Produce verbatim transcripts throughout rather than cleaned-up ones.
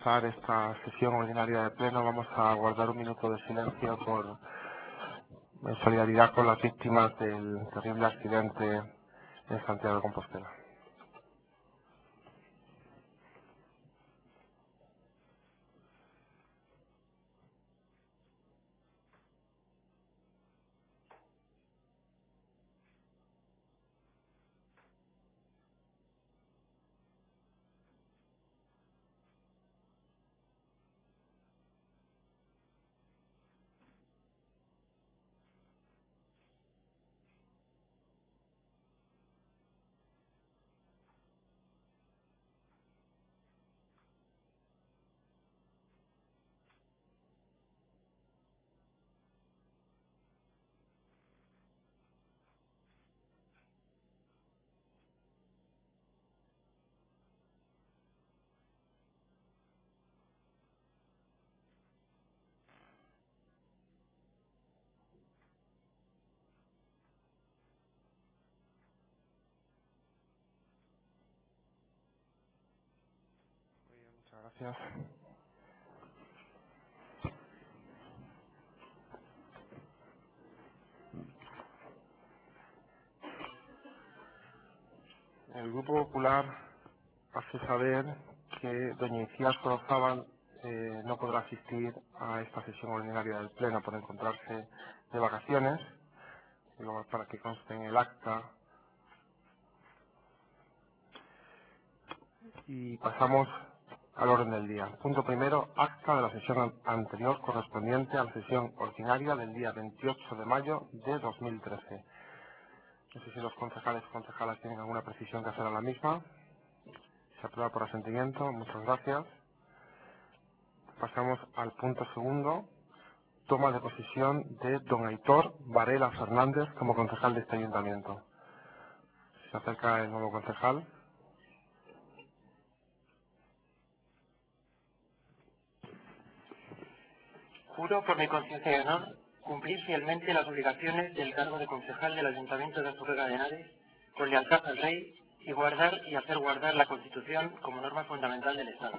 comenzar esta sesión ordinaria de pleno vamos a guardar un minuto de silencio por, en solidaridad con las víctimas del terrible accidente en Santiago de Compostela. Muchas gracias. El Grupo Popular hace saber que doña Icíar Sorozábal eh, no podrá asistir a esta sesión ordinaria del Pleno por encontrarse de vacaciones. Y luego, para que conste en el acta. Y pasamos al orden del día. Punto primero, acta de la sesión an- anterior correspondiente a la sesión ordinaria del día veintiocho de mayo de dos mil trece. No sé si los concejales o concejalas tienen alguna precisión que hacer a la misma. Se aprueba por asentimiento. Muchas gracias. Pasamos al punto segundo, toma de posesión de don Aitor Varela Fernández como concejal de este ayuntamiento. Se acerca el nuevo concejal. Juro por mi conciencia y honor cumplir fielmente las obligaciones del cargo de concejal del Ayuntamiento de Azurrega de Henares con lealtad al Rey y guardar y hacer guardar la Constitución como norma fundamental del Estado.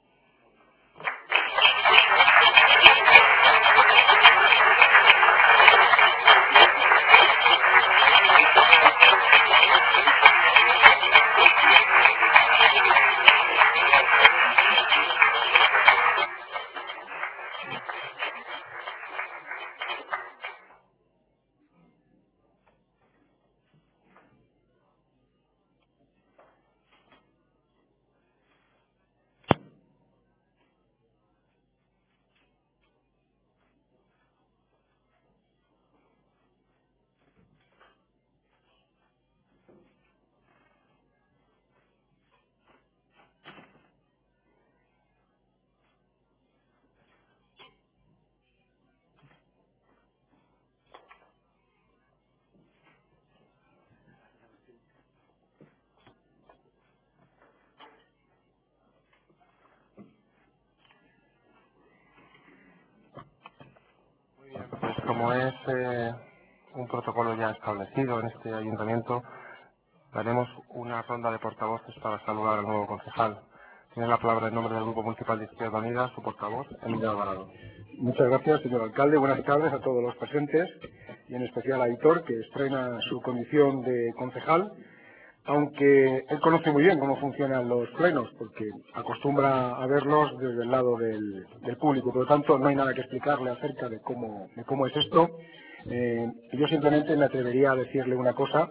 Pues como es eh, un protocolo ya establecido en este ayuntamiento, daremos una ronda de portavoces para saludar al nuevo concejal. Tiene la palabra en nombre del Grupo Municipal de Izquierda Unida su portavoz, Emilio Alvarado. Muchas gracias, señor alcalde. Buenas tardes a todos los presentes y en especial a Aitor, que estrena su condición de concejal, aunque él conoce muy bien cómo funcionan los plenos, porque acostumbra a verlos desde el lado del, del público. Por lo tanto, no hay nada que explicarle acerca de cómo, de cómo es esto. Eh, yo simplemente me atrevería a decirle una cosa,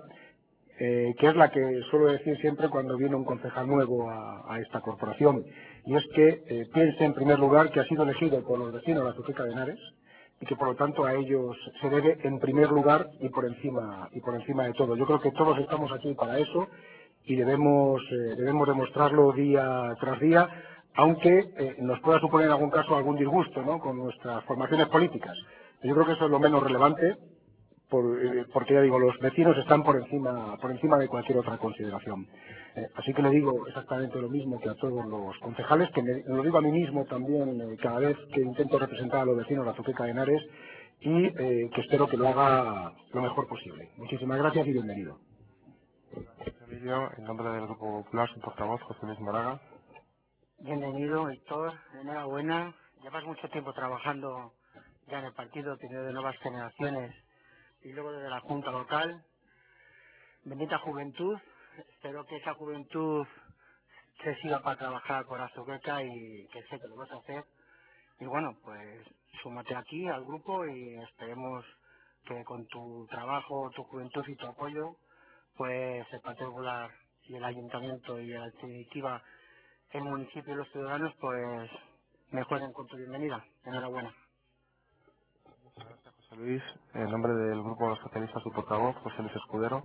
eh, que es la que suelo decir siempre cuando viene un concejal nuevo a, a esta corporación, y es que eh, piense en primer lugar que ha sido elegido por los vecinos de Azuqueca de Henares y que por lo tanto a ellos se debe en primer lugar y por encima y por encima de todo. Yo creo que todos estamos aquí para eso y debemos eh, debemos demostrarlo día tras día, aunque eh, nos pueda suponer en algún caso algún disgusto, ¿no?, con nuestras formaciones políticas. Yo creo que eso es lo menos relevante. Por, eh, porque ya digo, los vecinos están por encima por encima de cualquier otra consideración. Eh, así que le digo exactamente lo mismo que a todos los concejales, que me, lo digo a mí mismo también eh, cada vez que intento representar a los vecinos de Azuqueca de Henares, y eh, que espero que lo haga lo mejor posible. Muchísimas gracias y bienvenido. Gracias, Emilio. En nombre del Grupo Popular, su portavoz, José Luis Moraga. Bienvenido, Héctor. Enhorabuena. Llevas mucho tiempo trabajando ya en el partido, tenido de nuevas generaciones y luego desde la Junta Local. Bendita juventud. Espero que esa juventud se siga para trabajar por Azuqueca y que sé que lo vas a hacer. Y bueno, pues súmate aquí al grupo y esperemos que con tu trabajo, tu juventud y tu apoyo, pues el Partido Popular y el Ayuntamiento y en definitiva el municipio y los ciudadanos pues mejoren con tu bienvenida. Enhorabuena. Muchas gracias, José Luis. En nombre del Grupo de los Socialistas, su portavoz, José Luis Escudero.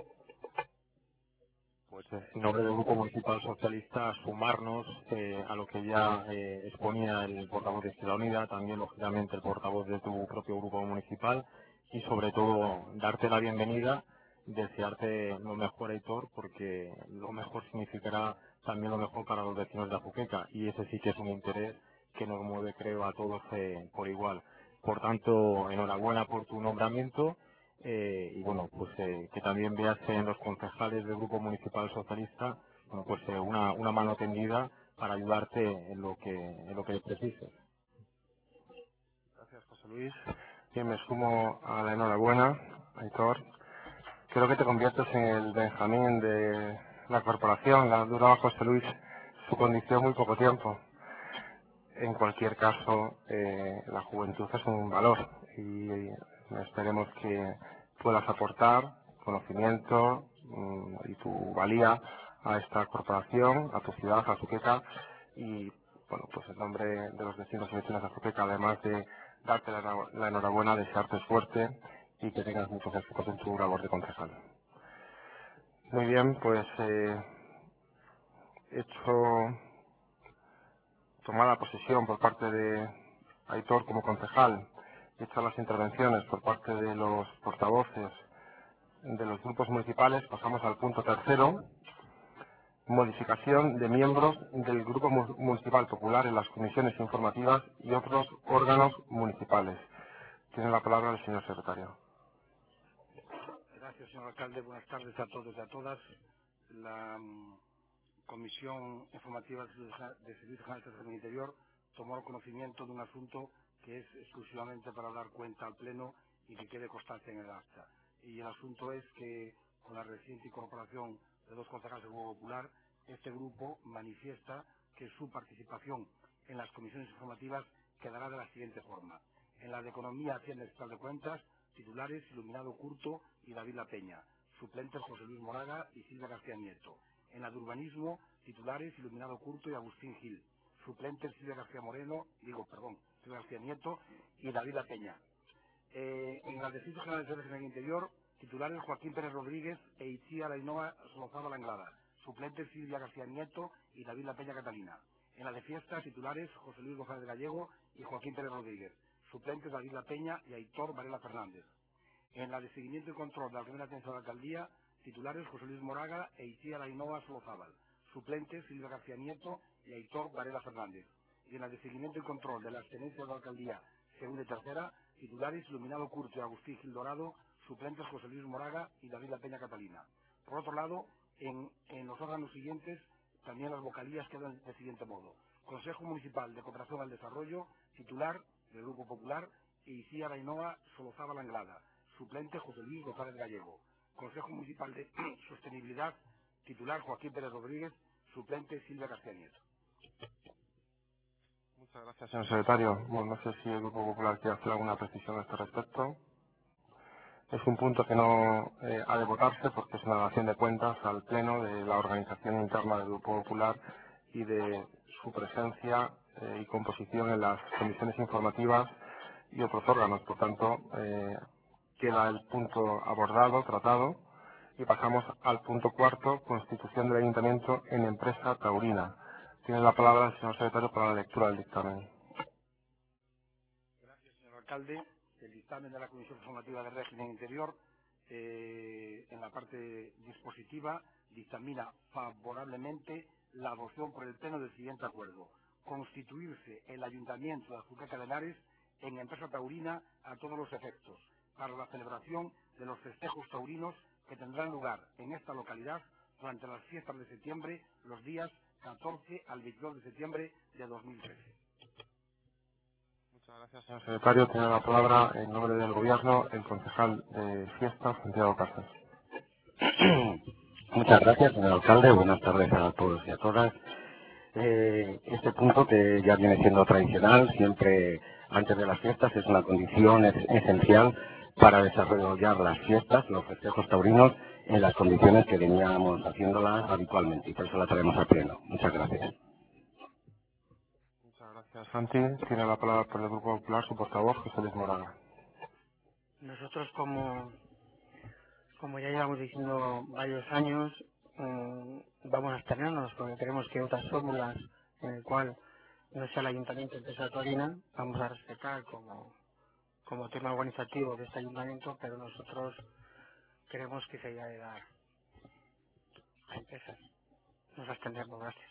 Pues eh, en nombre del Grupo Municipal Socialista, sumarnos eh, a lo que ya eh, exponía el portavoz de Izquierda Unida, también lógicamente el portavoz de tu propio grupo municipal y sobre todo darte la bienvenida, desearte lo mejor, Aitor, porque lo mejor significará también lo mejor para los vecinos de Azuqueca y ese sí que es un interés que nos mueve, creo, a todos eh, por igual. Por tanto, enhorabuena por tu nombramiento. Eh, y bueno, pues eh, que también veas en los concejales del Grupo Municipal Socialista bueno, pues eh, una, una mano tendida para ayudarte en lo que en lo que precises. Gracias, José Luis. Bien, me sumo a la enhorabuena, Aitor. Creo que te conviertes en el Benjamín de la corporación. La duraba José Luis su condición muy poco tiempo. En cualquier caso, eh, la juventud es un valor y esperemos que puedas aportar conocimiento mm, y tu valía a esta corporación, a tu ciudad, a Azuqueca y, bueno, pues en nombre de los vecinos y vecinas de Azuqueca, además de darte la, enhora- la enhorabuena, desearte suerte y que tengas muchos éxitos en tu labor de concejal. Muy bien, pues eh, hecho tomada posesión por parte de Aitor como concejal, hechas las intervenciones por parte de los portavoces de los grupos municipales, pasamos al punto tercero, modificación de miembros del Grupo Mu- Municipal Popular en las comisiones informativas y otros órganos municipales. Tiene la palabra el señor secretario. Gracias, señor alcalde. Buenas tardes a todos y a todas. La mm, Comisión Informativa de Servicios Generales del Interior tomó conocimiento de un asunto que es exclusivamente para dar cuenta al Pleno y que quede constancia en el acta. Y el asunto es que, con la reciente incorporación de dos concejales del Grupo Popular, este grupo manifiesta que su participación en las comisiones informativas quedará de la siguiente forma. En la de Economía, Hacienda y Fiscal de Cuentas, titulares Iluminado Curto y David La Peña, suplentes José Luis Moraga y Silvia García Nieto. En la de Urbanismo, titulares Iluminado Curto y Agustín Gil, suplentes Silvia García Moreno, digo, perdón, Silvia García Nieto y David La Peña. Eh, en la de Servicios Generales de Régimen Interior, titulares Joaquín Pérez Rodríguez e Itziar Ainhoa Solozaba Anglada, suplentes Silvia García Nieto y David La Peña Catalina. En la de Fiestas, titulares José Luis González Gallego y Joaquín Pérez Rodríguez, suplentes David La Peña y Aitor Varela Fernández. En la de Seguimiento y Control de la Primera Atención de la Alcaldía, titulares José Luis Moraga e Itziar Ainhoa Solozábal, suplentes Silvia García Nieto y Aitor Varela Fernández. Y en la de Seguimiento y Control de las Tenencias de la Alcaldía Segunda y Tercera, titulares Iluminado Curto y Agustín Gil Dorado, suplentes José Luis Moraga y David La Peña Catalina. Por otro lado, en, en los órganos siguientes, también las vocalías quedan del siguiente modo. Consejo Municipal de Cooperación al Desarrollo, titular del Grupo Popular, e Itziar Ainhoa Solozábal Anglada, suplente José Luis González Gallego. Consejo Municipal de Sostenibilidad, titular Joaquín Pérez Rodríguez, suplente Silvia García Nieto. Muchas gracias, señor secretario. Bueno, no sé si el Grupo Popular quiere hacer alguna precisión a este respecto. Es un punto que no eh, ha de votarse porque es una dación de cuentas al Pleno de la organización interna del Grupo Popular y de su presencia eh, y composición en las comisiones informativas y otros órganos. Por tanto, eh, queda el punto abordado, tratado, y pasamos al punto cuarto, constitución del Ayuntamiento en empresa taurina. Tiene la palabra el señor secretario para la lectura del dictamen. Gracias, señor alcalde. El dictamen de la Comisión Informativa de Régimen Interior, eh, en la parte dispositiva, dictamina favorablemente la adopción por el Pleno del siguiente acuerdo. Constituirse el Ayuntamiento de Azuqueca de Henares en empresa taurina a todos los efectos, para la celebración de los festejos taurinos que tendrán lugar en esta localidad durante las fiestas de septiembre, los días catorce al veintidós de septiembre de dos mil trece. Muchas gracias, señor secretario. Tiene la palabra en nombre del Gobierno el concejal de Fiestas, Santiago Casas. Muchas gracias, señor alcalde. Buenas tardes a todos y a todas. Eh, este punto, que ya viene siendo tradicional, siempre antes de las fiestas, es una condición es, esencial para desarrollar las fiestas, los festejos taurinos, en las condiciones que veníamos haciéndolas habitualmente, y por eso la traemos al pleno. Muchas gracias. Muchas gracias, Santi. Tiene la palabra por el Grupo Popular su portavoz, José Luis Moraga. Nosotros, como, como ya llevamos diciendo varios años, mmm, vamos a abstenernos porque creemos que otras fórmulas en el cual no sea el ayuntamiento empresa taurina, vamos a respetar como, como tema organizativo de este ayuntamiento, pero nosotros queremos que se haya de dar a empresas. Nos abstendremos, gracias.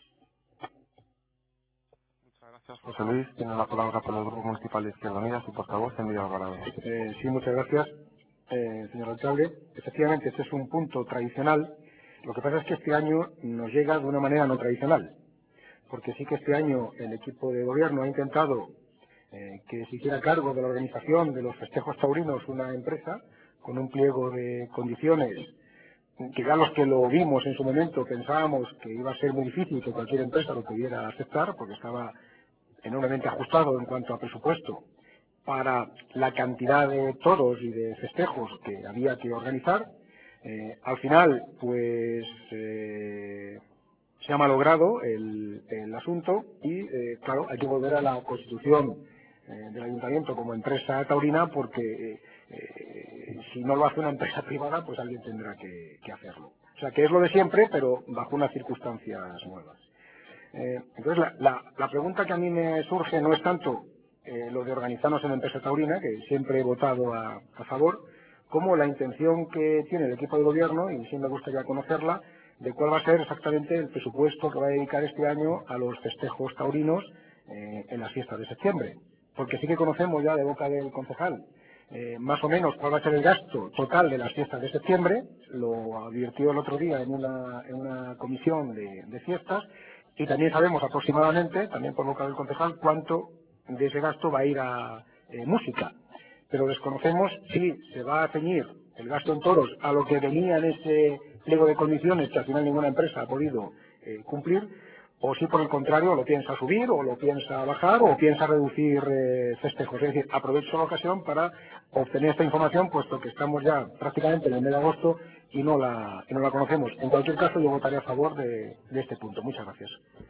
Muchas gracias, José Luis. Tiene la palabra por el Grupo Municipal de Izquierda Unida su portavoz, Emilio Alvarado. Eh, sí, muchas gracias, eh, señor alcalde. Efectivamente, este es un punto tradicional. Lo que pasa es que este año nos llega de una manera no tradicional, porque sí que este año el equipo de gobierno ha intentado eh, que se hiciera cargo de la organización de los festejos taurinos una empresa con un pliego de condiciones que ya los que lo vimos en su momento pensábamos que iba a ser muy difícil que cualquier empresa lo pudiera aceptar, porque estaba enormemente ajustado en cuanto a presupuesto para la cantidad de toros y de festejos que había que organizar. Eh, al final, pues eh, se ha malogrado el, el asunto y, eh, claro, hay que volver a la constitución eh, del ayuntamiento como empresa taurina, porque eh, eh, si no lo hace una empresa privada, pues alguien tendrá que, que hacerlo. O sea, que es lo de siempre, pero bajo unas circunstancias nuevas. Eh, entonces, la, la, la pregunta que a mí me surge no es tanto eh, lo de organizarnos en empresa taurina, que siempre he votado a, a favor, como la intención que tiene el equipo de gobierno, y sí me gustaría conocerla, de cuál va a ser exactamente el presupuesto que va a dedicar este año a los festejos taurinos eh, en las fiestas de septiembre. Porque sí que conocemos ya de boca del concejal eh, más o menos cuál va a ser el gasto total de las fiestas de septiembre, lo advirtió el otro día en una, en una comisión de, de fiestas, y también sabemos aproximadamente, también por boca del concejal, cuánto de ese gasto va a ir a eh, música. Pero desconocemos si se va a ceñir el gasto en toros a lo que venía en ese pliego de condiciones que al final ninguna empresa ha podido eh, cumplir, o si por el contrario lo piensa subir, o lo piensa bajar, o piensa reducir eh, festejos. Es decir, aprovecho la ocasión para obtener esta información, puesto que estamos ya prácticamente en el mes de agosto y no la, y no la conocemos. En cualquier caso, yo votaré a favor de, de este punto. Muchas gracias.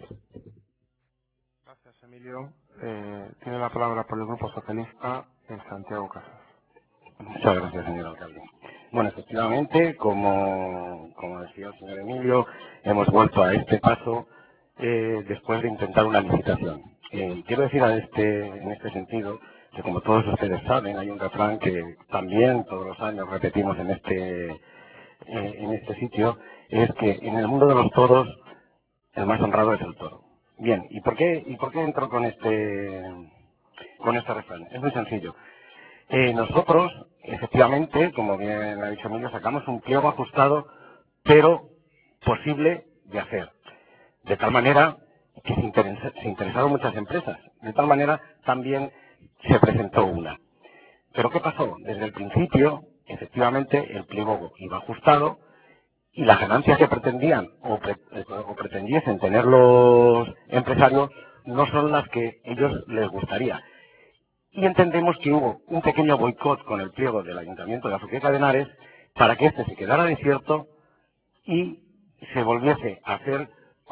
Gracias, Emilio. Eh, tiene la palabra por el Grupo Socialista el Santiago Casas. Muchas gracias, señor alcalde. Bueno, efectivamente, como, como decía el señor Emilio, hemos vuelto a este paso eh, después de intentar una licitación. Eh, quiero decir a este, en este sentido que, como todos ustedes saben, hay un refrán que también todos los años repetimos en este, eh, en este sitio, es que en el mundo de los toros el más honrado es el toro. Bien, ¿y por qué, y por qué entro con este, con este refrán? Es muy sencillo. Eh, nosotros, efectivamente, como bien ha dicho Emilio, sacamos un pliego ajustado, pero posible de hacer. De tal manera que se, interesa, se interesaron muchas empresas. De tal manera también se presentó una. Pero ¿qué pasó? Desde el principio, efectivamente, el pliego iba ajustado y las ganancias que pretendían o, pre, o pretendiesen tener los empresarios no son las que ellos les gustaría. Y entendemos que hubo un pequeño boicot con el pliego del Ayuntamiento de Azuqueca de Henares para que este se quedara desierto y se volviese a hacer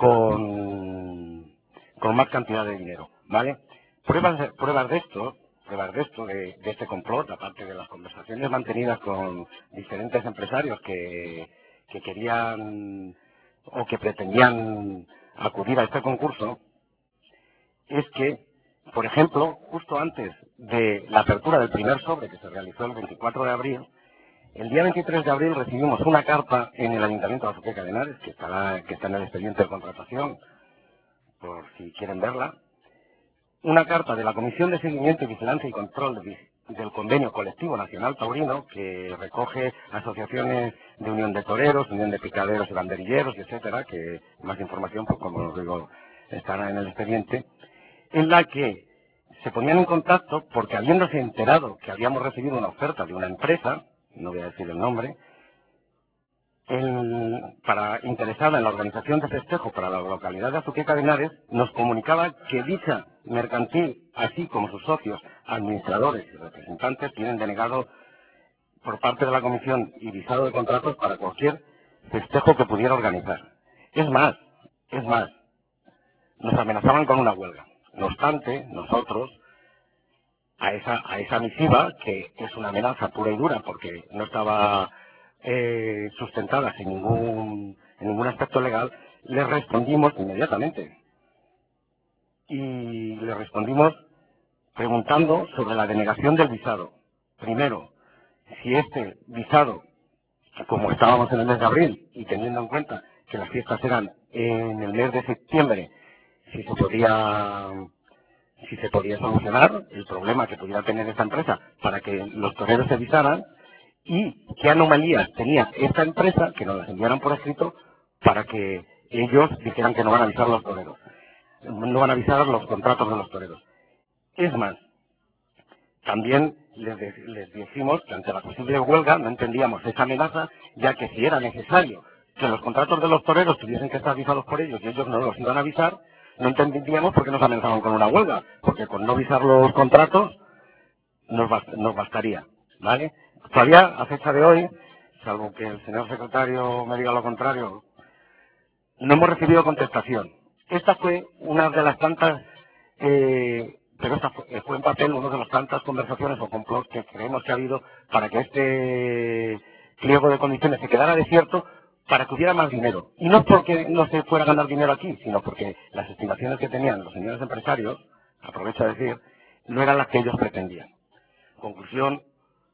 con, con más cantidad de dinero, ¿vale? Pruebas de, pruebas de esto, pruebas de esto, de, de este complot, aparte de las conversaciones mantenidas con diferentes empresarios que, que querían o que pretendían acudir a este concurso, es que, por ejemplo, justo antes de la apertura del primer sobre, que se realizó el veinticuatro de abril, el día veintitrés de abril recibimos una carta en el Ayuntamiento de Azuqueca de Henares, que, estará, que está en el expediente de contratación, por si quieren verla, una carta de la Comisión de Seguimiento y Vigilancia y Control de, del Convenio Colectivo Nacional Taurino, que recoge asociaciones de Unión de Toreros, Unión de Picaderos y Banderilleros, etcétera, que más información, pues como os digo, estará en el expediente, en la que se ponían en contacto porque, habiéndose enterado que habíamos recibido una oferta de una empresa, no voy a decir el nombre, en- para interesada en la organización de festejos para la localidad de Azuqueca de Henares, nos comunicaba que dicha mercantil, así como sus socios, administradores y representantes, tienen denegado por parte de la comisión y visado de contratos para cualquier festejo que pudiera organizar. Es más, es más, nos amenazaban con una huelga. No obstante, nosotros, a esa, a esa misiva, que es una amenaza pura y dura porque no estaba eh, sustentada sin ningún, en ningún aspecto legal, le respondimos inmediatamente. Y le respondimos preguntando sobre la denegación del visado. Primero, si este visado, como estábamos en el mes de abril y teniendo en cuenta que las fiestas eran en el mes de septiembre, si se podía si se podía solucionar el problema que pudiera tener esta empresa para que los toreros se visaran, y qué anomalías tenía esta empresa que nos las enviaran por escrito para que ellos dijeran que no van a avisar a los toreros, no van a avisar los contratos de los toreros. Es más, también les, de- les dijimos que ante la posible huelga no entendíamos esa amenaza, ya que si era necesario que los contratos de los toreros tuviesen que estar avisados por ellos y ellos no los iban a avisar, no entendíamos por qué nos amenazaban con una huelga, porque con no avisar los contratos nos, bast- nos bastaría, ¿vale? Todavía a fecha de hoy, salvo que el señor secretario me diga lo contrario, no hemos recibido contestación. Esta fue una de las tantas, eh, pero esta fue, fue en papel una de las tantas conversaciones o complots que creemos que ha habido para que este pliego de condiciones se quedara desierto para que hubiera más dinero. Y no porque no se fuera a ganar dinero aquí, sino porque las estimaciones que tenían los señores empresarios, aprovecho a decir, no eran las que ellos pretendían. Conclusión,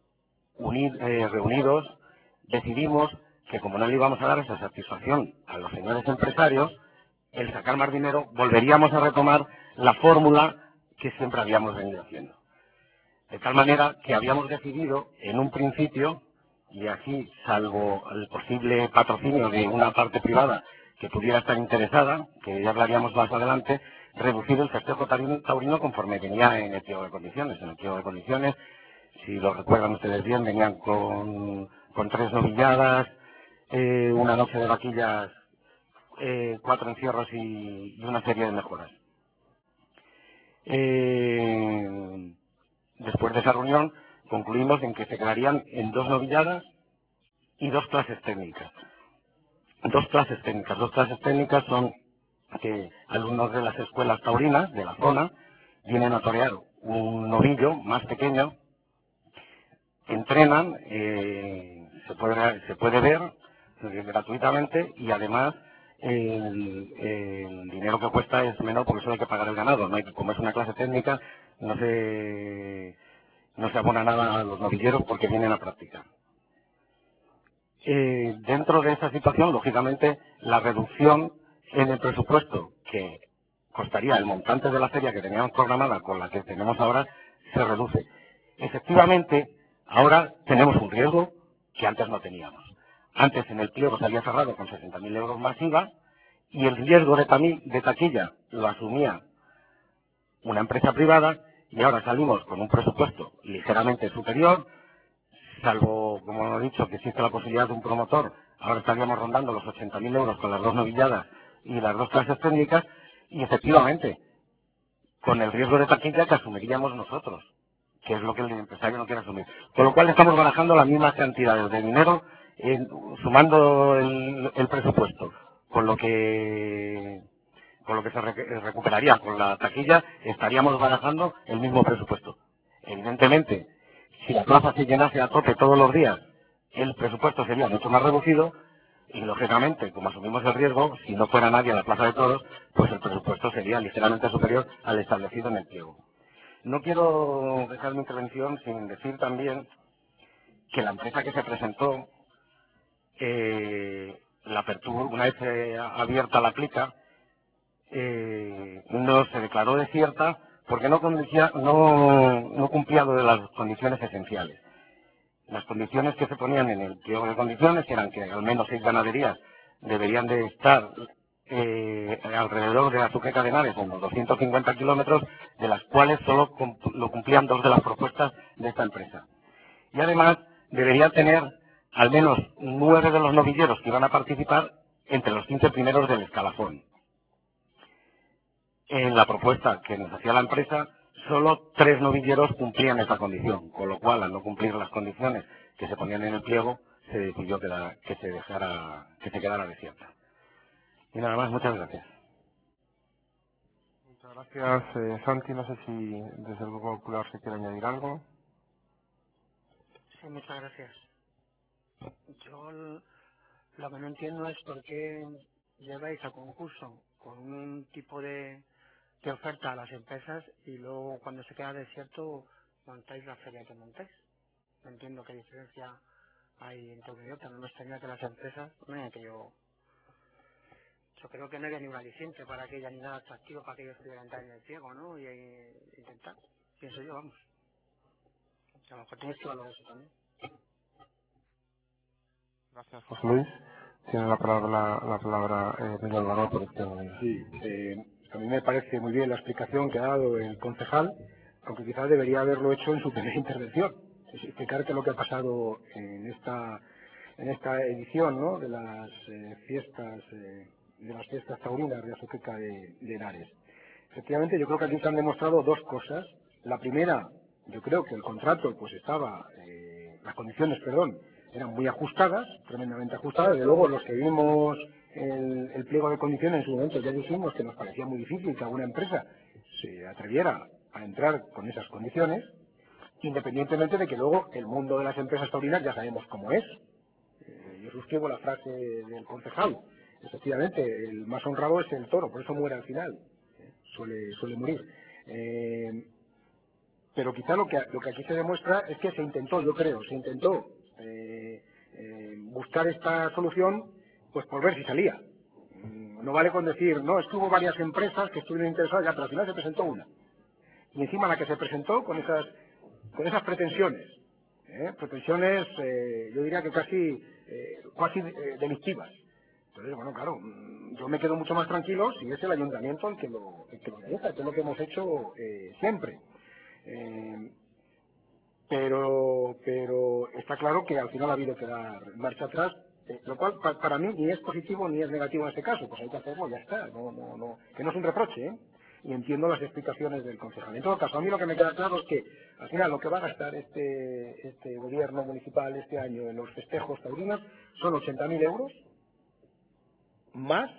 uni- eh, reunidos, decidimos que como no le íbamos a dar esa satisfacción a los señores empresarios, el sacar más dinero, volveríamos a retomar la fórmula que siempre habíamos venido haciendo. De tal manera que habíamos decidido, en un principio, y así, salvo el posible patrocinio de una parte privada que pudiera estar interesada, que ya hablaríamos más adelante, reducir el festejo taurino taurino conforme venía en el pliego de condiciones. En el pliego de condiciones, si lo recuerdan ustedes bien, venían con, con tres novilladas, eh, una noche de vaquillas, eh, cuatro encierros y, y una serie de mejoras. Eh, después de esa reunión concluimos en que se quedarían en dos novilladas y dos clases técnicas. Dos clases técnicas. Dos clases técnicas son que alumnos de las escuelas taurinas de la zona vienen a torear un novillo más pequeño, entrenan, eh, se, puede, se puede ver eh, gratuitamente y además el, el dinero que cuesta es menor porque solo hay que pagar el ganado. No hay, como es una clase técnica, no se, no se abona nada a los novilleros porque vienen a practicar. Eh, dentro de esa situación, lógicamente, la reducción en el presupuesto que costaría el montante de la feria que teníamos programada con la que tenemos ahora, se reduce. Efectivamente, ahora tenemos un riesgo que antes no teníamos. Antes en el pliego se había cerrado con sesenta mil euros más I V A y el riesgo de, tami- de taquilla lo asumía una empresa privada y ahora salimos con un presupuesto ligeramente superior, salvo, como he dicho, que existe la posibilidad de un promotor, ahora estaríamos rondando los ochenta mil euros con las dos novilladas y las dos clases técnicas, y efectivamente, con el riesgo de taquilla que asumiríamos nosotros, que es lo que el empresario no quiere asumir. Con lo cual estamos barajando las mismas cantidades de dinero, en- sumando el, el presupuesto, con lo que con lo que se re- recuperaría con la taquilla, estaríamos barajando el mismo presupuesto. Evidentemente, si la plaza se llenase a tope todos los días, el presupuesto sería mucho más reducido y, lógicamente, como asumimos el riesgo, si no fuera nadie a la plaza de toros, pues el presupuesto sería ligeramente superior al establecido en el pliego. No quiero dejar mi intervención sin decir también que la empresa que se presentó, eh, la apertura, una vez eh, abierta la plica, eh, no se declaró desierta porque no, conducía, no, no cumplía de las condiciones esenciales. Las condiciones que se ponían en el pliego de condiciones eran que al menos seis ganaderías deberían de estar eh, alrededor de Azuqueca de Henares, unos doscientos cincuenta kilómetros, de las cuales solo lo cumplían dos de las propuestas de esta empresa. Y además deberían tener al menos nueve de los novilleros que iban a participar entre los quince primeros del escalafón. En la propuesta que nos hacía la empresa, solo tres novilleros cumplían esa condición, con lo cual, al no cumplir las condiciones que se ponían en el pliego, se decidió que, da, que se dejara, que se quedara desierta. Y nada más, muchas gracias. Muchas gracias, eh, Santi. No sé si desde el Grupo Popular se quiere añadir algo. Sí, muchas gracias. Yo lo que no entiendo es por qué lleváis a concurso con un tipo de, de oferta a las empresas y luego cuando se queda desierto montáis la feria que montáis. No entiendo qué diferencia hay entre uno y otro. No me extraña que las empresas, no haya que yo, yo creo que no había ni un aliciente para que haya ni nada atractivo para que ellos pudieran entrar en el ciego, ¿no? Y, y intentar, pienso yo, vamos. A lo mejor tienes que valorar eso también. Gracias, José Luis. Tiene la palabra, la, la palabra eh, Miguel Baró por este momento. Sí, eh, a mí me parece muy bien la explicación que ha dado el concejal, aunque quizás debería haberlo hecho en su primera intervención. Es explicar qué es lo que ha pasado en esta en esta edición, ¿no?, de las eh, fiestas eh, de las fiestas taurinas de Azuqueca de, de Henares. Efectivamente, yo creo que aquí se han demostrado dos cosas. La primera, yo creo que el contrato pues estaba, eh, las condiciones, perdón, eran muy ajustadas, tremendamente ajustadas. De luego, los que vimos el, el pliego de condiciones en su momento ya dijimos que nos parecía muy difícil que alguna empresa se atreviera a entrar con esas condiciones, independientemente de que luego el mundo de las empresas taurinas ya sabemos cómo es. Eh, yo suscribo la frase del concejal. Efectivamente, el más honrado es el toro, por eso muere al final. Eh, suele, suele morir. Eh, pero quizá lo que, lo que aquí se demuestra es que se intentó, yo creo, se intentó eh, eh, buscar esta solución pues por ver si salía. Mm, No vale con decir, no, es que hubo varias empresas que estuvieron interesadas, ya, pero al final se presentó una. Y encima la que se presentó con esas, con esas pretensiones, ¿eh? pretensiones, eh, yo diría que casi, eh, casi eh, delictivas. Entonces, bueno, claro, yo me quedo mucho más tranquilo si es el ayuntamiento el que lo, el que lo realiza, que es lo que hemos hecho eh, siempre. Eh, pero, pero está claro que al final ha habido que dar marcha atrás, eh, lo cual pa, para mí ni es positivo ni es negativo en este caso, pues hay que hacerlo, ya está, no, no, no, que no es un reproche, ¿eh? Y entiendo las explicaciones del concejal. En todo caso, a mí lo que me queda claro es que al final lo que va a gastar este, este gobierno municipal este año en los festejos taurinos son ochenta mil euros, más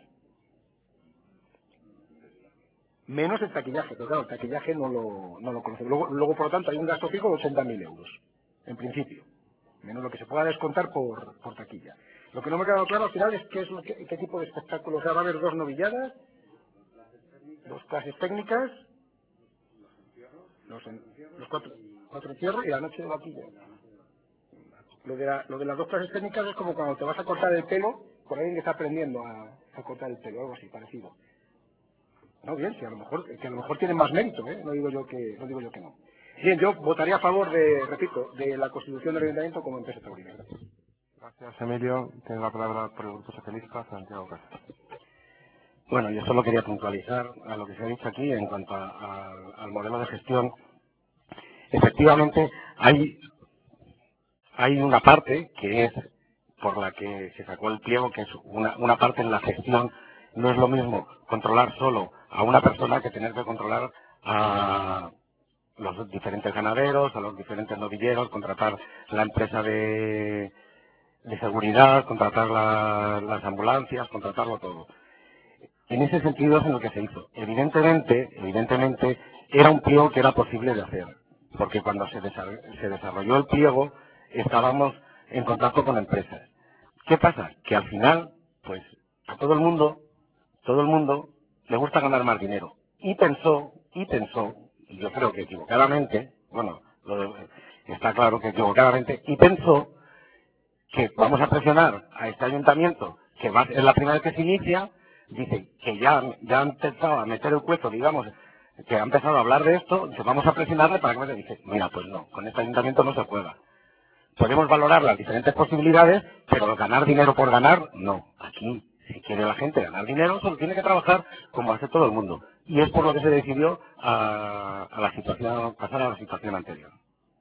menos el taquillaje, pero claro, el taquillaje no lo, no lo conocemos. Luego, luego, por lo tanto, hay un gasto fijo de ochenta mil euros, en principio, menos lo que se pueda descontar por, por taquilla. Lo que no me ha quedado claro al final es qué, es lo que, qué tipo de espectáculo. O sea, va a haber dos novilladas, dos clases técnicas, los, en- los cuatro, cuatro encierros y la noche de vaquilla. Lo de, la- lo de las dos clases técnicas es como cuando te vas a cortar el pelo por alguien que está aprendiendo a, a cortar el pelo, algo así, parecido. No, bien, sí, a lo mejor, que a lo mejor tienen más mérito, ¿eh? No digo yo que, no digo yo que no. Bien, yo votaría a favor de, repito, de la constitución del ayuntamiento como empresa taurina. Gracias. Gracias, Emilio. Tiene la palabra por el Grupo Socialista, Santiago Casas. Bueno, yo solo quería puntualizar a lo que se ha dicho aquí en cuanto a- a- al modelo de gestión. Efectivamente, hay, hay una parte que es por la que se sacó el pliego, que es una, una parte en la gestión. No es lo mismo controlar solo a una persona que tener que controlar a los diferentes ganaderos, a los diferentes novilleros, contratar la empresa de, de seguridad, contratar la- las ambulancias, contratarlo todo. En ese sentido es en lo que se hizo. Evidentemente, evidentemente, era un pliego que era posible de hacer, porque cuando se desar- se desarrolló el pliego estábamos en contacto con empresas. ¿Qué pasa? Que al final, pues, a todo el mundo, todo el mundo le gusta ganar más dinero. Y pensó, y pensó, y yo creo que equivocadamente, bueno, lo de- está claro que equivocadamente, y pensó que vamos a presionar a este ayuntamiento, que va, es la primera vez que se inicia, dice que ya, ya ha empezado a meter el cuesto, digamos, que ha empezado a hablar de esto, dice, vamos a presionarle para que me dice, mira, pues no, con este ayuntamiento no se juega. Podemos valorar las diferentes posibilidades, pero ganar dinero por ganar, no. Aquí, si quiere la gente ganar dinero, solo tiene que trabajar como hace todo el mundo. Y es por lo que se decidió a, a la situación, pasar a la situación anterior.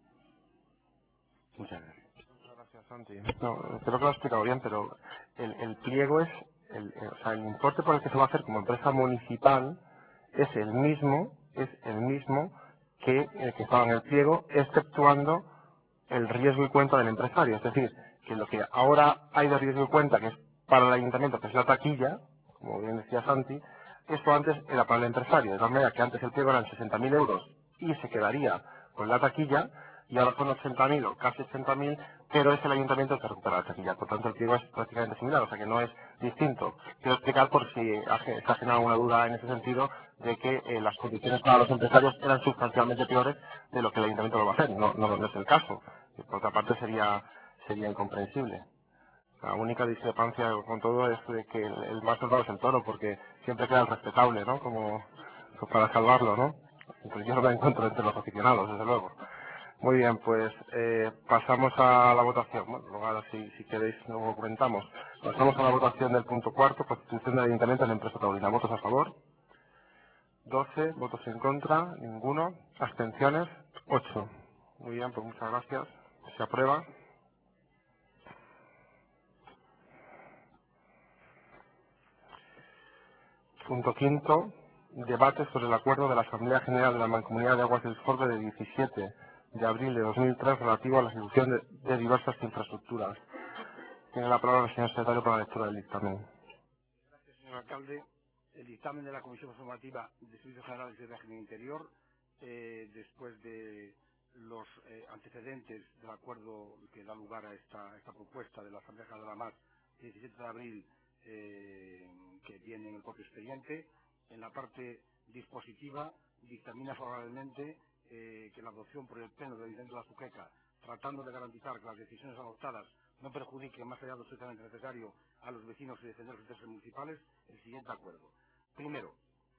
Muchas gracias. Muchas gracias, Santi. No, creo que lo he explicado bien, pero el, el pliego es, el, el- o sea, el importe por el que se va a hacer como empresa municipal es el mismo, es el mismo que el que estaba en el pliego, exceptuando el riesgo y cuenta del empresario. Es decir, que lo que ahora hay de riesgo y cuenta, que es para el ayuntamiento, que es la taquilla, como bien decía Santi, esto antes era para el empresario. De tal manera que antes el pliego eran sesenta mil euros y se quedaría con la taquilla, y ahora son ochenta mil o casi ochenta mil, pero es el ayuntamiento el que recupera la taquilla. Por tanto, el pliego es prácticamente similar, o sea que no es distinto. Quiero explicar por si ha ge- se ha generado alguna duda en ese sentido de que eh, las condiciones para los empresarios eran sustancialmente peores de lo que el ayuntamiento lo va a hacer. No, no, no es el caso. Y por otra parte sería, sería incomprensible. La única discrepancia con todo es de que el, el más soldado es el toro, porque siempre queda el respetable, ¿no? Como pues para salvarlo, ¿no? Pues yo no me encuentro entre los aficionados, desde luego. Muy bien, pues eh, pasamos a la votación. Bueno, luego ahora si, si queréis luego comentamos. Pasamos a la votación del punto cuarto, constitución del ayuntamiento en la empresa taurina. ¿Votos a favor? doce. ¿Votos en contra? Ninguno. ¿Abstenciones? ocho. Muy bien, pues muchas gracias. Se aprueba. Punto quinto, debate sobre el acuerdo de la Asamblea General de la Mancomunidad de Aguas del Sorbe de diecisiete de abril de dos mil tres relativo a la ejecución de, de diversas infraestructuras. Tiene la palabra el señor secretario para la lectura del dictamen. Gracias, señor alcalde. El dictamen de la Comisión Formativa de Servicios Generales y de Régimen Interior, eh, después de los eh, antecedentes del acuerdo que da lugar a esta, esta propuesta de la Asamblea General de la M A S, diecisiete de abril, eh, que viene en el propio expediente, en la parte dispositiva dictamina favorablemente eh, que la adopción por el Pleno del Ayuntamiento de Azuqueca, tratando de garantizar que las decisiones adoptadas no perjudiquen más allá de lo estrictamente necesario a los vecinos y defender los intereses municipales, el siguiente acuerdo. Primero,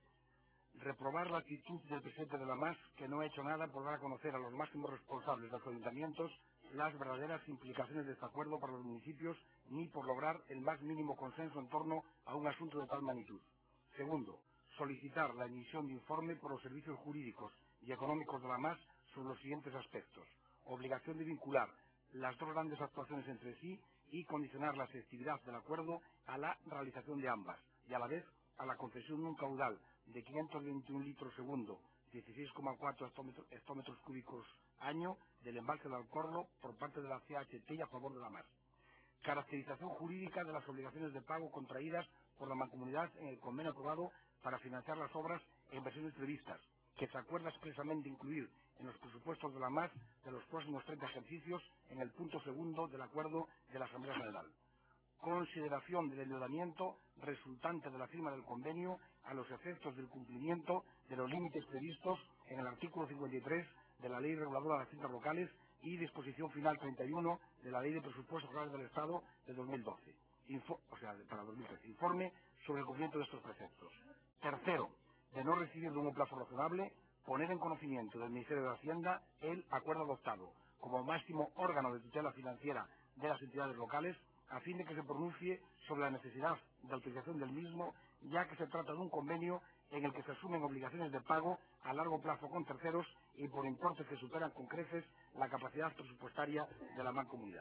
reprobar la actitud del presidente de la M A S, que no ha hecho nada por dar a conocer a los máximos responsables de los ayuntamientos las verdaderas implicaciones de este acuerdo para los municipios, ni por lograr el más mínimo consenso en torno a un asunto de tal magnitud. Segundo, solicitar la emisión de informe por los servicios jurídicos y económicos de la M A S sobre los siguientes aspectos. Obligación de vincular las dos grandes actuaciones entre sí y condicionar la efectividad del acuerdo a la realización de ambas, y a la vez a la concesión de un caudal de quinientos veintiún litros segundo, dieciséis coma cuatro hectómetros, hectómetros cúbicos año del embalse de Alcorlo por parte de la C H T y a favor de la M A S. Caracterización jurídica de las obligaciones de pago contraídas por la Mancomunidad en el convenio aprobado para financiar las obras e inversiones previstas, que se acuerda expresamente incluir en los presupuestos de la M A S de los próximos treinta ejercicios en el punto segundo del acuerdo de la Asamblea General. Consideración del endeudamiento resultante de la firma del convenio a los efectos del cumplimiento de los límites previstos en el artículo cincuenta y tres de la Ley Reguladora de las Haciendas Locales y disposición final treinta y uno de la Ley de Presupuestos Generales del Estado de dos mil doce, Info, o sea, para dos mil trece. Informe sobre el cumplimiento de estos preceptos. Tercero, de no recibir de un plazo razonable, poner en conocimiento del Ministerio de Hacienda el acuerdo adoptado como máximo órgano de tutela financiera de las entidades locales, a fin de que se pronuncie sobre la necesidad de autorización del mismo, ya que se trata de un convenio en el que se asumen obligaciones de pago a largo plazo con terceros y por importes que superan con creces la capacidad presupuestaria de la mancomunidad.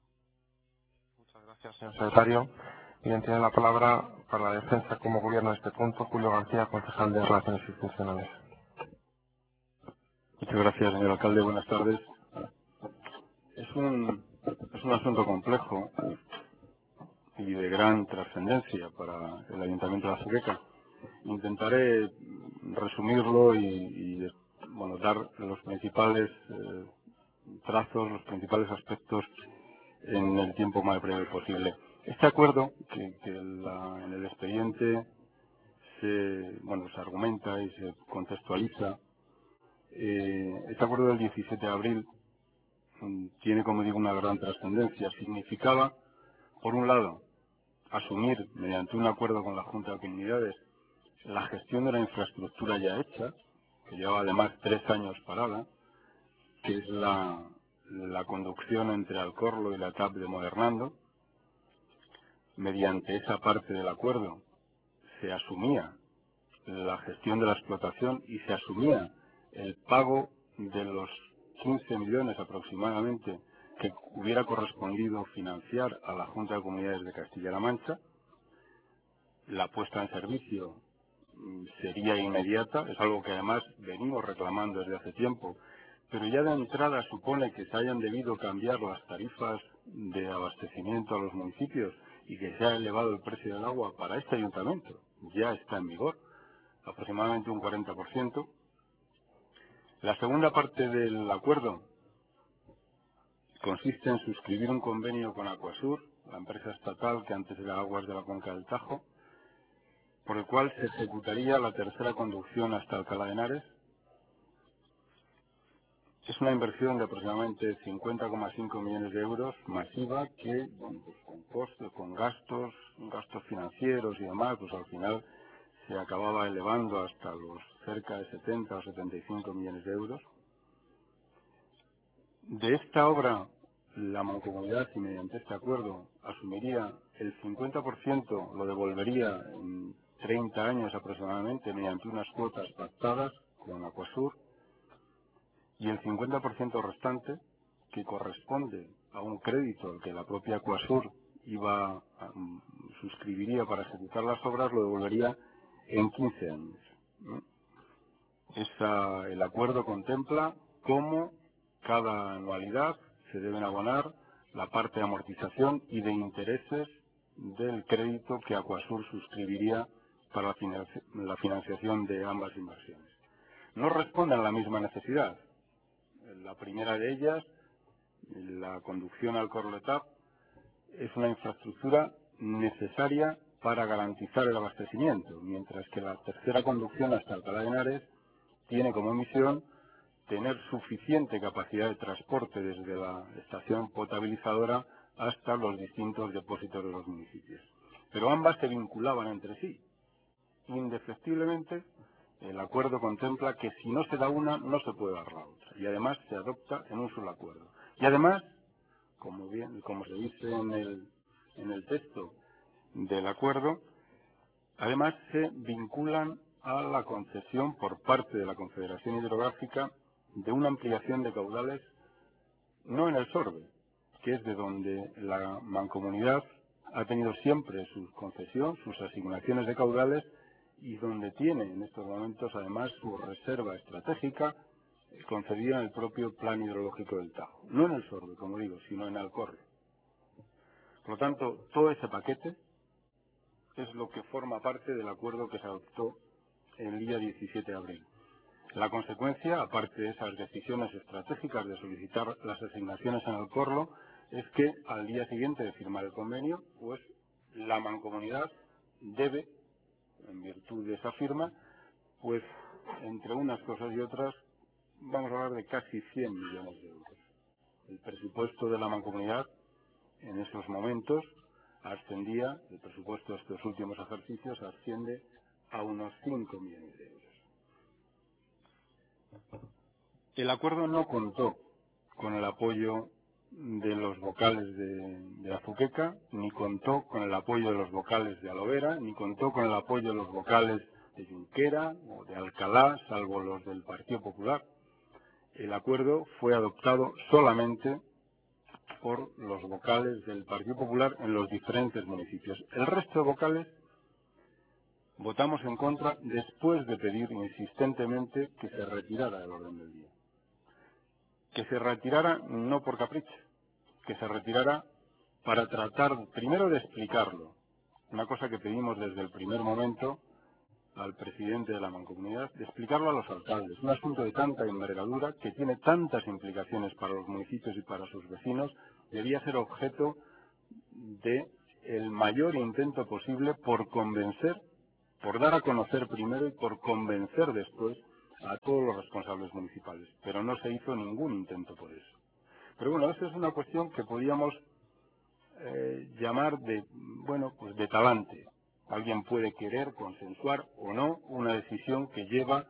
Muchas gracias, señor secretario. Bien, tiene la palabra para la defensa como gobierno de este punto Julio García, concejal de Relaciones Institucionales. Muchas gracias, señor alcalde. Buenas tardes. Es un, es un asunto complejo y de gran trascendencia para el Ayuntamiento de Azuqueca. Intentaré resumirlo y, y bueno, dar los principales eh, trazos, los principales aspectos en el tiempo más breve posible. Este acuerdo, que, que la, en el expediente se, bueno, se argumenta y se contextualiza, eh, este acuerdo del diecisiete de abril mm, tiene, como digo, una gran trascendencia. Significaba, por un lado, asumir, mediante un acuerdo con la Junta de Comunidades, la gestión de la infraestructura ya hecha, que llevaba además tres años parada, que es la, la conducción entre Alcorlo y la etapa de Modernando. Mediante esa parte del acuerdo se asumía la gestión de la explotación y se asumía el pago de los quince millones aproximadamente que hubiera correspondido financiar a la Junta de Comunidades de Castilla-La Mancha. La puesta en servicio sería inmediata, es algo que además venimos reclamando desde hace tiempo, pero ya de entrada supone que se hayan debido cambiar las tarifas de abastecimiento a los municipios y que se ha elevado el precio del agua para este ayuntamiento. Ya está en vigor, aproximadamente un cuarenta por ciento. La segunda parte del acuerdo consiste en suscribir un convenio con Aquasur, la empresa estatal que antes era Aguas de la Cuenca del Tajo, por el cual se ejecutaría la tercera conducción hasta Alcalá de Henares. Es una inversión de aproximadamente cincuenta coma cinco millones de euros, masiva, que bueno, pues con costes, con gastos, gastos financieros y demás, pues al final se acababa elevando hasta los cerca de setenta o setenta y cinco millones de euros. De esta obra, la Mancomunidad, y mediante este acuerdo, asumiría el cincuenta por ciento, lo devolvería en treinta años aproximadamente, mediante unas cuotas pactadas con Aquasur, y el cincuenta por ciento restante, que corresponde a un crédito al que la propia Aquasur iba a, um, suscribiría para ejecutar las obras, lo devolvería en quince años. ¿no? Esa, el acuerdo contempla cómo cada anualidad se deben abonar la parte de amortización y de intereses del crédito que Aquasur suscribiría para la, financi la financiación de ambas inversiones. No responden a la misma necesidad. La primera de ellas, la conducción al Corletap, es una infraestructura necesaria para garantizar el abastecimiento, mientras que la tercera conducción hasta Alcalá de Henares tiene como misión tener suficiente capacidad de transporte desde la estación potabilizadora hasta los distintos depósitos de los municipios. Pero ambas se vinculaban entre sí. Indefectiblemente, el acuerdo contempla que si no se da una, no se puede dar la otra. Y además se adopta en un solo acuerdo. Y además, como bien, como se dice en el, en el texto del acuerdo, además se vinculan a la concesión por parte de la Confederación Hidrográfica de una ampliación de caudales, no en el Sorbe, que es de donde la Mancomunidad ha tenido siempre su concesión, sus asignaciones de caudales, y donde tiene en estos momentos además su reserva estratégica concedida en el propio Plan Hidrológico del Tajo. No en el Sorbe, como digo, sino en Alcorre. Por lo tanto, todo ese paquete es lo que forma parte del acuerdo que se adoptó el día diecisiete de abril. La consecuencia, aparte de esas decisiones estratégicas de solicitar las asignaciones en Alcorlo, es que al día siguiente de firmar el convenio, pues la Mancomunidad debe, en virtud de esa firma, pues entre unas cosas y otras, vamos a hablar de casi cien millones de euros. El presupuesto de la Mancomunidad en esos momentos ascendía, el presupuesto de estos últimos ejercicios asciende a unos cinco millones de euros. El acuerdo no contó con el apoyo de los vocales de, de Azuqueca, ni contó con el apoyo de los vocales de Alovera, ni contó con el apoyo de los vocales de Junquera o de Alcalá, salvo los del Partido Popular. El acuerdo fue adoptado solamente por los vocales del Partido Popular en los diferentes municipios. El resto de vocales votamos en contra después de pedir insistentemente que se retirara del orden del día. Que se retirara no por capricho, que se retirara para tratar primero de explicarlo, una cosa que pedimos desde el primer momento al presidente de la Mancomunidad, de explicarlo a los alcaldes. Un asunto de tanta envergadura que tiene tantas implicaciones para los municipios y para sus vecinos, debía ser objeto de el mayor intento posible por convencer, por dar a conocer primero y por convencer después a todos los responsables municipales. Pero no se hizo ningún intento por eso. Pero bueno, esa es una cuestión que podríamos eh, llamar de, bueno, pues de talante. Alguien puede querer consensuar o no una decisión que lleva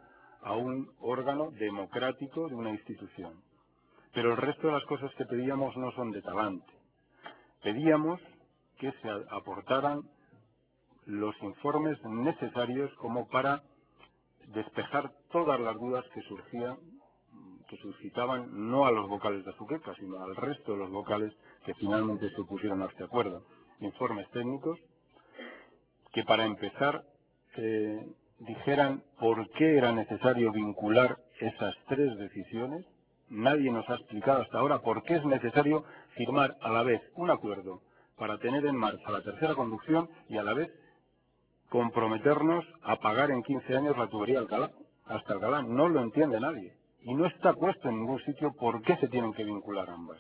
a un órgano democrático de una institución. Pero el resto de las cosas que pedíamos no son de talante. Pedíamos que se aportaran los informes necesarios como para despejar todas las dudas que surgían, que suscitaban no a los vocales de Azuqueca, sino al resto de los vocales que finalmente se pusieron a este acuerdo. Informes técnicos que, para empezar, eh, dijeran por qué era necesario vincular esas tres decisiones. Nadie nos ha explicado hasta ahora por qué es necesario firmar a la vez un acuerdo para tener en marcha la tercera conducción y a la vez comprometernos a pagar en quince años la tubería Alcalá, hasta Alcalá. No lo entiende nadie. Y no está puesto en ningún sitio por qué se tienen que vincular ambas.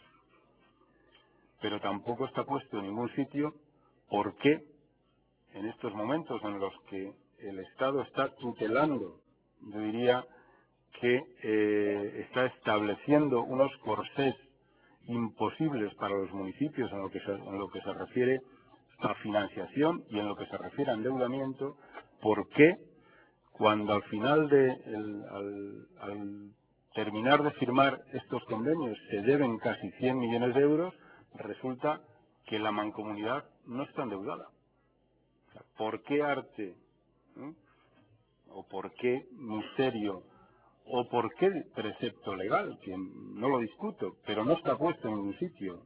Pero tampoco está puesto en ningún sitio por qué, en estos momentos en los que el Estado está tutelando, yo diría que eh, está estableciendo unos corsés imposibles para los municipios en lo que se, en lo que se refiere a financiación y en lo que se refiere a endeudamiento, ¿por qué cuando al final de el, al, al terminar de firmar estos convenios se deben casi cien millones de euros, resulta que la mancomunidad no está endeudada? O sea, ¿por qué arte? ¿eh? ¿O por qué misterio? ¿O por qué precepto legal? Que no lo discuto, pero no está puesto en ningún sitio.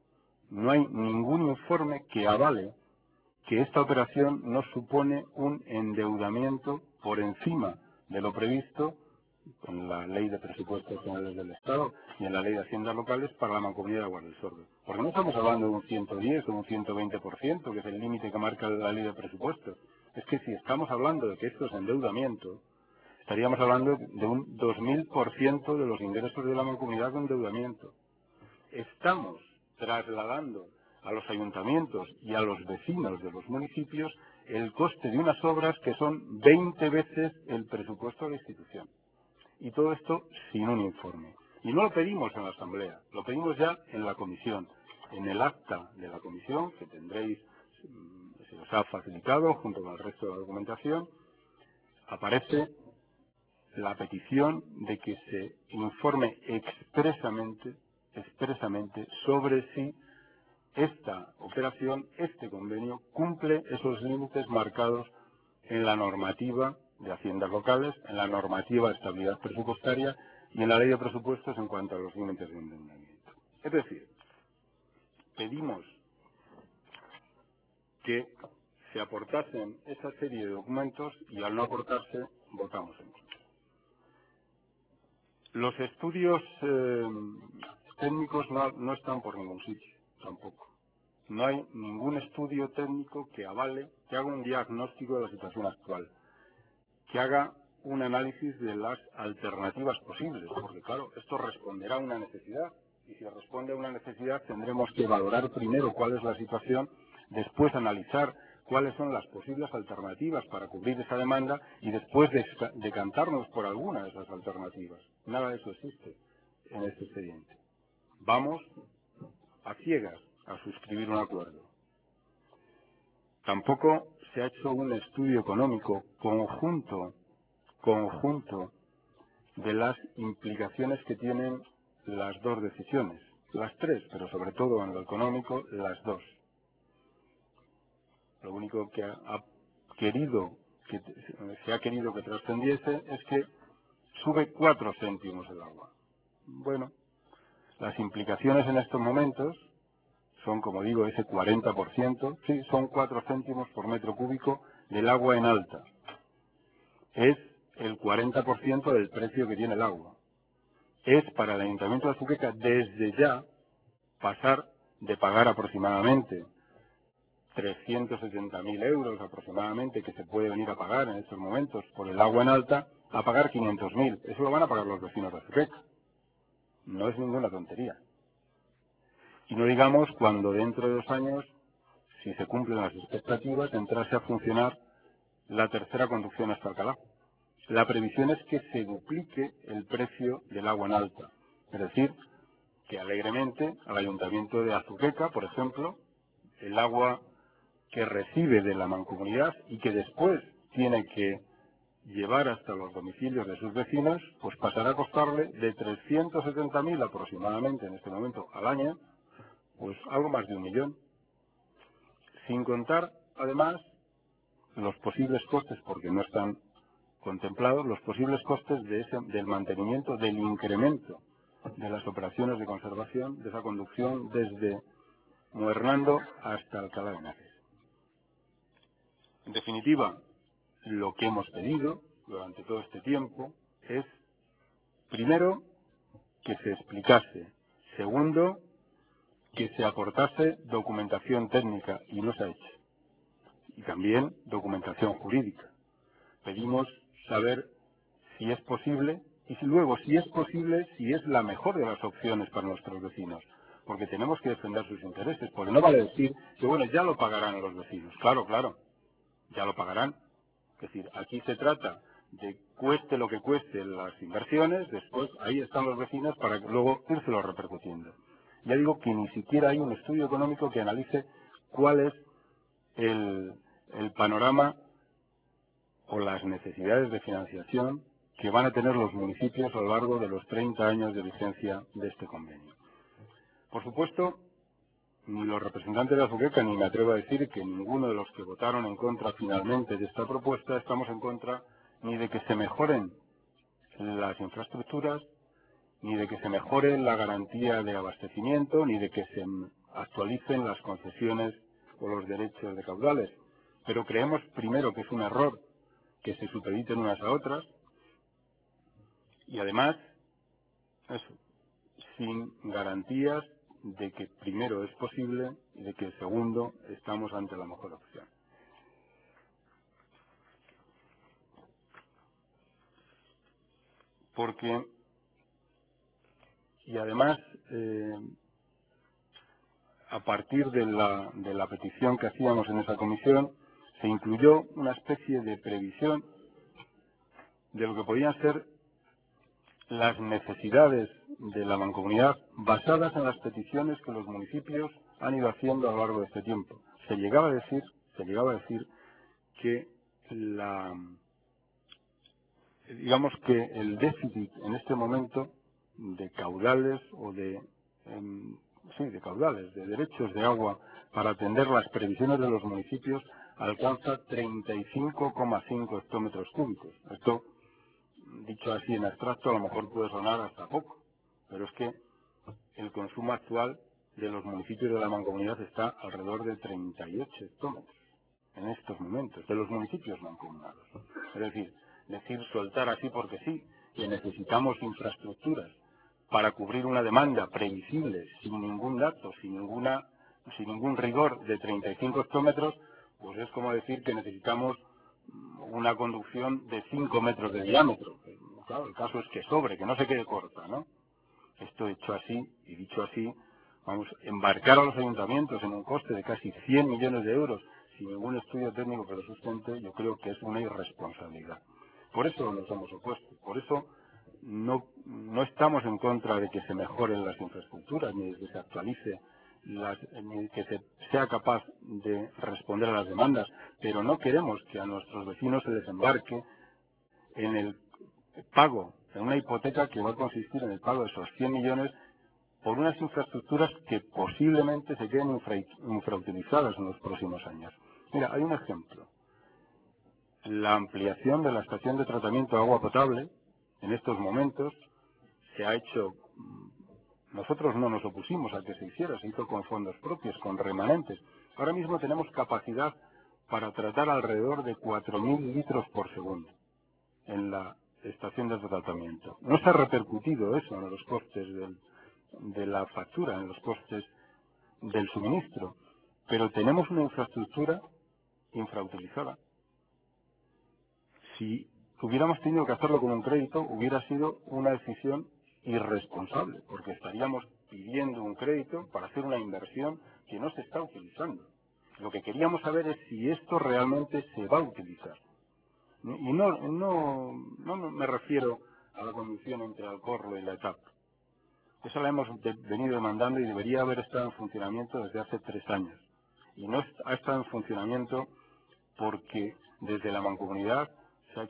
No hay ningún informe que avale que esta operación no supone un endeudamiento por encima de lo previsto en la Ley de Presupuestos Generales del Estado y en la Ley de Haciendas Locales para la Mancomunidad de Aguas del Sorbe. Porque no estamos hablando de un ciento diez o un ciento veinte por ciento, que es el límite que marca la Ley de Presupuestos. Es que si estamos hablando de que esto es endeudamiento, estaríamos hablando de un dos mil por ciento de los ingresos de la mancomunidad de endeudamiento. Estamos trasladando a los ayuntamientos y a los vecinos de los municipios el coste de unas obras que son veinte veces el presupuesto de la institución. Y todo esto sin un informe. Y no lo pedimos en la Asamblea, lo pedimos ya en la Comisión. En el acta de la Comisión, que tendréis, se os ha facilitado junto con el resto de la documentación, aparece la petición de que se informe expresamente, expresamente sobre si esta operación, este convenio, cumple esos límites marcados en la normativa de haciendas locales, en la normativa de estabilidad presupuestaria y en la ley de presupuestos en cuanto a los límites de endeudamiento. Es decir, pedimos que se aportasen esa serie de documentos y al no aportarse, votamos en contra. Los estudios eh, técnicos no, no están por ningún sitio, tampoco. No hay ningún estudio técnico que avale, que haga un diagnóstico de la situación actual, que haga un análisis de las alternativas posibles, porque claro, esto responderá a una necesidad, y si responde a una necesidad tendremos que valorar primero cuál es la situación, después analizar cuáles son las posibles alternativas para cubrir esa demanda y después decantarnos por alguna de esas alternativas. Nada de eso existe en este expediente. Vamos a ciegas a suscribir un acuerdo. Tampoco se ha hecho un estudio económico conjunto, conjunto de las implicaciones que tienen las dos decisiones. Las tres, pero sobre todo en lo económico, las dos. Lo único que ha querido, que se ha querido que trascendiese es que sube cuatro céntimos el agua. Bueno, las implicaciones en estos momentos son, como digo, ese cuarenta por ciento, sí, son cuatro céntimos por metro cúbico del agua en alta. Es el cuarenta por ciento del precio que tiene el agua. Es para el Ayuntamiento de Azuqueca desde ya pasar de pagar aproximadamente trescientos setenta mil euros aproximadamente que se puede venir a pagar en estos momentos por el agua en alta, a pagar quinientos mil. Eso lo van a pagar los vecinos de Azuqueca. No es ninguna tontería. Y no digamos cuando dentro de dos años, si se cumplen las expectativas, entrase a funcionar la tercera conducción hasta Alcalá. La previsión es que se duplique el precio del agua en alta. Es decir, que alegremente al Ayuntamiento de Azuqueca, por ejemplo, el agua que recibe de la mancomunidad y que después tiene que llevar hasta los domicilios de sus vecinos, pues pasará a costarle de trescientos setenta mil aproximadamente en este momento al año, pues algo más de un millón. Sin contar, además, los posibles costes, porque no están contemplados, los posibles costes de ese, del mantenimiento, del incremento de las operaciones de conservación, de esa conducción desde Muernando hasta Alcalá de Henares. En definitiva, lo que hemos pedido durante todo este tiempo es, primero, que se explicase, segundo, que se aportase documentación técnica, y no se ha hecho, y también documentación jurídica. Pedimos saber si es posible, y si luego, si es posible, si es la mejor de las opciones para nuestros vecinos, porque tenemos que defender sus intereses, porque no vale decir que, bueno, ya lo pagarán los vecinos. Claro, claro, ya lo pagarán. Es decir, aquí se trata de cueste lo que cueste las inversiones, después ahí están los vecinos para luego írselo repercutiendo. Ya digo que ni siquiera hay un estudio económico que analice cuál es el, el panorama o las necesidades de financiación que van a tener los municipios a lo largo de los treinta años de vigencia de este convenio. Por supuesto, ni los representantes de la Azuqueca, ni me atrevo a decir que ninguno de los que votaron en contra finalmente de esta propuesta, estamos en contra ni de que se mejoren las infraestructuras, ni de que se mejore la garantía de abastecimiento, ni de que se actualicen las concesiones o los derechos de caudales. Pero creemos primero que es un error que se supediten unas a otras y además, eso, sin garantías de que primero es posible y de que segundo estamos ante la mejor opción. Porque, y además, eh, a partir de la, de la petición que hacíamos en esa comisión, se incluyó una especie de previsión de lo que podían ser las necesidades de la mancomunidad basadas en las peticiones que los municipios han ido haciendo a lo largo de este tiempo. Se llegaba a decir, se llegaba a decir que la, digamos que el déficit en este momento de caudales o de, eh, sí, de caudales, de derechos de agua para atender las previsiones de los municipios alcanza treinta y cinco coma cinco hectómetros cúbicos. Esto, dicho así en abstracto, a lo mejor puede sonar hasta poco, pero es que el consumo actual de los municipios de la mancomunidad está alrededor de treinta y ocho hectómetros en estos momentos, de los municipios mancomunados. Es decir, decir soltar así porque sí, que necesitamos infraestructuras para cubrir una demanda previsible, sin ningún dato, sin ninguna, sin ningún rigor de treinta y cinco hectómetros, pues es como decir que necesitamos una conducción de cinco metros de diámetro. Claro, el caso es que sobre, que no se quede corta, ¿no? Esto hecho así, y dicho así, vamos, embarcar a los ayuntamientos en un coste de casi cien millones de euros sin ningún estudio técnico que lo sustente, yo creo que es una irresponsabilidad. Por eso nos hemos opuesto, por eso no, no estamos en contra de que se mejoren las infraestructuras, ni de que se actualice, las, ni de que se sea capaz de responder a las demandas, pero no queremos que a nuestros vecinos se les embarque en el pago, en una hipoteca que va a consistir en el pago de esos cien millones por unas infraestructuras que posiblemente se queden infra, infrautilizadas en los próximos años. Mira, hay un ejemplo. La ampliación de la estación de tratamiento de agua potable, en estos momentos, se ha hecho, nosotros no nos opusimos a que se hiciera, se hizo con fondos propios, con remanentes. Ahora mismo tenemos capacidad para tratar alrededor de cuatro mil litros por segundo en la estación de tratamiento. No se ha repercutido eso en los costes del, de la factura, en los costes del suministro, pero tenemos una infraestructura infrautilizada. Si hubiéramos tenido que hacerlo con un crédito, hubiera sido una decisión irresponsable, porque estaríamos pidiendo un crédito para hacer una inversión que no se está utilizando. Lo que queríamos saber es si esto realmente se va a utilizar. Y no, no, no me refiero a la conducción entre Alcorro y la etapa. Esa la hemos de, venido demandando y debería haber estado en funcionamiento desde hace tres años. Y no ha estado en funcionamiento porque desde la mancomunidad se ha hecho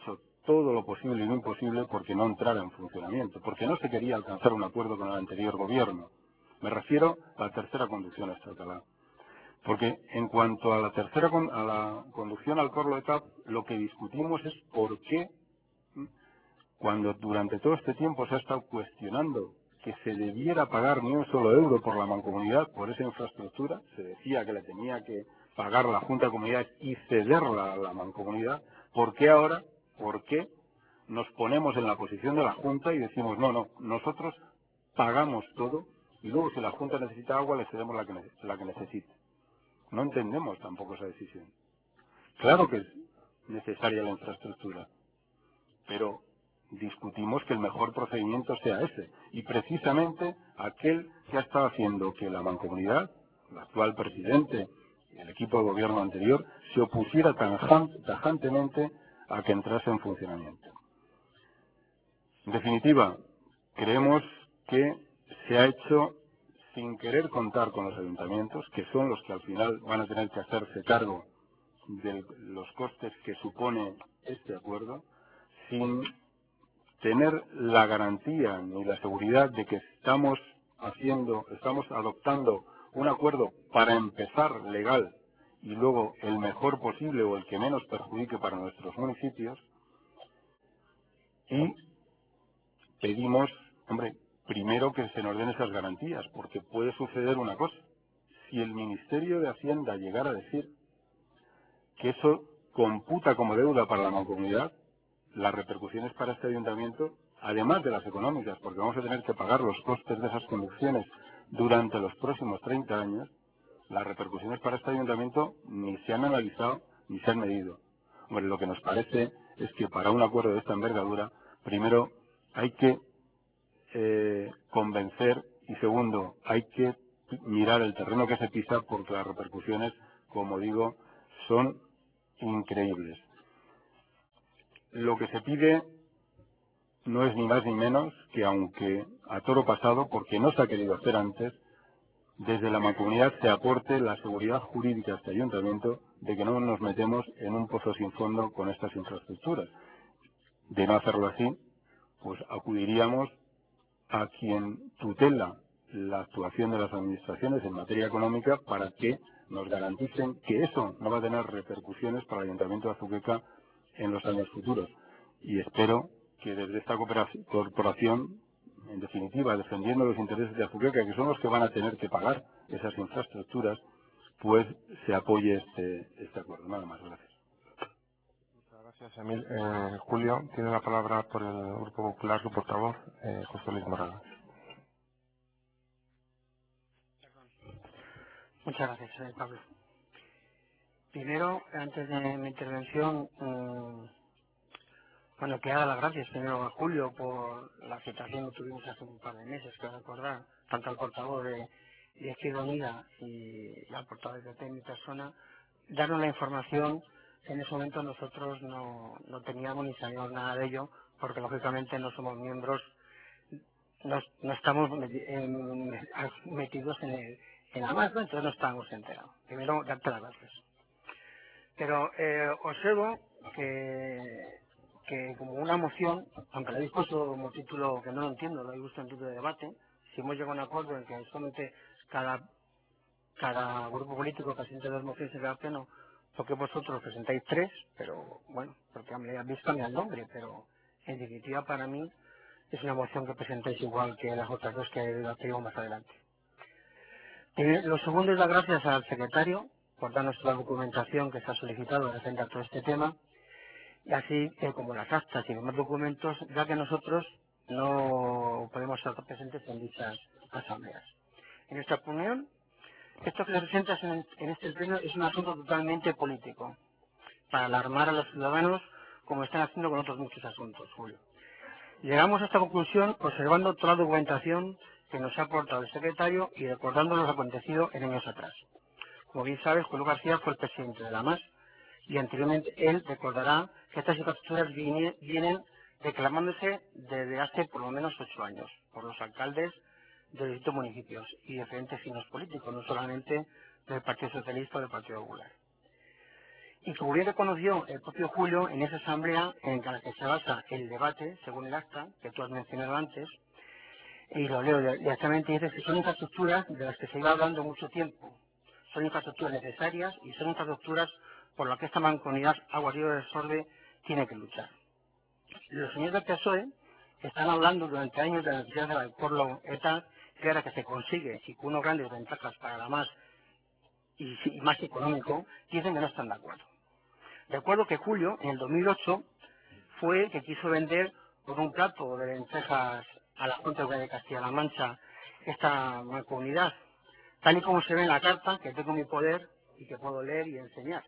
todo lo posible y lo imposible porque no entrara en funcionamiento, porque no se quería alcanzar un acuerdo con el anterior gobierno. Me refiero a la tercera conducción estatal. Porque en cuanto a la tercera con, a la conducción al Corlo de Cap, lo que discutimos es por qué, cuando durante todo este tiempo se ha estado cuestionando que se debiera pagar ni un solo euro por la mancomunidad, por esa infraestructura, se decía que le tenía que pagar la Junta de Comunidades y cederla a la mancomunidad, ¿por qué ahora, por qué nos ponemos en la posición de la Junta y decimos, no, no, nosotros pagamos todo y luego si la Junta necesita agua le cedemos la que, la que necesite? No entendemos tampoco esa decisión. Claro que es necesaria la infraestructura, pero discutimos que el mejor procedimiento sea ese. Y precisamente aquel que ha estado haciendo que la mancomunidad, el actual presidente y el equipo de gobierno anterior, se opusiera tajantemente a que entrase en funcionamiento. En definitiva, creemos que se ha hecho sin querer contar con los ayuntamientos, que son los que al final van a tener que hacerse cargo de los costes que supone este acuerdo, sin tener la garantía ni la seguridad de que estamos haciendo, estamos adoptando un acuerdo para empezar legal y luego el mejor posible o el que menos perjudique para nuestros municipios. Y pedimos, hombre, primero que se nos den esas garantías, porque puede suceder una cosa. Si el Ministerio de Hacienda llegara a decir que eso computa como deuda para la mancomunidad, las repercusiones para este ayuntamiento, además de las económicas, porque vamos a tener que pagar los costes de esas conducciones durante los próximos treinta años, las repercusiones para este ayuntamiento ni se han analizado ni se han medido. Hombre, lo que nos parece es que para un acuerdo de esta envergadura, primero hay que eh, convencer y segundo, hay que mirar el terreno que se pisa porque las repercusiones, como digo, son increíbles. Lo que se pide no es ni más ni menos que, aunque a toro pasado, porque no se ha querido hacer antes, desde la mancomunidad se aporte la seguridad jurídica a este ayuntamiento de que no nos metemos en un pozo sin fondo con estas infraestructuras. De no hacerlo así, pues acudiríamos a quien tutela la actuación de las administraciones en materia económica para que nos garanticen que eso no va a tener repercusiones para el Ayuntamiento de Azuqueca en los años futuros. Y espero que desde esta corporación, en definitiva, defendiendo los intereses de Azuqueca, que son los que van a tener que pagar esas infraestructuras, pues se apoye este, este acuerdo. Nada más, gracias. Muchas gracias, Emil. Eh, Julio, tiene la palabra por el Grupo Popular su portavoz, eh, José Luis Morales. Muchas gracias, eh, Pablo. Primero, antes de mi intervención, eh, bueno, que haga las gracias primero a Julio por la citación que tuvimos hace un par de meses, que recordar, tanto al portavoz de, de Izquierda Unida y, y al portavoz de P T en mi persona, darnos la información que en ese momento nosotros no, no teníamos ni sabíamos nada de ello, porque lógicamente no somos miembros, no, no estamos meti- en- metidos en el en la masa, entonces no estábamos enterados. Primero, darte las gracias. Pero eh, observo que, que como una moción, aunque la habéis puesto como título, que no lo entiendo, lo habéis puesto en título de debate, si hemos llegado a un acuerdo en que solamente cada, cada grupo político presente dos mociones en el pleno, porque vosotros presentáis tres, pero bueno, porque habéis cambiado el nombre, pero en definitiva para mí es una moción que presentáis igual que las otras dos que la traigo más adelante. Eh, lo segundo es dar gracias al secretario por darnos la documentación que se ha solicitado referente a todo este tema, y así eh, como las actas y demás documentos, ya que nosotros no podemos estar presentes en dichas asambleas. En nuestra opinión, esto que se presenta en, en este pleno es un asunto totalmente político, para alarmar a los ciudadanos como están haciendo con otros muchos asuntos, Julio. Llegamos a esta conclusión observando toda la documentación que nos ha aportado el secretario y recordando lo acontecido en años atrás. Como bien sabes, Julio García fue el presidente de la M A S y anteriormente él recordará que estas infraestructuras vienen reclamándose desde hace por lo menos ocho años por los alcaldes de los distintos municipios y diferentes signos políticos, no solamente del Partido Socialista o del Partido Popular. y como bien reconoció el propio Julio en esa asamblea en la que se basa el debate, según el acta que tú has mencionado antes, y lo leo directamente, dice que son infraestructuras de las que se iba hablando mucho tiempo, son infraestructuras necesarias y son infraestructuras por las que esta mancomunidad Agua Río del Sorbe tiene que luchar. Los señores del P S O E están hablando durante años de la necesidad del pueblo ETA, que ahora que se consigue y con unas grandes ventajas para la más y, y más económico, dicen que no están de acuerdo. Recuerdo que Julio, en el dos mil ocho, fue el que quiso vender por un plato de lentejas a la Junta de Castilla-La Mancha esta mancomunidad, tal y como se ve en la carta que tengo en mi poder y que puedo leer y enseñar.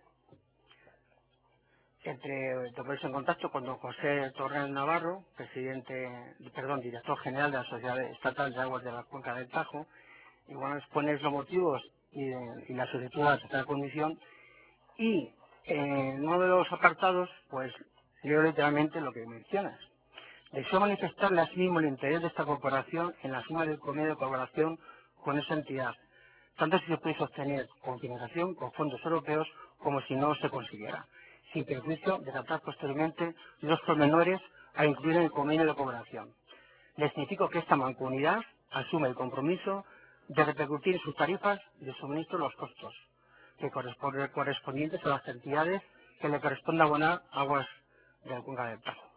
Entre, te pones en contacto con don José Torres Navarro, presidente, perdón, director general de la Sociedad Estatal de Aguas de la Cuenca del Tajo, y bueno, expones los motivos y, y la solicitud de esta condición, y en uno de los apartados, pues leo literalmente lo que mencionas. Deseo manifestarle asimismo el interés de esta corporación en la suma del convenio de colaboración con esa entidad, tanto si se puede sostener con financiación con fondos europeos como si no se consiguiera, sin perjuicio de tratar posteriormente los pormenores a incluir en el convenio de cooperación. Les significo que esta mancomunidad asume el compromiso de repercutir en sus tarifas de suministro los costos que corresponden correspondientes a las entidades que le corresponde abonar aguas de la Cuenca del Tajo.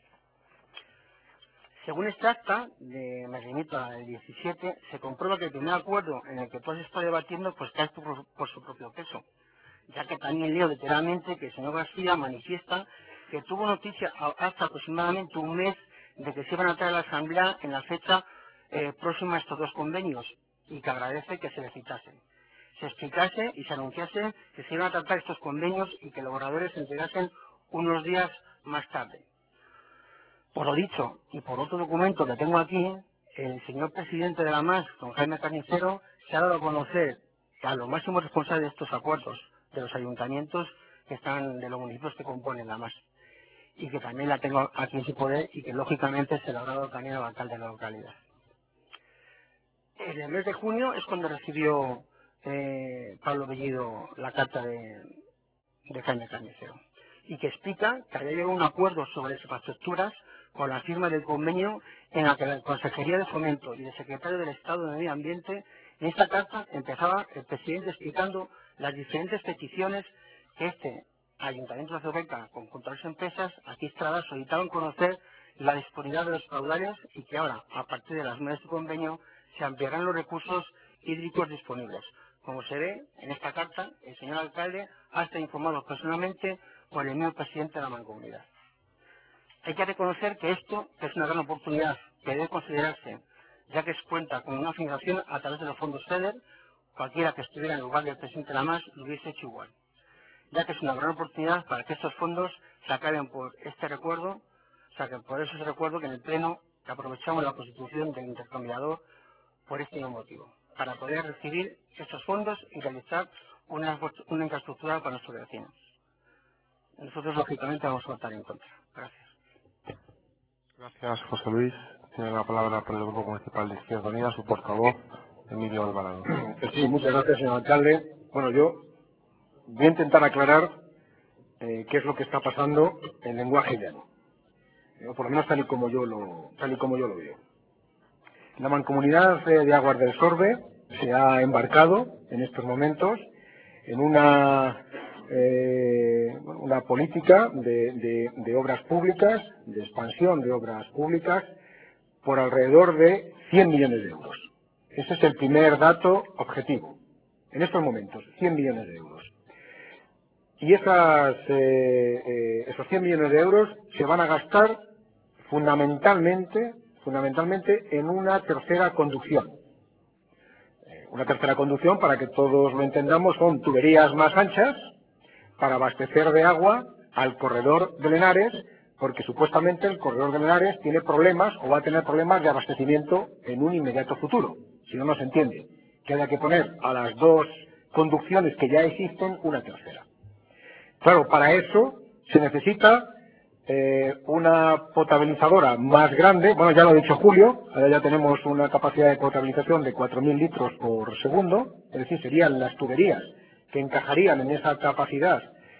Según este acta, de, me remito al diecisiete, se comprueba que el primer acuerdo en el que tú has estado debatiendo pues cae por, por su propio peso, ya que también leo literalmente que el señor García manifiesta que tuvo noticia hasta aproximadamente un mes de que se iban a traer a la Asamblea en la fecha eh, próxima a estos dos convenios y que agradece que se le citasen, se explicase y se anunciase que se iban a tratar estos convenios y que los oradores se entregasen unos días más tarde. Por lo dicho, y por otro documento que tengo aquí, el señor presidente de la M A S, don Jaime Carnicero, se ha dado a conocer a los máximos responsables de estos acuerdos de los ayuntamientos que están, de los municipios que componen la M A S, y que también la tengo aquí en su poder y que lógicamente se la ha dado también al alcalde de la localidad. En el mes de junio es cuando recibió eh, Pablo Bellido la carta de, de Jaime Carnicero, y que explica que había llegado a un acuerdo sobre las infraestructuras con la firma del convenio en la que la Consejería de Fomento y el Secretario del Estado de Medio Ambiente, en esta carta empezaba el presidente explicando las diferentes peticiones que este Ayuntamiento de Azobeca, conjunto a las empresas aquí estradas, solicitaron conocer la disponibilidad de los caudales y que ahora, a partir de las medidas de este convenio, se ampliarán los recursos hídricos disponibles. Como se ve en esta carta, el señor alcalde ha estado informado personalmente por el mismo presidente de la mancomunidad. Hay que reconocer que esto es una gran oportunidad que debe considerarse, ya que cuenta con una financiación a través de los fondos FEDER, cualquiera que estuviera en lugar del presidente de la M A S lo hubiese hecho igual, ya que es una gran oportunidad para que estos fondos se acaben por este recuerdo, o sea que por eso se recuerdo que en el Pleno que aprovechamos la constitución del intercambiador por este mismo motivo, para poder recibir estos fondos y realizar una, una infraestructura para nuestros vecinos. Nosotros, lógicamente, vamos a votar en contra. Gracias. Gracias, José Luis. Tiene la palabra por el Grupo Municipal de Izquierda Unida, su portavoz, Emilio Alvarado. Sí, muchas gracias, señor alcalde. Bueno, yo voy a intentar aclarar eh, qué es lo que está pasando en lenguaje llano, eh, o por lo menos tal y como yo lo, tal y como yo lo veo. La Mancomunidad de Aguas del Sorbe se ha embarcado en estos momentos en una, eh, una política de, de, de obras públicas, de expansión de obras públicas, por alrededor de cien millones de euros. Ese es el primer dato objetivo. En estos momentos, cien millones de euros. Y esas, eh, eh, esos cien millones de euros se van a gastar fundamentalmente, fundamentalmente en una tercera conducción. Eh, una tercera conducción, para que todos lo entendamos, son tuberías más anchas para abastecer de agua al corredor de Lenares, porque supuestamente el corredor de Lenares tiene problemas o va a tener problemas de abastecimiento en un inmediato futuro. Si no, no se entiende que haya que poner a las dos conducciones que ya existen una tercera. Claro, para eso se necesita eh, una potabilizadora más grande. Bueno, ya lo ha dicho Julio, ahora ya tenemos una capacidad de potabilización de cuatro mil litros por segundo, es decir, serían las tuberías que encajarían en esa capacidad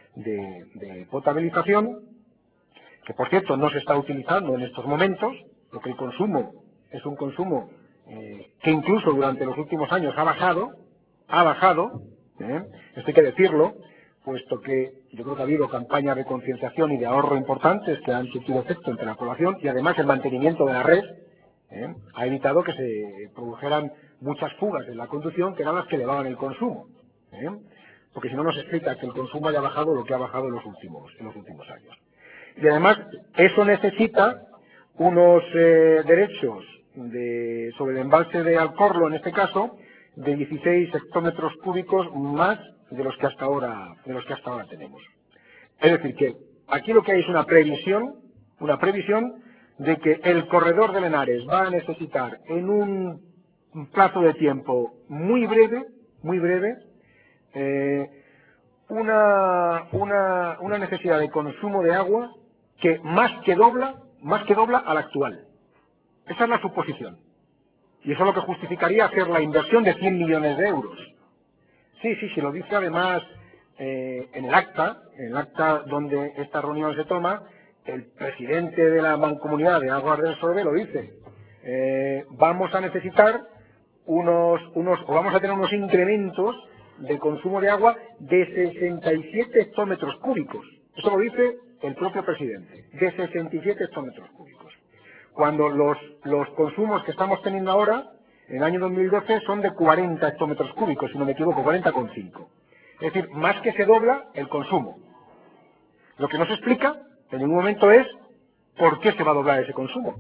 de, de potabilización, que por cierto no se está utilizando en estos momentos, porque el consumo es un consumo eh, que incluso durante los últimos años ha bajado, ha bajado, ¿eh? Esto hay que decirlo, puesto que yo creo que ha habido campañas de concienciación y de ahorro importantes que han surtido efecto entre la población, y además el mantenimiento de la red ¿eh? ha evitado que se produjeran muchas fugas en la conducción, que eran las que elevaban el consumo, ¿eh? porque si no nos explica que el consumo haya bajado lo que ha bajado en los últimos, en los últimos años. Y además eso necesita unos eh, derechos de, sobre el embalse de Alcorlo, en este caso, de dieciséis hectómetros cúbicos más de los que hasta ahora, de los que hasta ahora tenemos. Es decir, que aquí lo que hay es una previsión, una previsión de que el corredor del Henares va a necesitar en un plazo de tiempo muy breve, muy breve, eh, una, una, una necesidad de consumo de agua que más que dobla, más que dobla a la actual. Esa es la suposición. Y eso es lo que justificaría hacer la inversión de cien millones de euros. Sí, sí, se lo dice además eh, en el acta, en el acta donde esta reunión se toma, el presidente de la Mancomunidad de Aguas del Sorbe lo dice. Eh, vamos a necesitar unos, unos, o vamos a tener unos incrementos de consumo de agua de sesenta y siete hectómetros cúbicos. Eso lo dice el propio presidente, de sesenta y siete hectómetros cúbicos. Cuando los, los consumos que estamos teniendo ahora, en el año dos mil doce, son de cuarenta hectómetros cúbicos, si no me equivoco, cuarenta coma cinco. Es decir, más que se dobla el consumo. Lo que no se explica en ningún momento es por qué se va a doblar ese consumo.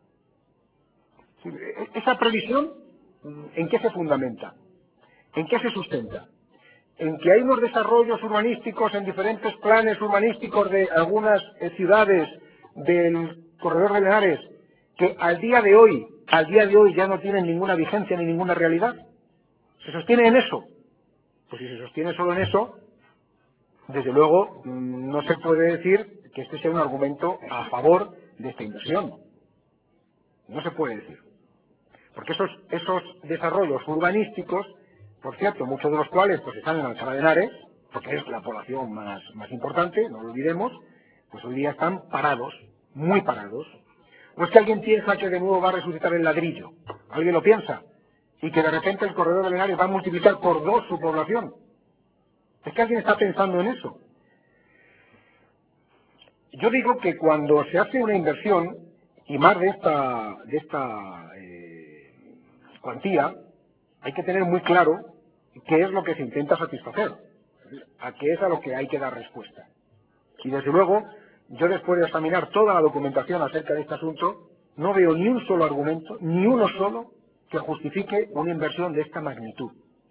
Esa previsión, ¿en qué se fundamenta? ¿En qué se sustenta? En que hay unos desarrollos urbanísticos en diferentes planes urbanísticos de algunas eh, ciudades del corredor de Henares que al día de hoy, al día de hoy ya no tienen ninguna vigencia ni ninguna realidad. ¿Se sostiene en eso? Pues si se sostiene solo en eso, desde luego no se puede decir que este sea un argumento a favor de esta inversión. No se puede decir. Porque esos, esos desarrollos urbanísticos, por cierto, muchos de los cuales pues están en Alcalá de Henares, porque es la población más, más importante, no lo olvidemos, pues hoy día están parados, muy parados. ¿O es que alguien piensa que de nuevo va a resucitar el ladrillo? ¿Alguien lo piensa? Y que de repente el corredor de Henares va a multiplicar por dos su población. ¿Es que alguien está pensando en eso? Yo digo que cuando se hace una inversión, y más de esta, de esta eh, cuantía, hay que tener muy claro qué es lo que se intenta satisfacer, a qué es a lo que hay que dar respuesta. Y desde luego, yo después de examinar toda la documentación acerca de este asunto, no veo ni un solo argumento, ni uno solo, que justifique una inversión de esta magnitud.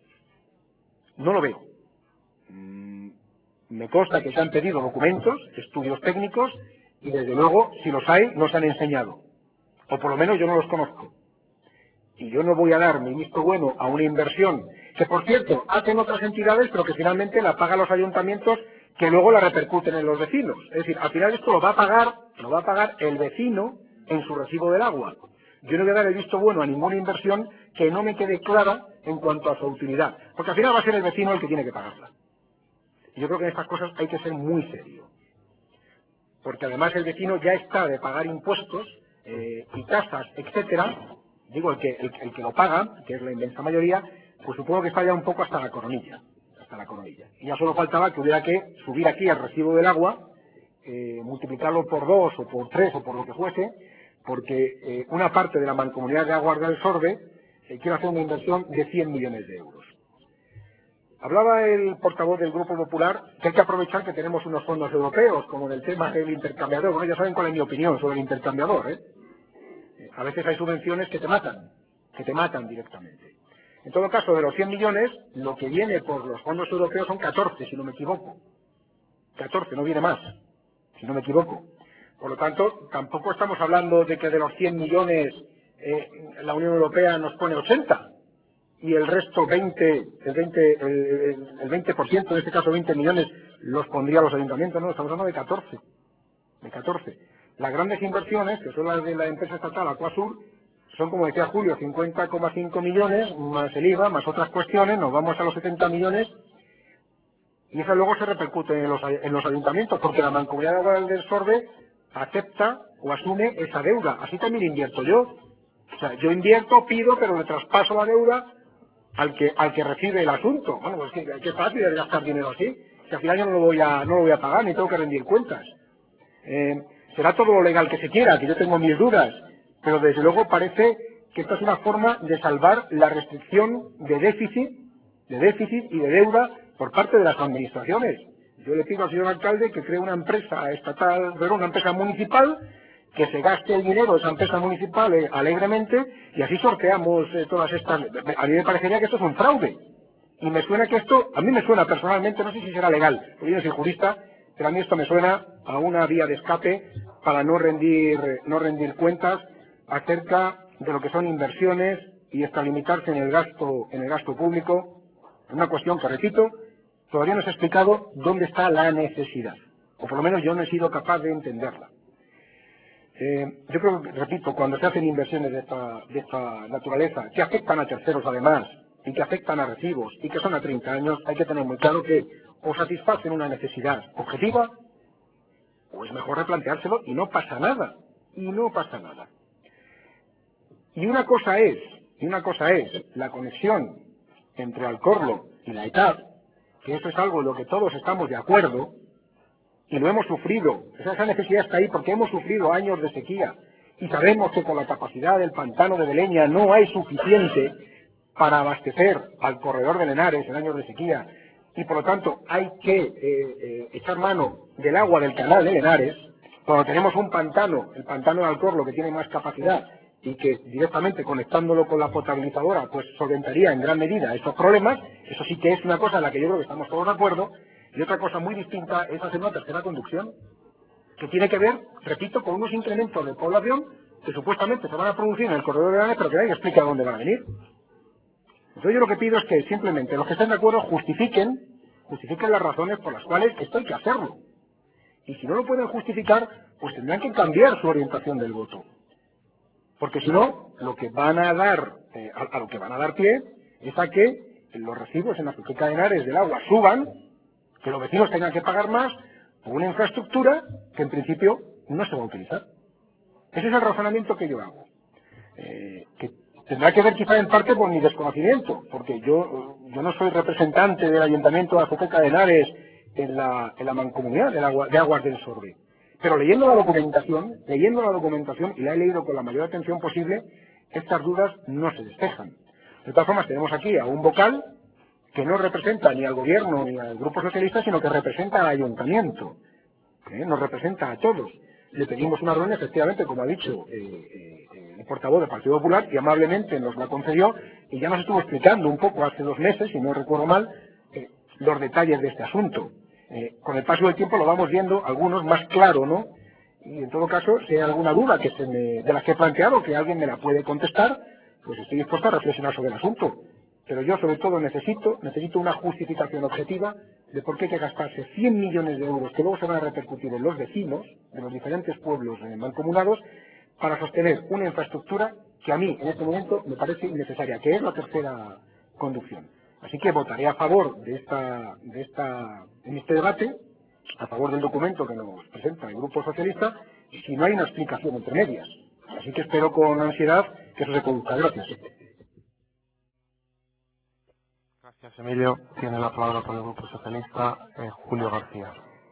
No lo veo. Mm, me consta que se han pedido documentos, estudios técnicos, y desde luego, si los hay, no se han enseñado. O por lo menos yo no los conozco. Y yo no voy a dar mi visto bueno a una inversión que, por cierto, hacen otras entidades, pero que finalmente la pagan los ayuntamientos, que luego la repercuten en los vecinos. Es decir, al final esto lo va a pagar, lo va a pagar el vecino en su recibo del agua. Yo no voy a dar el visto bueno a ninguna inversión que no me quede clara en cuanto a su utilidad, porque al final va a ser el vecino el que tiene que pagarla. Y yo creo que en estas cosas hay que ser muy serio, porque además el vecino ya está de pagar impuestos eh, y tasas, etcétera. Digo, el que, el, el que lo paga, que es la inmensa mayoría, pues supongo que está ya un poco hasta la coronilla, hasta la coronilla. Y ya solo faltaba que hubiera que subir aquí el recibo del agua, eh, multiplicarlo por dos o por tres o por lo que fuese, porque eh, una parte de la Mancomunidad de Aguas del Sorbe eh, quiere hacer una inversión de cien millones de euros. Hablaba el portavoz del Grupo Popular que hay que aprovechar que tenemos unos fondos europeos, como en el tema del intercambiador. Bueno, ya saben cuál es mi opinión sobre el intercambiador, ¿eh? A veces hay subvenciones que te matan, que te matan directamente. En todo caso, de los cien millones, lo que viene por los fondos europeos son catorce, si no me equivoco. catorce, no viene más, si no me equivoco. Por lo tanto, tampoco estamos hablando de que de los cien millones eh, la Unión Europea nos pone ochenta y el resto veinte, el veinte, el, el veinte por ciento, en este caso veinte millones, los pondría los ayuntamientos. No, estamos hablando de catorce. De catorce. Las grandes inversiones, que son las de la empresa estatal Aquasur, son, como decía Julio, cincuenta coma cinco millones, más el I V A, más otras cuestiones, nos vamos a los setenta millones, y eso luego se repercute en los, en los ayuntamientos, porque la Mancomunidad de Aguas del Sorbe acepta o asume esa deuda. Así también invierto yo. O sea, yo invierto, pido, pero le traspaso la deuda al que al que recibe el asunto. Bueno, pues que, que fácil es gastar dinero así. Si al final yo no lo voy a, no lo voy a pagar, ni tengo que rendir cuentas. Eh, será todo lo legal que se quiera, que yo tengo mis dudas, pero desde luego parece que esta es una forma de salvar la restricción de déficit, de déficit y de deuda por parte de las administraciones. Yo le pido al señor alcalde que cree una empresa estatal, pero una empresa municipal, que se gaste el dinero de esa empresa municipal eh, alegremente, y así sorteamos eh, todas estas. A mí me parecería que esto es un fraude. Y me suena que esto, a mí me suena personalmente, no sé si será legal, porque yo no soy jurista, pero a mí esto me suena a una vía de escape para no rendir, no rendir cuentas acerca de lo que son inversiones y extralimitarse en el gasto, en el gasto público. Una cuestión que, repito, todavía no se ha explicado dónde está la necesidad, o por lo menos yo no he sido capaz de entenderla. Eh, yo creo que, repito, cuando se hacen inversiones de esta, de esta naturaleza, que afectan a terceros además, y que afectan a recibos, y que son a treinta años, hay que tener muy claro que o satisfacen una necesidad objetiva, o es mejor replanteárselo y no pasa nada, y no pasa nada. Y una cosa es, y una cosa es la conexión entre Alcorlo y la ETAP, que eso es algo en lo que todos estamos de acuerdo, y lo hemos sufrido, esa necesidad está ahí porque hemos sufrido años de sequía, y sabemos que con la capacidad del pantano de Beleña no hay suficiente para abastecer al corredor de Henares en años de sequía, y por lo tanto hay que eh, eh, echar mano del agua del canal de Henares, cuando tenemos un pantano, el pantano de Alcorlo, que tiene más capacidad y que directamente conectándolo con la potabilizadora pues solventaría en gran medida estos problemas. Eso sí que es una cosa en la que yo creo que estamos todos de acuerdo. Y otra cosa muy distinta es hacer una tercera conducción, que tiene que ver, repito, con unos incrementos de población que supuestamente se van a producir en el corredor de Henares, pero que nadie explica dónde van a venir. Entonces yo lo que pido es que simplemente los que estén de acuerdo justifiquen, justifiquen las razones por las cuales esto hay que hacerlo. Y si no lo pueden justificar, pues tendrán que cambiar su orientación del voto. Porque si no, lo que van a dar, eh, a, a lo que van a dar pie es a que los recibos en la Fuqueca de Henares del agua suban, que los vecinos tengan que pagar más por una infraestructura que en principio no se va a utilizar. Ese es el razonamiento que yo hago. Eh, que tendrá que ver quizá en parte por mi desconocimiento, porque yo, yo no soy representante del Ayuntamiento de la Fuqueca de Henares en la, en la mancomunidad de, agua, de Aguas del Sorbe. Pero leyendo la documentación, leyendo la documentación, y la he leído con la mayor atención posible, estas dudas no se despejan. De todas formas, tenemos aquí a un vocal que no representa ni al gobierno ni al grupo socialista, sino que representa al ayuntamiento, ¿eh? Nos representa a todos. Le pedimos una reunión, efectivamente, como ha dicho eh, eh, el portavoz del Partido Popular, y amablemente nos la concedió, y ya nos estuvo explicando un poco hace dos meses, si no recuerdo mal, eh, los detalles de este asunto. Eh, con el paso del tiempo lo vamos viendo, algunos más claro, ¿no? Y en todo caso, si hay alguna duda que se me, de las que he planteado, que alguien me la puede contestar, pues estoy dispuesto a reflexionar sobre el asunto. Pero yo sobre todo necesito, necesito una justificación objetiva de por qué hay que gastarse cien millones de euros que luego se van a repercutir en los vecinos de los diferentes pueblos eh, mancomunados para sostener una infraestructura que a mí en este momento me parece innecesaria, que es la tercera conducción. Así que votaré a favor de esta, de esta, en este debate, a favor del documento que nos presenta el Grupo Socialista, y si no hay una explicación entre medias. Así que espero con ansiedad que eso se produzca. Gracias. Gracias, Emilio. Tiene la palabra por el Grupo Socialista eh, Julio García.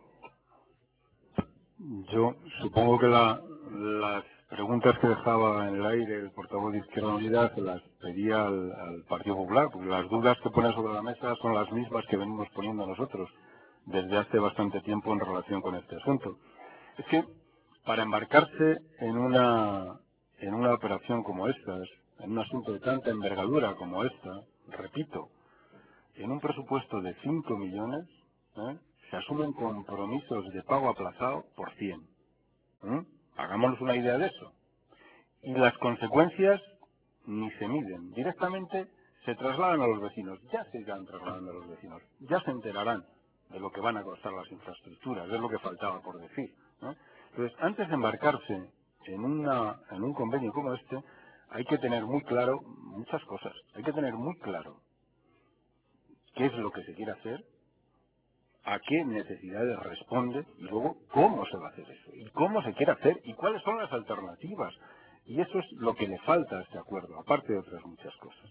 Yo supongo que la, las preguntas que dejaba en el aire el portavoz de Izquierda Unida se las pedía al, al Partido Popular, porque las dudas que pone sobre la mesa son las mismas que venimos poniendo nosotros desde hace bastante tiempo en relación con este asunto. Es que para embarcarse en una, en una operación como esta, en un asunto de tanta envergadura como esta, repito, en un presupuesto de cinco millones, ¿eh? se asumen compromisos de pago aplazado por cien. ¿eh? Hagámonos una idea de eso. Y las consecuencias ni se miden. Directamente se trasladan a los vecinos. Ya se irán trasladando a los vecinos. Ya se enterarán de lo que van a costar las infraestructuras. Es lo que faltaba por decir. ¿eh? Entonces, antes de embarcarse en, una, en un convenio como este, hay que tener muy claro muchas cosas. Hay que tener muy claro qué es lo que se quiere hacer, a qué necesidades responde y luego cómo se va a hacer eso, y cómo se quiere hacer, y cuáles son las alternativas. Y eso es lo que le falta a este acuerdo, aparte de otras muchas cosas.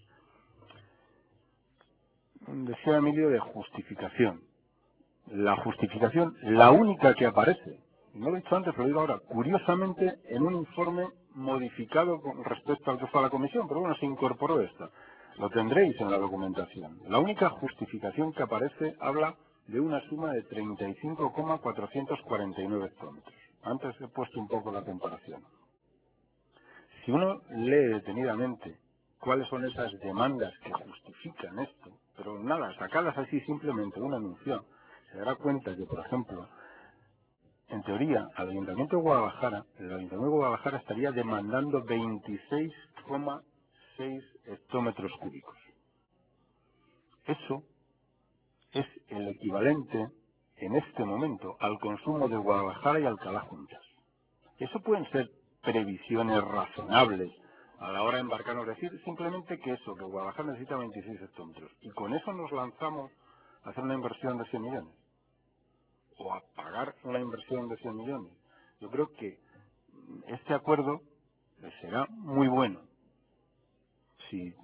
Decía Emilio de justificación. La justificación, la única que aparece, no lo he dicho antes, pero lo digo ahora, curiosamente en un informe modificado con respecto al que fue a la comisión, pero bueno, se incorporó esta. Lo tendréis en la documentación. La única justificación que aparece habla de una suma de treinta y cinco coma cuatrocientos cuarenta y nueve hectómetros. Antes he puesto un poco la comparación. Si uno lee detenidamente cuáles son esas demandas que justifican esto, pero nada, sacarlas así simplemente de una anuncio, se dará cuenta que, por ejemplo, en teoría, al Ayuntamiento de Guadalajara, el Ayuntamiento de Guadalajara estaría demandando veintiséis coma seis hectómetros cúbicos. Eso es el equivalente, en este momento, al consumo de Guadalajara y Alcalá juntas. Eso pueden ser previsiones razonables a la hora de embarcarnos, decir simplemente que eso, que Guadalajara necesita veintiséis hectómetros, y con eso nos lanzamos a hacer una inversión de cien millones, o a pagar una inversión de cien millones. Yo creo que este acuerdo será muy bueno, sí,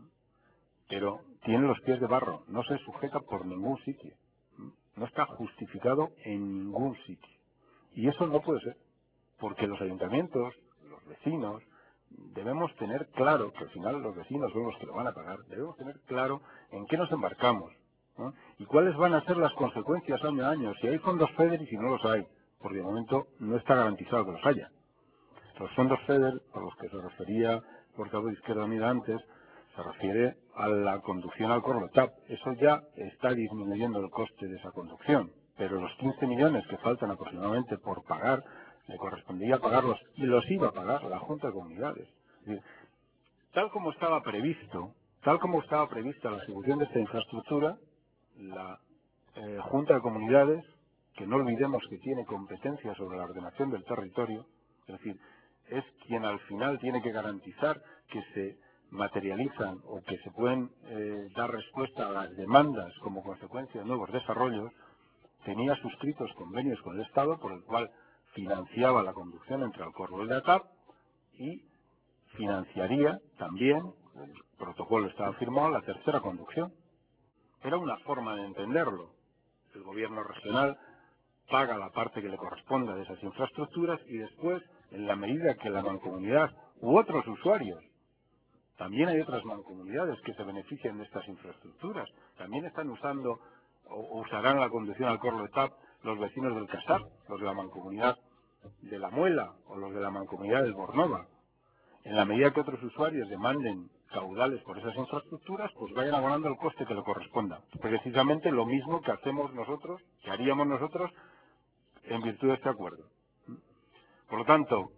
pero tiene los pies de barro, no se sujeta por ningún sitio, no está justificado en ningún sitio. Y eso no puede ser, porque los ayuntamientos, los vecinos, debemos tener claro, que al final los vecinos son los que lo van a pagar, debemos tener claro en qué nos embarcamos, ¿no? Y cuáles van a ser las consecuencias año a año, si hay fondos FEDER y si no los hay, porque de momento no está garantizado que los haya. Los fondos FEDER, a los que se refería el portavoz de Izquierda Unida antes, se refiere a la conducción al Corlotap. Eso ya está disminuyendo el coste de esa conducción, pero los quince millones que faltan aproximadamente por pagar, le correspondía pagarlos y los iba a pagar la Junta de Comunidades. Es decir, tal como estaba previsto, tal como estaba prevista la ejecución de esta infraestructura, la eh, Junta de Comunidades, que no olvidemos que tiene competencia sobre la ordenación del territorio, es decir, es quien al final tiene que garantizar que se materializan o que se pueden eh, dar respuesta a las demandas como consecuencia de nuevos desarrollos, tenía suscritos convenios con el Estado por el cual financiaba la conducción entre Alcorro y la TAP y financiaría también, el protocolo estaba firmado, la tercera conducción. Era una forma de entenderlo. El gobierno regional paga la parte que le corresponda de esas infraestructuras y después, en la medida que la mancomunidad u otros usuarios, también hay otras mancomunidades que se benefician de estas infraestructuras, también están usando o usarán la conducción al Corlotap los vecinos del Casar, los de la mancomunidad de La Muela o los de la mancomunidad del Bornova. En la medida que otros usuarios demanden caudales por esas infraestructuras, pues vayan abonando el coste que le corresponda. Precisamente lo mismo que hacemos nosotros, que haríamos nosotros en virtud de este acuerdo. Por lo tanto,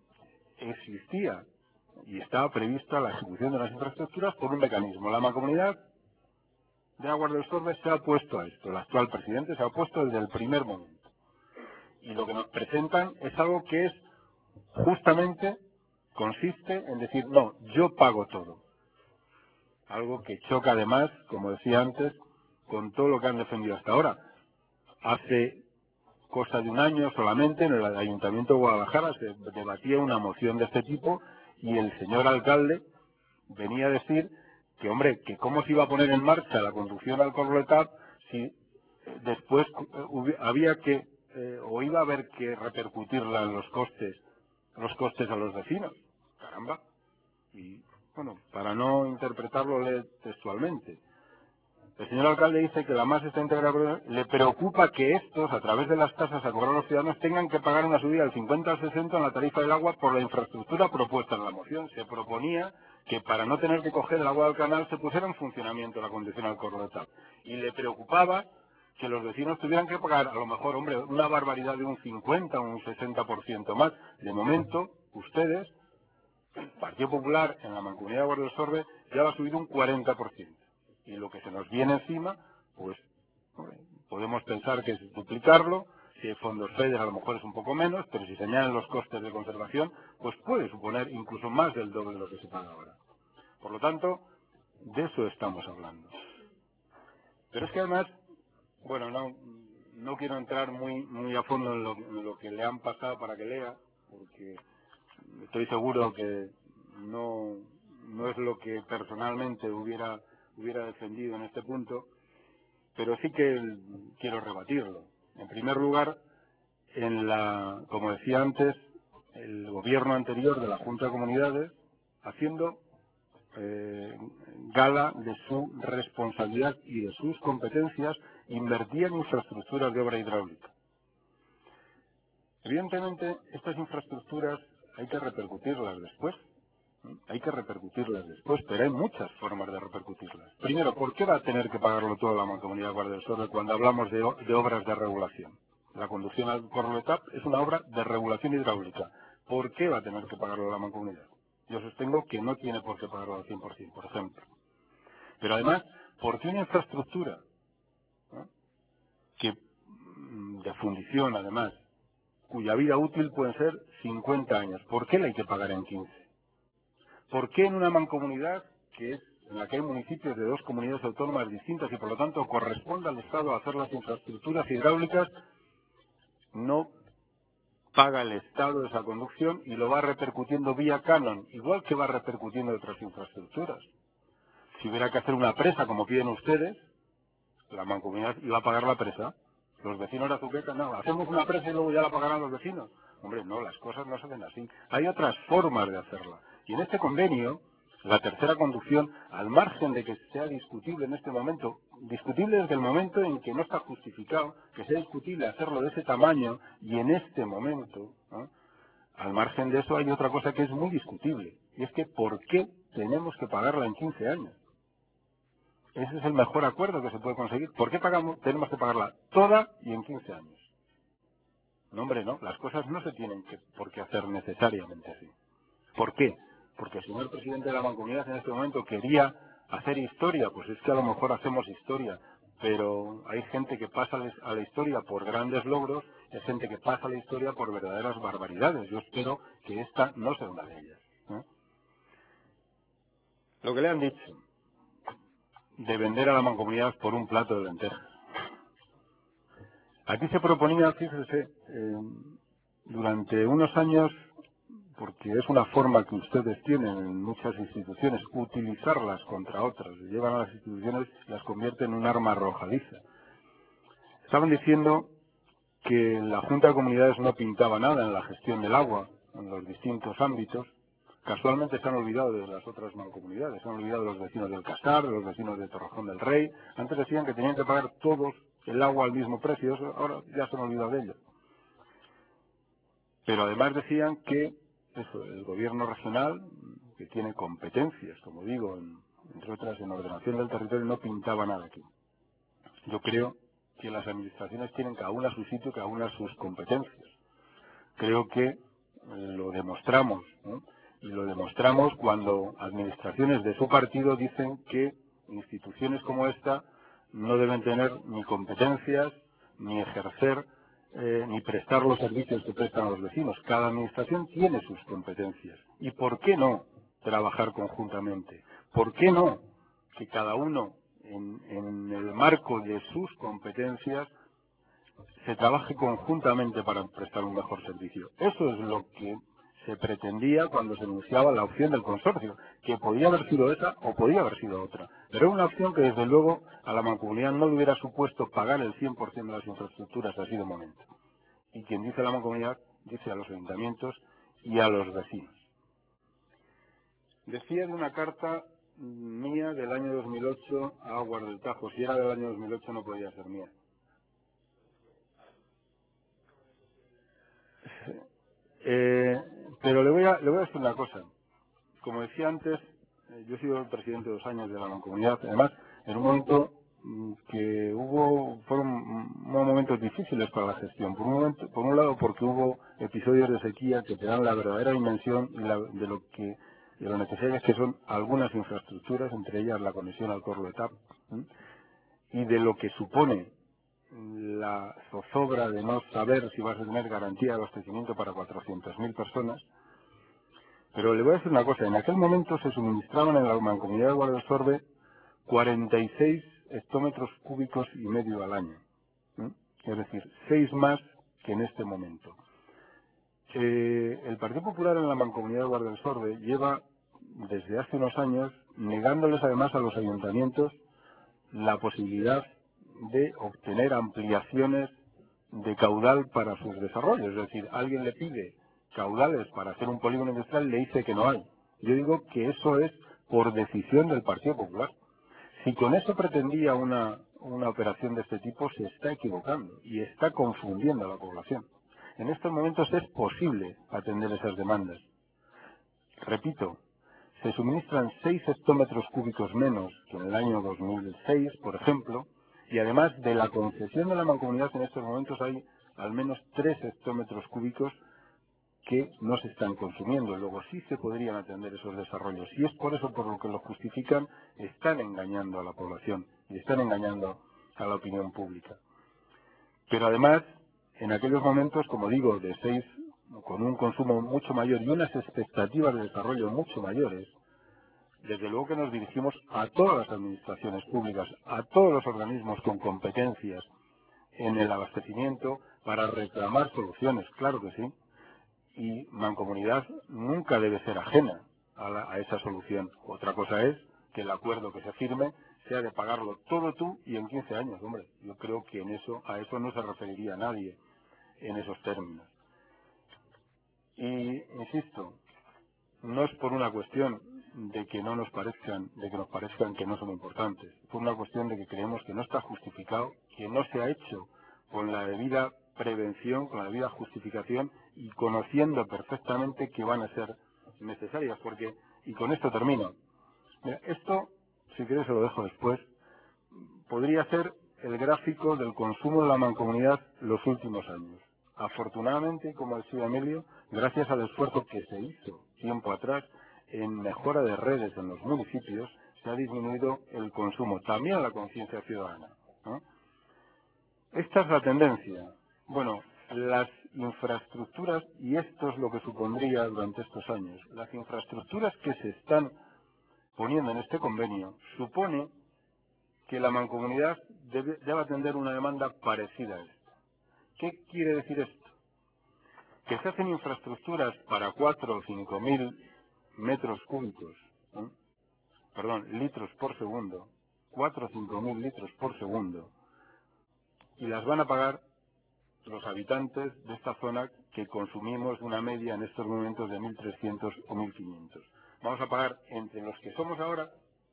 existía y estaba prevista la ejecución de las infraestructuras por un mecanismo. La Mancomunidad de Aguas del Sorbe se ha opuesto a esto. El actual presidente se ha opuesto desde el primer momento. Y lo que nos presentan es algo que es justamente consiste en decir, no, yo pago todo. Algo que choca además, como decía antes, con todo lo que han defendido hasta ahora. Hace cosa de un año solamente en el Ayuntamiento de Guadalajara se debatía una moción de este tipo y el señor alcalde venía a decir que, hombre, que cómo se iba a poner en marcha la conducción al Corlotap si después había que, eh, o iba a haber que repercutirla en los costes, los costes a los vecinos. Caramba. Y, bueno, para no interpretarlo lee textualmente. El señor alcalde dice que la MAS está integrada, le preocupa que estos, a través de las tasas a cobrar a los ciudadanos, tengan que pagar una subida del cincuenta al sesenta en la tarifa del agua por la infraestructura propuesta en la moción. Se proponía que para no tener que coger el agua del canal se pusiera en funcionamiento la condición al Corlotap. Y le preocupaba que los vecinos tuvieran que pagar, a lo mejor, hombre, una barbaridad de un cincuenta o un sesenta por ciento más. De momento, ustedes, el Partido Popular en la Mancomunidad de Aguas del Sorbe ya lo ha subido un cuarenta por ciento. Y lo que se nos viene encima, pues hombre, podemos pensar que es duplicarlo. Si hay fondos FEDER a lo mejor es un poco menos, pero si se añaden los costes de conservación, pues puede suponer incluso más del doble de lo que se paga ahora. Por lo tanto, de eso estamos hablando. Pero es que además, bueno, no... no quiero entrar muy muy a fondo en lo, en lo que le han pasado para que lea, porque estoy seguro que no, no es lo que personalmente hubiera, hubiera defendido en este punto, pero sí que quiero rebatirlo. En primer lugar, en la, como decía antes, el gobierno anterior de la Junta de Comunidades, haciendo eh, gala de su responsabilidad y de sus competencias, invertía en infraestructuras de obra hidráulica. Evidentemente, estas infraestructuras hay que repercutirlas después, ¿eh? hay que repercutirlas después, pero hay muchas formas de repercutirlas. Primero, ¿por qué va a tener que pagarlo todo la Mancomunidad Guardia del Sorbe cuando hablamos de, de obras de regulación? La conducción al Corloetap es una obra de regulación hidráulica. ¿Por qué va a tener que pagarlo la Mancomunidad? Yo sostengo que no tiene por qué pagarlo al cien por cien, por ejemplo. Pero además, ¿por qué una infraestructura, ¿no?, que de fundición, además, cuya vida útil pueden ser cincuenta años, ¿por qué la hay que pagar en quince? ¿Por qué en una mancomunidad que es en la que hay municipios de dos comunidades autónomas distintas y por lo tanto corresponde al Estado hacer las infraestructuras hidráulicas, no paga el Estado esa conducción y lo va repercutiendo vía canon, igual que va repercutiendo otras infraestructuras? Si hubiera que hacer una presa, como piden ustedes, la mancomunidad iba a pagar la presa. Los vecinos de Azuqueca, no, hacemos una presa y luego ya la pagarán los vecinos. Hombre, no, las cosas no se hacen así. Hay otras formas de hacerla. Y en este convenio, la tercera conducción, al margen de que sea discutible en este momento, discutible desde el momento en que no está justificado, que sea discutible hacerlo de ese tamaño y en este momento, ¿no?, al margen de eso hay otra cosa que es muy discutible, y es que ¿por qué tenemos que pagarla en quince años? Ese es el mejor acuerdo que se puede conseguir. ¿Por qué pagamos, tenemos que pagarla toda y en quince años? No, hombre, no. Las cosas no se tienen que, por qué hacer necesariamente así. ¿Por qué? Porque el señor presidente de la Mancomunidad en este momento quería hacer historia. Pues es que a lo mejor hacemos historia. Pero hay gente que pasa a la historia por grandes logros, hay gente que pasa a la historia por verdaderas barbaridades. Yo espero que esta no sea una de ellas, ¿eh? Lo que le han dicho de vender a la Mancomunidad por un plato de lentejas. Aquí se proponía, fíjese, eh, durante unos años, porque es una forma que ustedes tienen en muchas instituciones, utilizarlas contra otras, llevan a las instituciones y las convierten en un arma arrojadiza. Estaban diciendo que la Junta de Comunidades no pintaba nada en la gestión del agua, en los distintos ámbitos. Casualmente se han olvidado de las otras mancomunidades, se han olvidado de los vecinos del Casar, de los vecinos de Torrejón del Rey. Antes decían que tenían que pagar todos el agua al mismo precio, ahora ya se han olvidado de ello. Pero además decían que eso, el gobierno regional, que tiene competencias, como digo, en, entre otras en ordenación del territorio, no pintaba nada aquí. Yo creo que las administraciones tienen cada una su sitio, cada una sus competencias. Creo que eh, lo demostramos, ¿no? Y lo demostramos cuando administraciones de su partido dicen que instituciones como esta no deben tener ni competencias, ni ejercer, eh, ni prestar los servicios que prestan a los vecinos. Cada administración tiene sus competencias. ¿Y por qué no trabajar conjuntamente? ¿Por qué no que cada uno, en, en el marco de sus competencias, se trabaje conjuntamente para prestar un mejor servicio? Eso es lo que se pretendía cuando se anunciaba la opción del consorcio, que podía haber sido esa o podía haber sido otra. Pero era una opción que desde luego a la Mancomunidad no le hubiera supuesto pagar el cien por cien de las infraestructuras así de momento. Y quien dice la Mancomunidad dice a los ayuntamientos y a los vecinos. Decía en una carta mía del año dos mil ocho a Aguas del Tajo, si era del año dos mil ocho no podía ser mía. Eh, pero le voy, a, le voy a decir una cosa. Como decía antes, eh, yo he sido presidente dos años de la Mancomunidad, además, en un momento mm, que hubo, fueron mm, momentos difíciles para la gestión. Por un, momento, por un lado, porque hubo episodios de sequía que te dan la verdadera dimensión de, la, de lo que de lo necesarias que son algunas infraestructuras, entre ellas la conexión al Corloetap, ¿sí?, y de lo que supone la zozobra de no saber si vas a tener garantía de abastecimiento para cuatrocientas mil personas. Pero le voy a decir una cosa, en aquel momento se suministraban en la Mancomunidad de Guardia del Sorbe cuarenta y seis hectómetros cúbicos y medio al año, ¿sí? es decir, seis más que en este momento. Eh, el Partido Popular en la Mancomunidad de Guardia del Sorbe lleva desde hace unos años negándoles además a los ayuntamientos la posibilidad de obtener ampliaciones de caudal para sus desarrollos. Es decir, alguien le pide caudales para hacer un polígono industrial y le dice que no hay. Yo digo que eso es por decisión del Partido Popular. Si con eso pretendía una, una operación de este tipo, se está equivocando y está confundiendo a la población. En estos momentos es posible atender esas demandas. Repito, se suministran seis hectómetros cúbicos menos que en el año dos mil seis, por ejemplo, y además de la concesión de la mancomunidad en estos momentos hay al menos tres hectómetros cúbicos que no se están consumiendo. Luego sí se podrían atender esos desarrollos. Y es por eso por lo que lo justifican, están engañando a la población y están engañando a la opinión pública. Pero además, en aquellos momentos, como digo, de seis, con un consumo mucho mayor y unas expectativas de desarrollo mucho mayores, desde luego que nos dirigimos a todas las administraciones públicas, a todos los organismos con competencias en el abastecimiento para reclamar soluciones, claro que sí. Y Mancomunidad nunca debe ser ajena a, la, a esa solución. Otra cosa es que el acuerdo que se firme sea de pagarlo todo tú y en quince años, hombre. Yo creo que en eso, a eso no se referiría nadie en esos términos. Y insisto, no es por una cuestión de que no nos parezcan, de que nos parezcan que no son importantes, es por una cuestión de que creemos que no está justificado, que no se ha hecho con la debida prevención, con la debida justificación y conociendo perfectamente que van a ser necesarias, porque, y con esto termino, mira, esto, si quieres se lo dejo después, podría ser el gráfico del consumo de la mancomunidad los últimos años. Afortunadamente, como decía Emilio, gracias al esfuerzo que se hizo tiempo atrás en mejora de redes en los municipios, se ha disminuido el consumo, también la conciencia ciudadana, ¿no? Esta es la tendencia. Bueno, las infraestructuras, y esto es lo que supondría durante estos años, las infraestructuras que se están poniendo en este convenio, supone que la mancomunidad debe, debe atender una demanda parecida a esta. ¿Qué quiere decir esto? Que se hacen infraestructuras para cuatro o cinco mil metros cúbicos, ¿eh? perdón, litros por segundo, cuatro o cinco mil litros por segundo, y las van a pagar los habitantes de esta zona que consumimos una media en estos momentos de mil trescientos o mil quinientos. Vamos a pagar entre los que somos ahora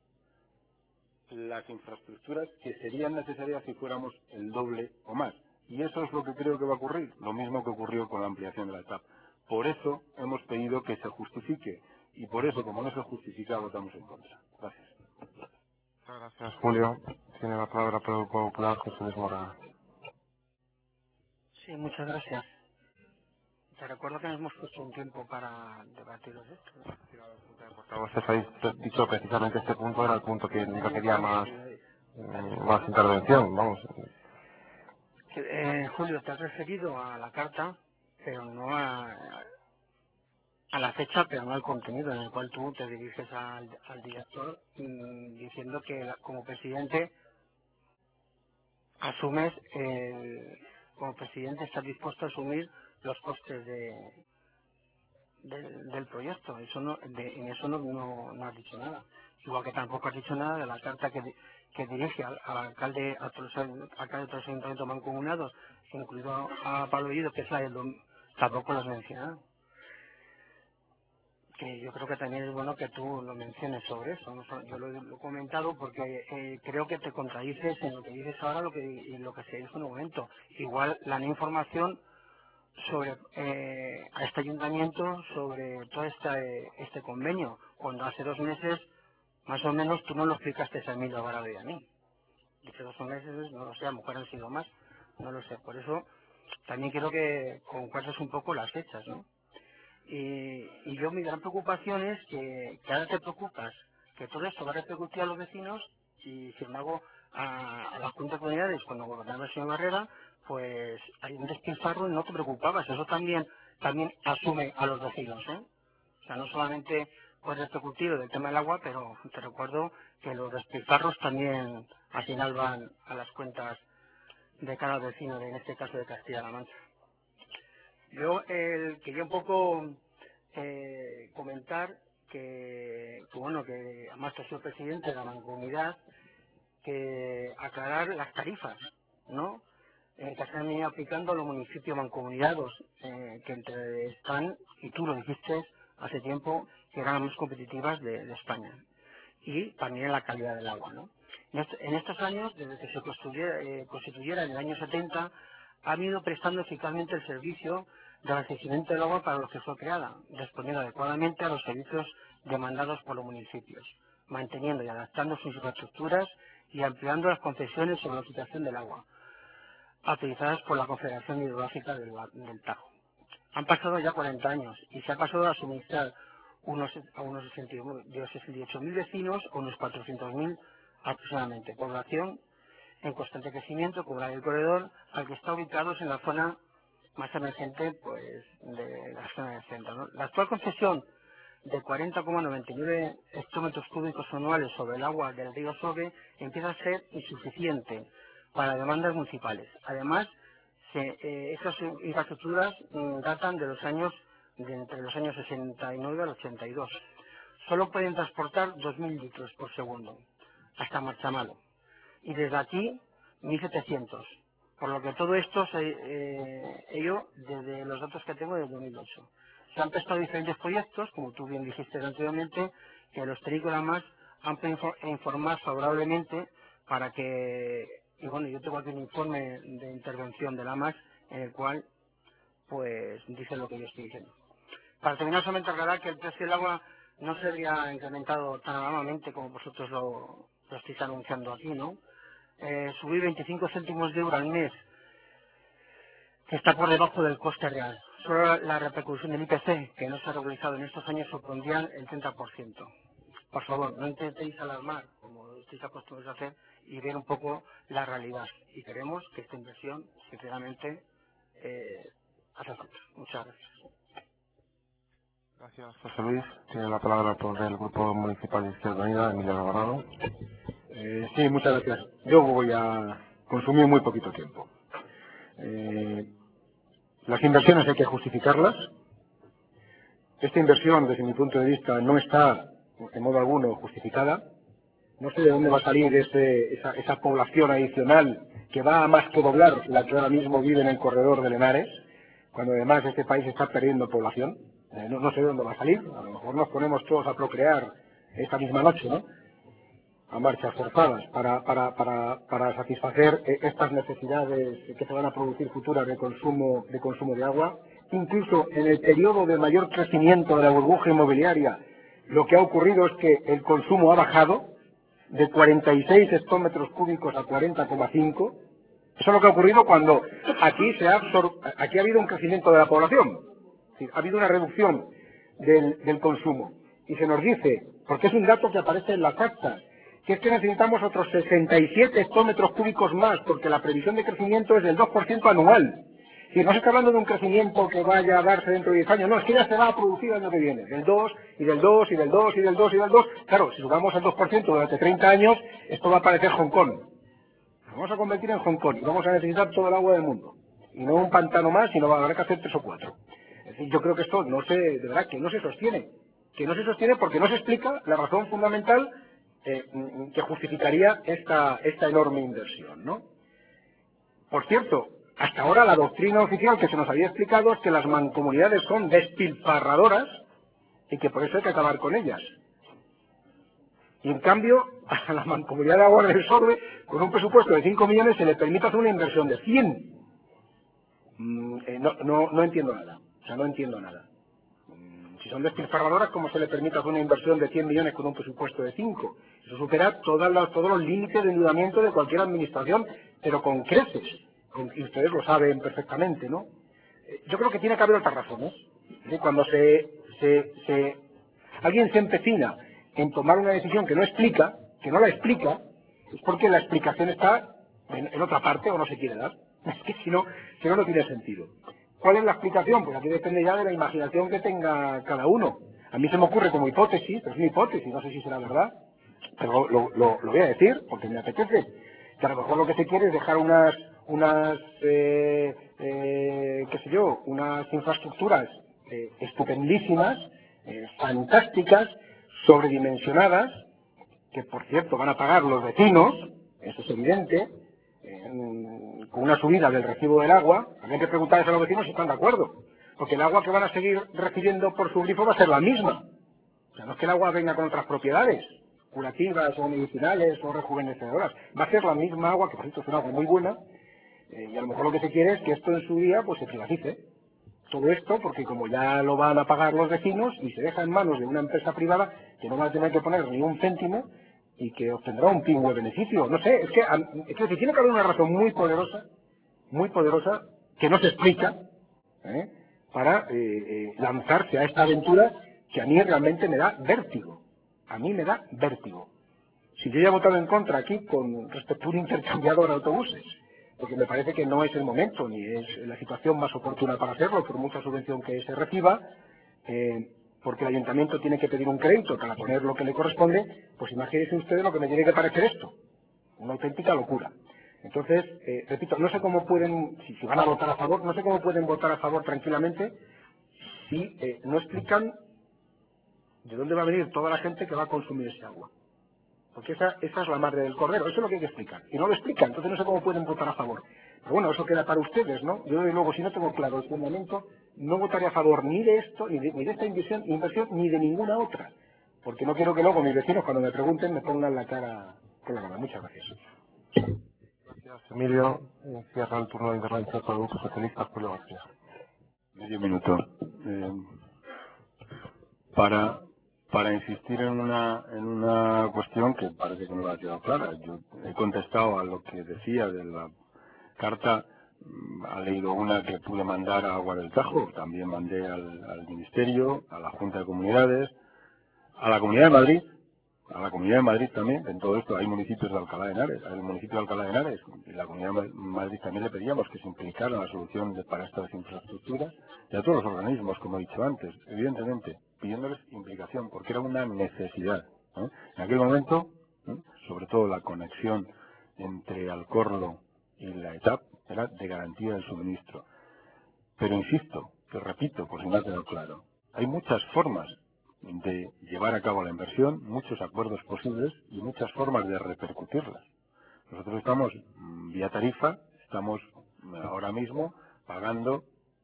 las infraestructuras que serían necesarias si fuéramos el doble o más. Y eso es lo que creo que va a ocurrir, lo mismo que ocurrió con la ampliación de la TAP. Por eso hemos pedido que se justifique, y por eso, como no se justifica, votamos en contra. Gracias. Muchas gracias, Julio. Tiene la palabra para el Grupo Popular José Luis Morán. Sí, muchas gracias. Te recuerdo que nos hemos puesto un tiempo para debatir esto, ¿no? Usted ha dicho precisamente este punto era el punto que requería más, más intervención, vamos. Eh, Julio, te has referido a la carta, pero no a, a la fecha, pero no al contenido, en el cual tú te diriges al, al director mm, diciendo que la- como presidente asumes, el, como presidente estás dispuesto a asumir los costes de, del, del proyecto. Eso no, de, en eso no, no, no has dicho nada. Igual que tampoco has dicho nada de la carta que, di- que dirige al, al alcalde, a todos los alcaldes de los ayuntamientos mancomunados, incluido a Pablo Guido, que es la del dom- tampoco lo has mencionado. Que yo creo que también es bueno que tú lo menciones sobre eso. ¿No? Yo lo, he lo he comentado porque eh, creo que te contradices en lo que dices ahora lo que, y en lo que se dijo en un momento. Igual la no información sobre eh, a este ayuntamiento sobre todo este, este convenio, cuando hace dos meses más o menos tú no lo explicaste a Emilio Varado y a mí. Dice dos meses, no lo sé, a lo mejor han sido más, no lo sé. Por eso también quiero que concuerdes un poco las fechas, ¿no? Y, y yo mi gran preocupación es que, que ahora te preocupas que todo esto va a repercutir a los vecinos y sin embargo a, a las juntas de comunidades cuando gobernaba el señor Barrera pues hay un despilfarro y no te preocupabas. Eso también también asume a los vecinos, ¿eh? O sea, no solamente puede repercutir del tema del agua, pero te recuerdo que los despilfarros también al final van a las cuentas de cara al vecino, en este caso de Castilla-La Mancha. Yo el, quería un poco eh, comentar que, que, bueno, que además que soy presidente de la Mancomunidad, que aclarar las tarifas, ¿no? Eh, que se han venido aplicando a los municipios mancomunidades, eh, que entre están, y tú lo dijiste hace tiempo, que eran las más competitivas de, de España. Y también la calidad del agua, ¿no? En, est en estos años, desde que se constituyera, eh, constituyera en el año setenta, ha venido prestando eficazmente el servicio de abastecimiento del agua para los que fue creada, respondiendo adecuadamente a los servicios demandados por los municipios, manteniendo y adaptando sus infraestructuras y ampliando las concesiones sobre la utilización del agua, autorizadas por la Confederación Hidrográfica del, del Tajo. Han pasado ya cuarenta años y se ha pasado a suministrar unos, a unos sesenta y ocho mil vecinos o unos cuatrocientos mil aproximadamente. Población en constante crecimiento, cubrir el corredor al que está ubicados en la zona más emergente pues, de la zona del centro, ¿no? La actual concesión de cuarenta coma noventa y nueve hectómetros cúbicos anuales sobre el agua del río Sogue empieza a ser insuficiente para demandas municipales. Además, se, eh, estas infraestructuras mm, datan de los años de entre los años sesenta y nueve al ochenta y dos. Solo pueden transportar dos mil litros por segundo hasta Marchamalo y desde aquí mil setecientos. Por lo que todo esto, se, eh, ello desde los datos que tengo desde dos mil ocho. Se han prestado diferentes proyectos, como tú bien dijiste anteriormente, que los terrícolas han podido informar favorablemente para que, y bueno, yo tengo aquí un informe de intervención de la AMAS en el cual, pues, dice lo que yo estoy diciendo. Para terminar, solamente aclarar que el precio del agua no se habría incrementado tan alarmadamente como vosotros lo, lo estáis anunciando aquí, ¿no? Eh, subir veinticinco céntimos de euro al mes, que está por debajo del coste real. Solo la repercusión del I P C, que no se ha regularizado en estos años, supondrían el treinta por ciento. Por favor, no intentéis alarmar, como estáis acostumbrados a hacer, y ver un poco la realidad. Y queremos que esta inversión, sinceramente, eh, hace falta. Muchas gracias. Gracias, José Luis. Tiene la palabra por el Grupo Municipal de Izquierda Unida, Emilio Alvarado. Eh, sí, muchas gracias. Yo voy a consumir muy poquito tiempo. Eh, las inversiones hay que justificarlas. Esta inversión, desde mi punto de vista, no está de modo alguno justificada. No sé de dónde va a salir ese, esa, esa población adicional que va a más que doblar la que ahora mismo vive en el corredor de Henares, cuando además este país está perdiendo población. Eh, no, no sé de dónde va a salir. A lo mejor nos ponemos todos a procrear esta misma noche, ¿no? A marchas forzadas para, para, para, para satisfacer eh, estas necesidades que se van a producir futuras de consumo, de consumo de agua. Incluso en el periodo de mayor crecimiento de la burbuja inmobiliaria, lo que ha ocurrido es que el consumo ha bajado de cuarenta y seis hectómetros cúbicos a cuarenta coma cinco. Eso es lo que ha ocurrido cuando aquí, se ha, aquí ha habido un crecimiento de la población. Es decir, ha habido una reducción del, del consumo. Y se nos dice, porque es un dato que aparece en las actas, que es que necesitamos otros sesenta y siete hectómetros cúbicos más, porque la previsión de crecimiento es del dos por ciento anual. Es decir, no se está hablando de un crecimiento que vaya a darse dentro de diez años, no, es que ya se va a producir el año que viene, del dos, y del dos, y del dos, y del dos, y del dos. Claro, si sumamos el dos por ciento durante treinta años, esto va a parecer Hong Kong. Nos vamos a convertir en Hong Kong, y vamos a necesitar todo el agua del mundo. Y no un pantano más, sino va a haber que hacer tres o cuatro. Es decir, yo creo que esto no se, de verdad, que no se sostiene. Que no se sostiene porque no se explica la razón fundamental Eh, que justificaría esta, esta enorme inversión, ¿no? Por cierto, hasta ahora la doctrina oficial que se nos había explicado es que las mancomunidades son despilfarradoras y que por eso hay que acabar con ellas. Y en cambio, a la mancomunidad de Agua del Sorbe, con un presupuesto de cinco millones, se le permite hacer una inversión de cien. Mm, eh, no, no, no entiendo nada. O sea, no entiendo nada. Si son despilfarradoras, ¿cómo se le permite hacer una inversión de cien millones con un presupuesto de cinco? Eso supera todas las, todos los límites de endeudamiento de cualquier administración, pero con creces. Con, y ustedes lo saben perfectamente, ¿no? Yo creo que tiene que haber otras razones. ¿Sí? Cuando se, se, se, alguien se empecina en tomar una decisión que no explica, que no la explica, es porque la explicación está en, en otra parte o no se quiere dar. Es que si no, si no, no tiene sentido. ¿Cuál es la explicación? Pues aquí depende ya de la imaginación que tenga cada uno. A mí se me ocurre como hipótesis, pero es una hipótesis, no sé si será verdad, pero lo, lo, lo voy a decir porque me apetece, que a lo mejor lo que se quiere es dejar unas, unas, eh, eh, qué sé yo, unas infraestructuras eh, estupendísimas, eh, fantásticas, sobredimensionadas, que por cierto van a pagar los vecinos, eso es evidente, eh, con una subida del recibo del agua. Habría que preguntarles a los vecinos si están de acuerdo, porque el agua que van a seguir recibiendo por su grifo va a ser la misma. O sea, no es que el agua venga con otras propiedades, curativas o medicinales o rejuvenecedoras, va a ser la misma agua, que por cierto es una agua muy buena, eh, y a lo mejor lo que se quiere es que esto en su día pues se privatice. Todo esto porque como ya lo van a pagar los vecinos y se deja en manos de una empresa privada que no va a tener que poner ni un céntimo y que obtendrá un pingüe beneficio. No sé, es que, es que tiene que haber una razón muy poderosa, muy poderosa, que no se explica, ¿eh? para eh, eh, lanzarse a esta aventura que a mí realmente me da vértigo. A mí me da vértigo. Si yo ya he votado en contra aquí con respecto a un intercambiador de autobuses, porque me parece que no es el momento ni es la situación más oportuna para hacerlo, por mucha subvención que se reciba, eh, porque el ayuntamiento tiene que pedir un crédito para poner lo que le corresponde, pues imagínense ustedes lo que me tiene que parecer esto. Una auténtica locura. Entonces, eh, repito, no sé cómo pueden, si, si van a votar a favor, no sé cómo pueden votar a favor tranquilamente si eh, no explican de dónde va a venir toda la gente que va a consumir ese agua. Porque esa, esa es la madre del cordero, eso es lo que hay que explicar. Y no lo explican, entonces no sé cómo pueden votar a favor. Pero bueno, eso queda para ustedes, ¿no? Yo, desde luego, si no tengo claro el fundamento, no votaré a favor ni de esto, ni de, ni de esta inversión, inversión, ni de ninguna otra. Porque no quiero que luego mis vecinos, cuando me pregunten, me pongan la cara con la mano. Muchas gracias. Gracias, Emilio. Eh, Cierra el turno de intervención por el Grupo Socialista, Julio García. Medio minuto. Eh, para, para insistir en una, en una cuestión que parece que no ha quedado clara. Yo he contestado a lo que decía de la carta. Ha leído una que pude mandar a Agua del Tajo, también mandé al, al Ministerio, a la Junta de Comunidades, a la Comunidad de Madrid, a la Comunidad de Madrid también. En todo esto hay municipios de Alcalá de Henares, el municipio de Alcalá de Henares y la Comunidad de Madrid también le pedíamos que se implicara en la solución de, para estas infraestructuras, y a todos los organismos, como he dicho antes, evidentemente, pidiéndoles implicación, porque era una necesidad, ¿eh? En aquel momento, ¿eh? Sobre todo la conexión entre Alcorlo y la E T A P era de garantía del suministro. Pero insisto, que repito, por si no ha quedado claro, hay muchas formas de llevar a cabo la inversión, muchos acuerdos posibles y muchas formas de repercutirlas. Nosotros estamos mm, vía tarifa, estamos ahora mismo pagando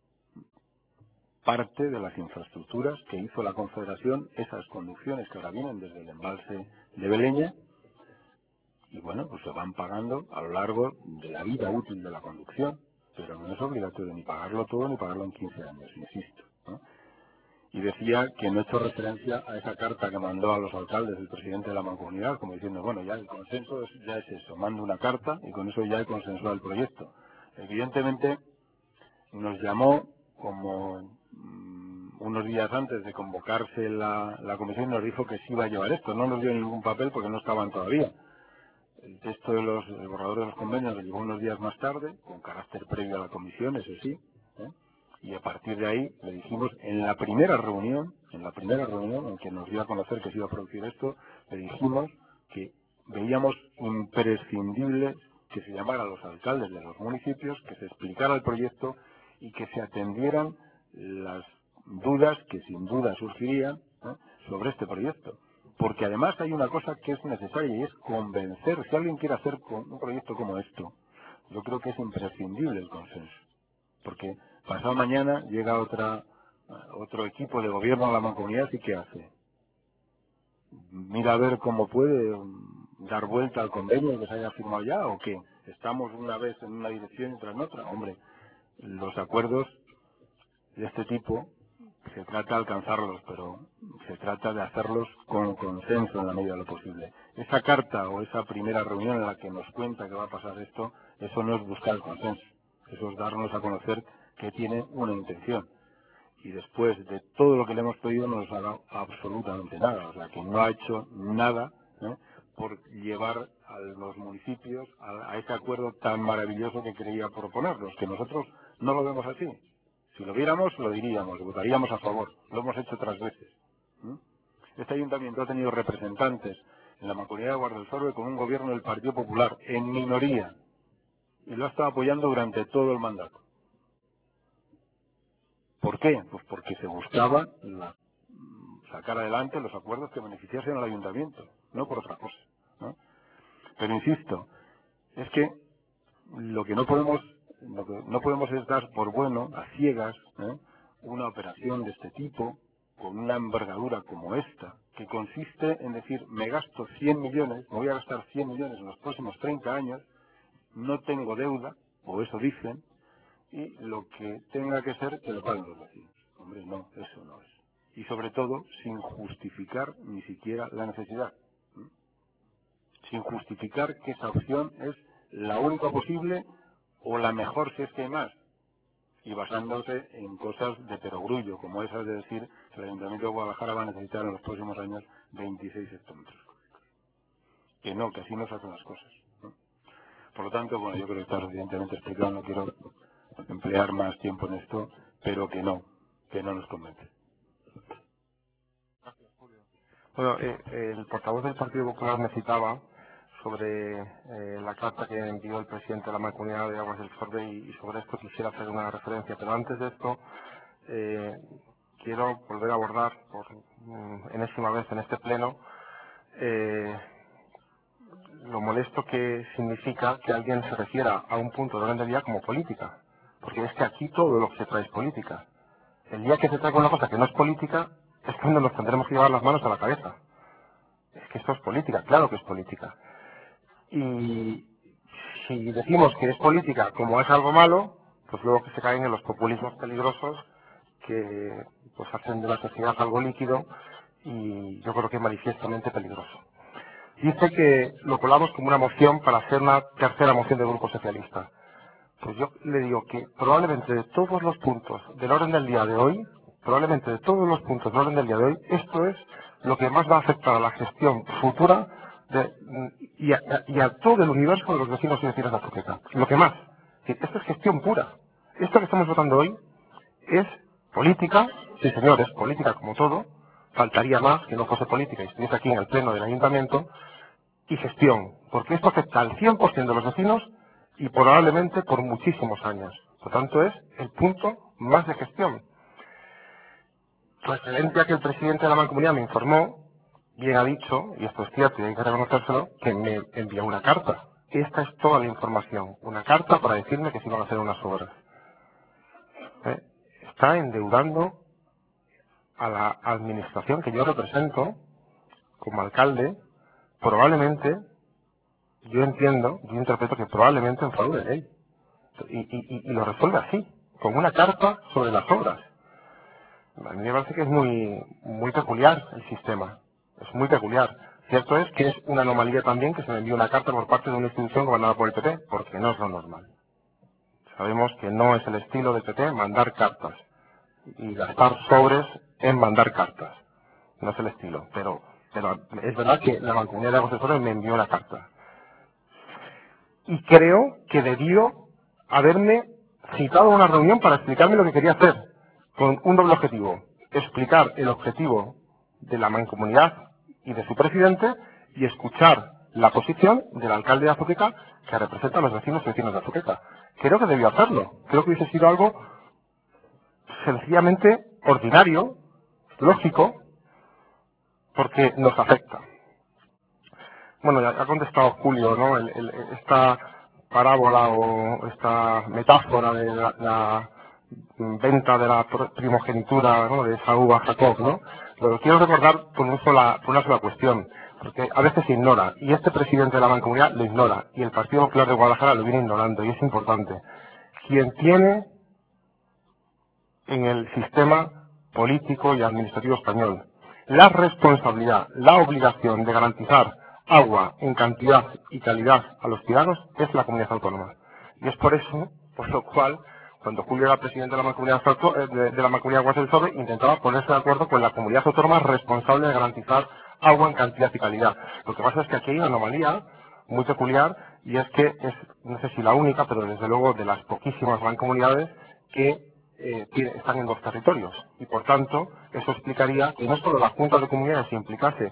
parte de las infraestructuras que hizo la Confederación, esas conducciones que ahora vienen desde el embalse de Beleña, y bueno, pues se van pagando a lo largo de la vida útil de la conducción, pero no es obligatorio ni pagarlo todo ni pagarlo en quince años, insisto, ¿no? Y decía que no he hecho referencia a esa carta que mandó a los alcaldes el presidente de la Mancomunidad, como diciendo, bueno, ya el consenso es, ya es eso, mando una carta y con eso ya he consensuado el proyecto. Evidentemente, nos llamó como mmm, unos días antes de convocarse la, la comisión, nos dijo que sí iba a llevar esto. No nos dio ningún papel porque no estaban todavía. El texto de los el borrador de los convenios lo llegó unos días más tarde, con carácter previo a la comisión, eso sí, ¿eh? Y a partir de ahí le dijimos, en la primera reunión, en la primera reunión en que nos dio a conocer que se iba a producir esto, le dijimos que veíamos imprescindible que se llamara a los alcaldes de los municipios, que se explicara el proyecto y que se atendieran las dudas que sin duda surgirían, ¿eh? sobre este proyecto. Porque además hay una cosa que es necesaria y es convencer, si alguien quiere hacer un proyecto como esto, yo creo que es imprescindible el consenso. Porque pasado mañana llega otra otro equipo de gobierno a la Mancomunidad y ¿qué hace? Mira a ver cómo puede dar vuelta al convenio que se haya firmado ya o qué. Estamos una vez en una dirección y otra en otra. Hombre, los acuerdos de este tipo se trata de alcanzarlos, pero se trata de hacerlos con consenso en la medida de lo posible. Esa carta o esa primera reunión en la que nos cuenta que va a pasar esto, eso no es buscar el consenso, eso es darnos a conocer que tiene una intención. Y después de todo lo que le hemos pedido no nos ha dado absolutamente nada, o sea que no ha hecho nada, ¿eh? por llevar a los municipios a, a ese acuerdo tan maravilloso que quería proponernos, que nosotros no lo vemos así. Si lo viéramos, lo diríamos, votaríamos a favor. Lo hemos hecho otras veces. ¿Mm? Este ayuntamiento ha tenido representantes en la Mancomunidad de Guarda del Sorbe con un gobierno del Partido Popular, en minoría. y lo ha estado apoyando durante todo el mandato. ¿Por qué? Pues porque se buscaba la, sacar adelante los acuerdos que beneficiasen al ayuntamiento, no por otra cosa, ¿no? Pero insisto, es que lo que no podemos, lo que no podemos es dar por bueno, a ciegas, ¿eh? una operación de este tipo, con una envergadura como esta, que consiste en decir, me gasto cien millones, me voy a gastar cien millones en los próximos treinta años, no tengo deuda, o eso dicen, y lo que tenga que ser, que lo paguen los vecinos. Hombre, no, eso no es. Y sobre todo, sin justificar ni siquiera la necesidad. ¿Mm? Sin justificar que esa opción es la única posible o la mejor si es que hay más. Y basándose en cosas de perogrullo, como esas de decir que el Ayuntamiento de Guadalajara va a necesitar en los próximos años veintiséis hectómetros cúbicos. Que no, que así no se hacen las cosas, ¿no? Por lo tanto, bueno, yo creo que está suficientemente explicado, no quiero emplear más tiempo en esto, pero que no, que no nos convence. Bueno, eh, el portavoz del Partido Popular me citaba sobre eh, la carta que envió el presidente de la Mancomunidad de Aguas del Sorbe y, y sobre esto quisiera hacer una referencia. Pero antes de esto, eh, quiero volver a abordar por mm, enésima vez en este pleno eh, lo molesto que significa que alguien se refiera a un punto de orden del día como política. Porque es que aquí todo lo que se trae es política. El día que se trae una cosa que no es política es cuando nos tendremos que llevar las manos a la cabeza. Es que esto es política, claro que es política. Y si decimos que es política como es algo malo, pues luego que se caen en los populismos peligrosos que pues hacen de la sociedad algo líquido y yo creo que es manifiestamente peligroso. Dice que lo colamos como una moción para hacer una tercera moción del Grupo Socialista. Pues yo le digo que probablemente de todos los puntos del orden del día de hoy, probablemente de todos los puntos del orden del día de hoy, esto es lo que más va a afectar a la gestión futura de, y, a, y a todo el universo de los vecinos y vecinas de Azuqueca. Lo que más. Es decir, esto es gestión pura. Esto que estamos votando hoy es política, sí señor, es política como todo, faltaría más que no fuese política y estuviese aquí en el pleno del ayuntamiento, y gestión, porque esto afecta al cien por ciento de los vecinos y probablemente por muchísimos años. Por tanto, es el punto más de gestión. Referente a que el presidente de la Mancomunidad me informó, bien ha dicho, y esto es cierto y hay que reconocérselo, que me envió una carta. Esta es toda la información. Una carta para decirme que se iban a hacer unas obras. ¿Eh? Está endeudando a la administración que yo represento como alcalde, probablemente, yo entiendo, yo interpreto que probablemente en favor de ley. Y, y, y lo resuelve así, con una carta sobre las obras. A mí me parece que es muy, muy peculiar el sistema. Es muy peculiar. Cierto es que es una anomalía también que se me envíe una carta por parte de una institución gobernada por el P P, porque no es lo normal. Sabemos que no es el estilo del P P mandar cartas y gastar sobres en mandar cartas. No es el estilo, pero, pero es verdad que la Mancomunidad de Aguas del Sorbe me envió una carta. Y creo que debió haberme citado a una reunión para explicarme lo que quería hacer, con un doble objetivo: explicar el objetivo de la Mancomunidad y de su presidente y escuchar la posición del alcalde de Azuqueca, que representa a los vecinos y vecinas de Azuqueca. Creo que debió hacerlo. Creo que hubiese sido algo sencillamente ordinario, lógico, porque nos afecta. Bueno, ya ha contestado Julio, ¿no? El, el, esta parábola o esta metáfora de la, la venta de la primogenitura, ¿no?, de Esaú a Jacob, ¿no? Pero quiero recordar por, un sola, por una sola cuestión, porque a veces se ignora, y este presidente de la Mancomunidad lo ignora, y el Partido Popular de Guadalajara lo viene ignorando, y es importante. Quien tiene en el sistema político y administrativo español la responsabilidad, la obligación de garantizar agua en cantidad y calidad a los ciudadanos es la comunidad autónoma. Y es por eso, por lo cual, cuando Julio era presidente de la Mancomunidad de, de la Mancomunidad de Aguas del Sorbe, intentaba ponerse de acuerdo con la comunidad autónoma responsable de garantizar agua en cantidad y calidad. Lo que pasa es que aquí hay una anomalía muy peculiar, y es que es, no sé si la única, pero desde luego de las poquísimas mancomunidades que eh, tiene, están en dos territorios. Y por tanto, eso explicaría que no solo la Junta de Comunidades se implicase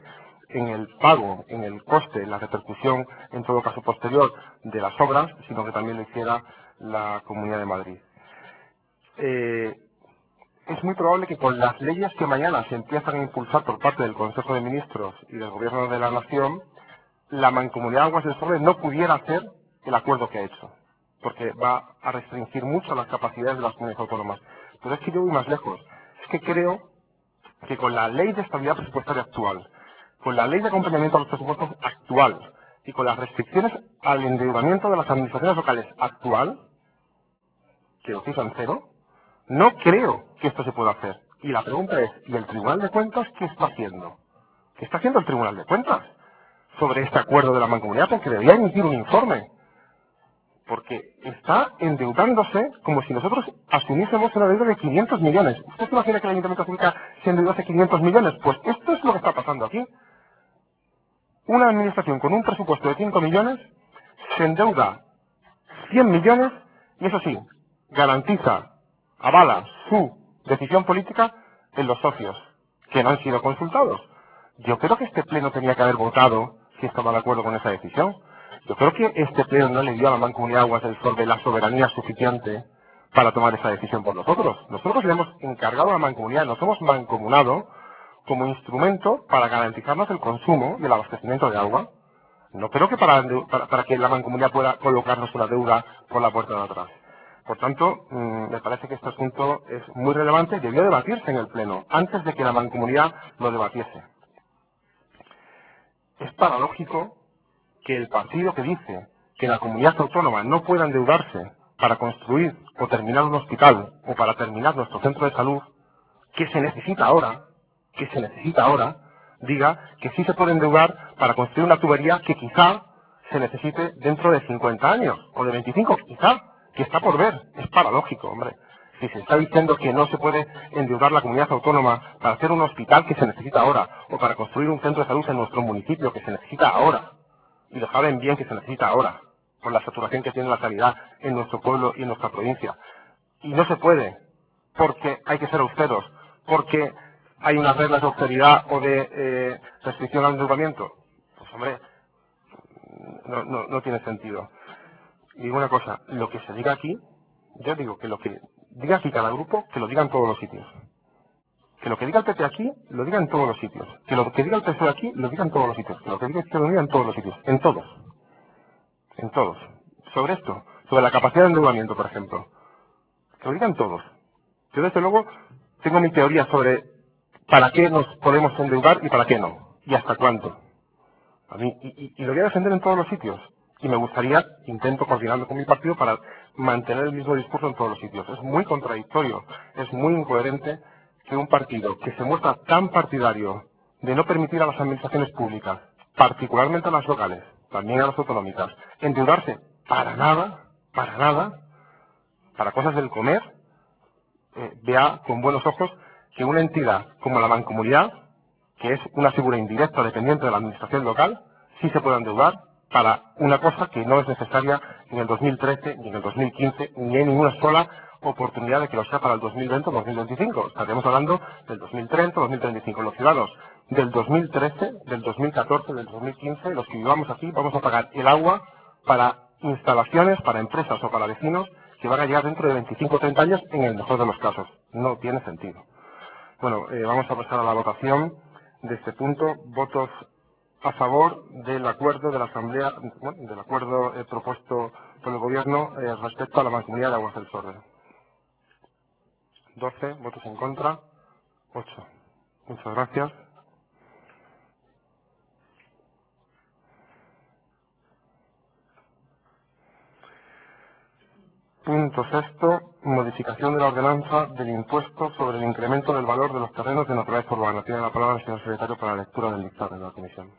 en el pago, en el coste, en la repercusión, en todo caso posterior, de las obras, sino que también lo hiciera la Comunidad de Madrid. Eh, es muy probable que con las leyes que mañana se empiezan a impulsar por parte del Consejo de Ministros y del Gobierno de la Nación, la Mancomunidad de Aguas del Sorbe no pudiera hacer el acuerdo que ha hecho, porque va a restringir mucho las capacidades de las comunidades autónomas. Pero es que yo voy más lejos. Es que creo que con la ley de estabilidad presupuestaria actual, con la ley de acompañamiento a los presupuestos actual y con las restricciones al endeudamiento de las administraciones locales actual, que lo fijan cero, no creo que esto se pueda hacer. Y la pregunta es, ¿y el Tribunal de Cuentas qué está haciendo? ¿Qué está haciendo el Tribunal de Cuentas sobre este acuerdo de la Mancomunidad? Porque debería emitir un informe. Porque está endeudándose como si nosotros asumiésemos una deuda de quinientos millones. ¿Usted se imagina que el Ayuntamiento de Cuenca se endeudase quinientos millones? Pues esto es lo que está pasando aquí. Una administración con un presupuesto de cinco millones se endeuda cien millones y eso sí, garantiza, avala su decisión política en los socios, que no han sido consultados. Yo creo que este pleno tenía que haber votado si estaba de acuerdo con esa decisión. Yo creo que este pleno no le dio a la Mancomunidad de Aguas del Sorbe la soberanía suficiente para tomar esa decisión por nosotros. Nosotros le hemos encargado a la Mancomunidad, nos hemos mancomunado como instrumento para garantizarnos el consumo y el abastecimiento de agua. No creo que para, para, para que la Mancomunidad pueda colocarnos una deuda por la puerta de atrás. Por tanto, mmm, me parece que este asunto es muy relevante y debió debatirse en el Pleno, antes de que la Mancomunidad lo debatiese. Es paradójico que el partido que dice que la comunidad autónoma no pueda endeudarse para construir o terminar un hospital o para terminar nuestro centro de salud, que se necesita ahora, que se necesita ahora, diga que sí se puede endeudar para construir una tubería que quizá se necesite dentro de cincuenta años, o de veinticinco, quizá, que está por ver. Es paradójico, hombre. Si se está diciendo que no se puede endeudar la comunidad autónoma para hacer un hospital que se necesita ahora, o para construir un centro de salud en nuestro municipio que se necesita ahora, y lo saben bien que se necesita ahora, por la saturación que tiene la sanidad en nuestro pueblo y en nuestra provincia. Y no se puede, porque hay que ser austeros, porque hay unas reglas de austeridad o de eh, restricción al endeudamiento. Pues hombre, no, no, no tiene sentido. Y digo una cosa, lo que se diga aquí, yo digo que lo que diga aquí cada grupo, que lo diga en todos los sitios. Que lo que diga el P P aquí, lo diga en todos los sitios. Que lo que diga el P S O E aquí, lo diga en todos los sitios. Que lo que diga Izquierda Unida en todos los sitios. En todos. En todos. Sobre esto, sobre la capacidad de endeudamiento, por ejemplo. Que lo digan todos. Yo desde luego tengo mi teoría sobre para qué nos podemos endeudar y para qué no. Y hasta cuánto. A mí, y, y, y lo voy a defender en todos los sitios. Y me gustaría, intento coordinarme con mi partido para mantener el mismo discurso en todos los sitios. Es muy contradictorio, es muy incoherente que un partido que se muestra tan partidario de no permitir a las administraciones públicas, particularmente a las locales, también a las autonómicas, endeudarse para nada, para nada, para cosas del comer, eh, vea con buenos ojos que una entidad como la Mancomunidad, que es una figura indirecta dependiente de la administración local, sí se puede endeudar para una cosa que no es necesaria en el dos mil trece, ni en el dos mil quince, ni hay ninguna sola oportunidad de que lo sea para el dos mil veinte o dos mil veinticinco. Estaríamos hablando del dos mil treinta, dos mil treinta y cinco. Los ciudadanos del dos mil trece, del dos mil catorce, del dos mil quince, los que vivamos aquí, vamos a pagar el agua para instalaciones, para empresas o para vecinos que van a llegar dentro de veinticinco o treinta años en el mejor de los casos. No tiene sentido. Bueno, eh, vamos a pasar a la votación de este punto. Votos a favor del acuerdo de la Asamblea, bueno, del acuerdo eh, propuesto por el Gobierno eh, respecto a la Mancomunidad de Aguas del Sorbe. doce votos en contra, ocho. Muchas gracias. Punto sexto, modificación de la ordenanza del impuesto sobre el incremento del valor de los terrenos de naturaleza urbana. Tiene la palabra el señor secretario para la lectura del dictamen de la comisión.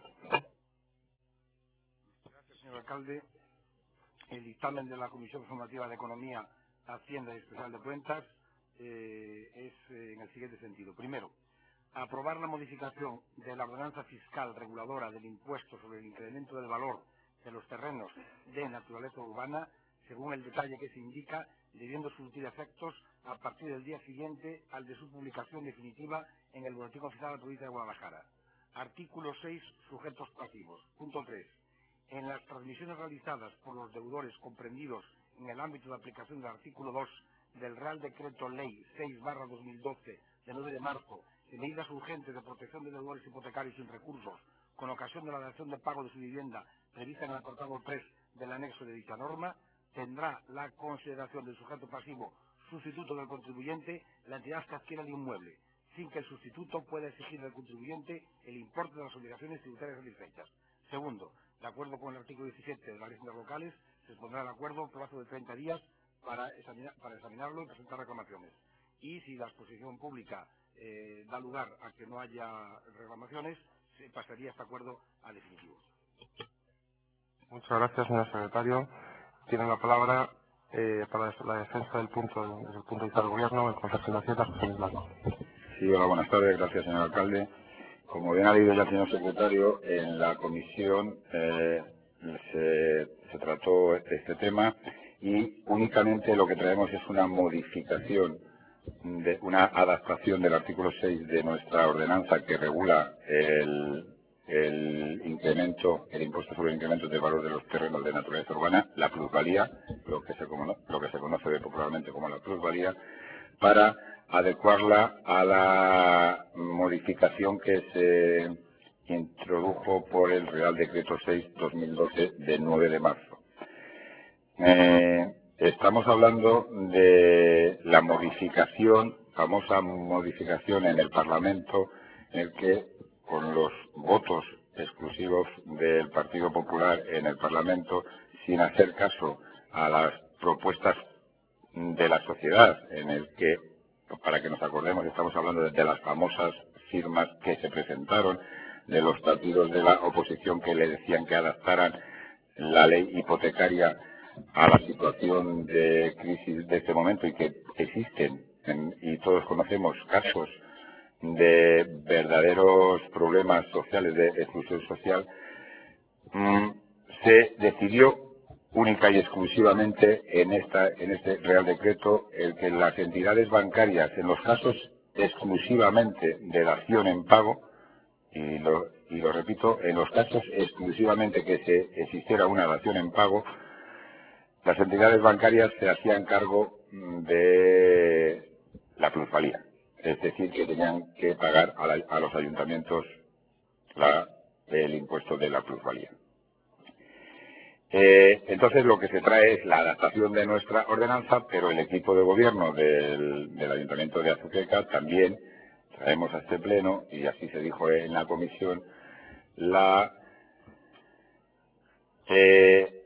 Gracias, señor alcalde. El dictamen de la Comisión Formativa de Economía, Hacienda y Especial de Cuentas eh, es eh, en el siguiente sentido. Primero, aprobar la modificación de la ordenanza fiscal reguladora del impuesto sobre el incremento del valor de los terrenos de naturaleza urbana, según el detalle que se indica, debiendo surtir efectos a partir del día siguiente al de su publicación definitiva en el Boletín Oficial de la Provincia de Guadalajara. Artículo seis. Sujetos pasivos. Punto tres. En las transmisiones realizadas por los deudores comprendidos en el ámbito de aplicación del artículo dos del Real Decreto Ley seis barra dos mil doce de nueve de marzo de medidas urgentes de protección de deudores hipotecarios sin recursos con ocasión de la dación de pago de su vivienda prevista en el apartado tres del anexo de dicha norma, tendrá la consideración del sujeto pasivo sustituto del contribuyente la entidad que adquiera el inmueble, sin que el sustituto pueda exigir del contribuyente el importe de las obligaciones tributarias satisfechas. Segundo, de acuerdo con el artículo diecisiete de la Ley de Haciendas Locales, se expondrá el acuerdo en plazo de treinta días para, examinar, para examinarlo y presentar reclamaciones. Y si la exposición pública eh, da lugar a que no haya reclamaciones, se pasaría este acuerdo a definitivo. Muchas gracias, señor secretario. Tiene la palabra eh, para la defensa del punto, desde el punto de vista del Gobierno, el consejero de Hacienda, José Luis Blanco. Sí, hola, buenas tardes. Gracias, señor alcalde. Como bien ha leído ya el señor secretario, en la comisión eh, se, se trató este tema y únicamente lo que traemos es una modificación, de una adaptación del artículo seis de nuestra ordenanza que regula el, el incremento, el impuesto sobre el incremento del valor de los terrenos de naturaleza urbana, la plusvalía, lo que se, lo que se conoce popularmente como la plusvalía, para adecuarla a la modificación que se introdujo por el Real Decreto seis barra dos mil doce del nueve de marzo. Eh, estamos hablando de la modificación, famosa modificación en el Parlamento, en el que con los votos exclusivos del Partido Popular en el Parlamento, sin hacer caso a las propuestas de la sociedad, en el que, para que nos acordemos, estamos hablando de, de las famosas firmas que se presentaron, de los partidos de la oposición que le decían que adaptaran la ley hipotecaria a la situación de crisis de este momento y que existen, en, y todos conocemos casos de verdaderos problemas sociales, de exclusión social, mmm, se decidió única y exclusivamente en esta en este Real Decreto el que las entidades bancarias, en los casos exclusivamente de dación en pago, y lo, y lo repito, en los casos exclusivamente que se existiera una dación en pago, las entidades bancarias se hacían cargo de la plusvalía, es decir, que tenían que pagar a, la, a los ayuntamientos la, el impuesto de la plusvalía. Eh, entonces lo que se trae es la adaptación de nuestra ordenanza, pero el equipo de gobierno del, del Ayuntamiento de Azuqueca también traemos a este pleno, y así se dijo en la comisión, la eh,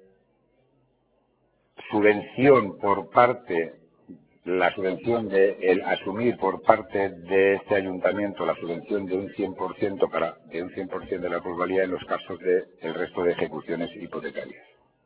subvención por parte, la subvención de el asumir por parte de este ayuntamiento la subvención de un cien por ciento para de un cien por ciento de la plusvalía en los casos de el resto de ejecuciones hipotecarias.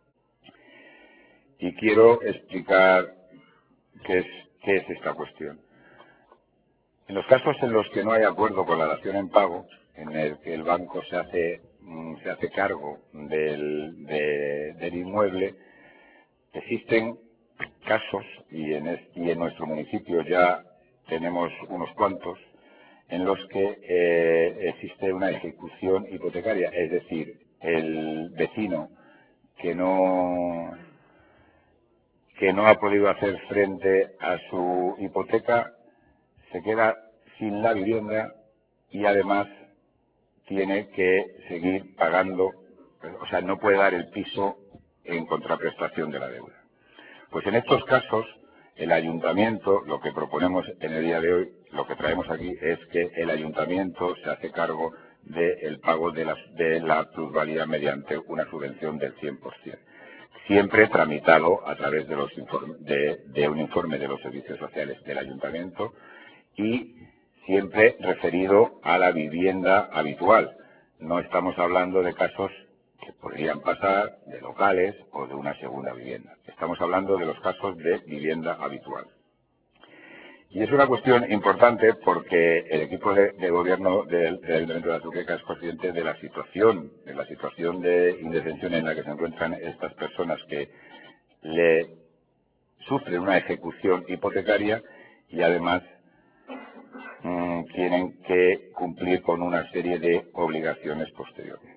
Y quiero explicar qué es, qué es esta cuestión. En los casos en los que no hay acuerdo con la dación en pago, en el que el banco se hace, se hace cargo del, de, del inmueble, existen casos, y en, es, y en nuestro municipio ya tenemos unos cuantos, en los que eh, existe una ejecución hipotecaria, es decir, el vecino que no... que no ha podido hacer frente a su hipoteca, se queda sin la vivienda y además tiene que seguir pagando, o sea, no puede dar el piso en contraprestación de la deuda. Pues en estos casos, el ayuntamiento, lo que proponemos en el día de hoy, lo que traemos aquí, es que el ayuntamiento se hace cargo del pago de la, de la plusvalía mediante una subvención del cien por ciento. Siempre tramitado a través de, los informe, de, de un informe de los servicios sociales del ayuntamiento y siempre referido a la vivienda habitual. No estamos hablando de casos que podrían pasar de locales o de una segunda vivienda. Estamos hablando de los casos de vivienda habitual. Y es una cuestión importante porque el equipo de, de gobierno del, del Ayuntamiento de Azuqueca es consciente de la situación, de la situación de indefensión en la que se encuentran estas personas que le sufren una ejecución hipotecaria y además mmm, tienen que cumplir con una serie de obligaciones posteriores.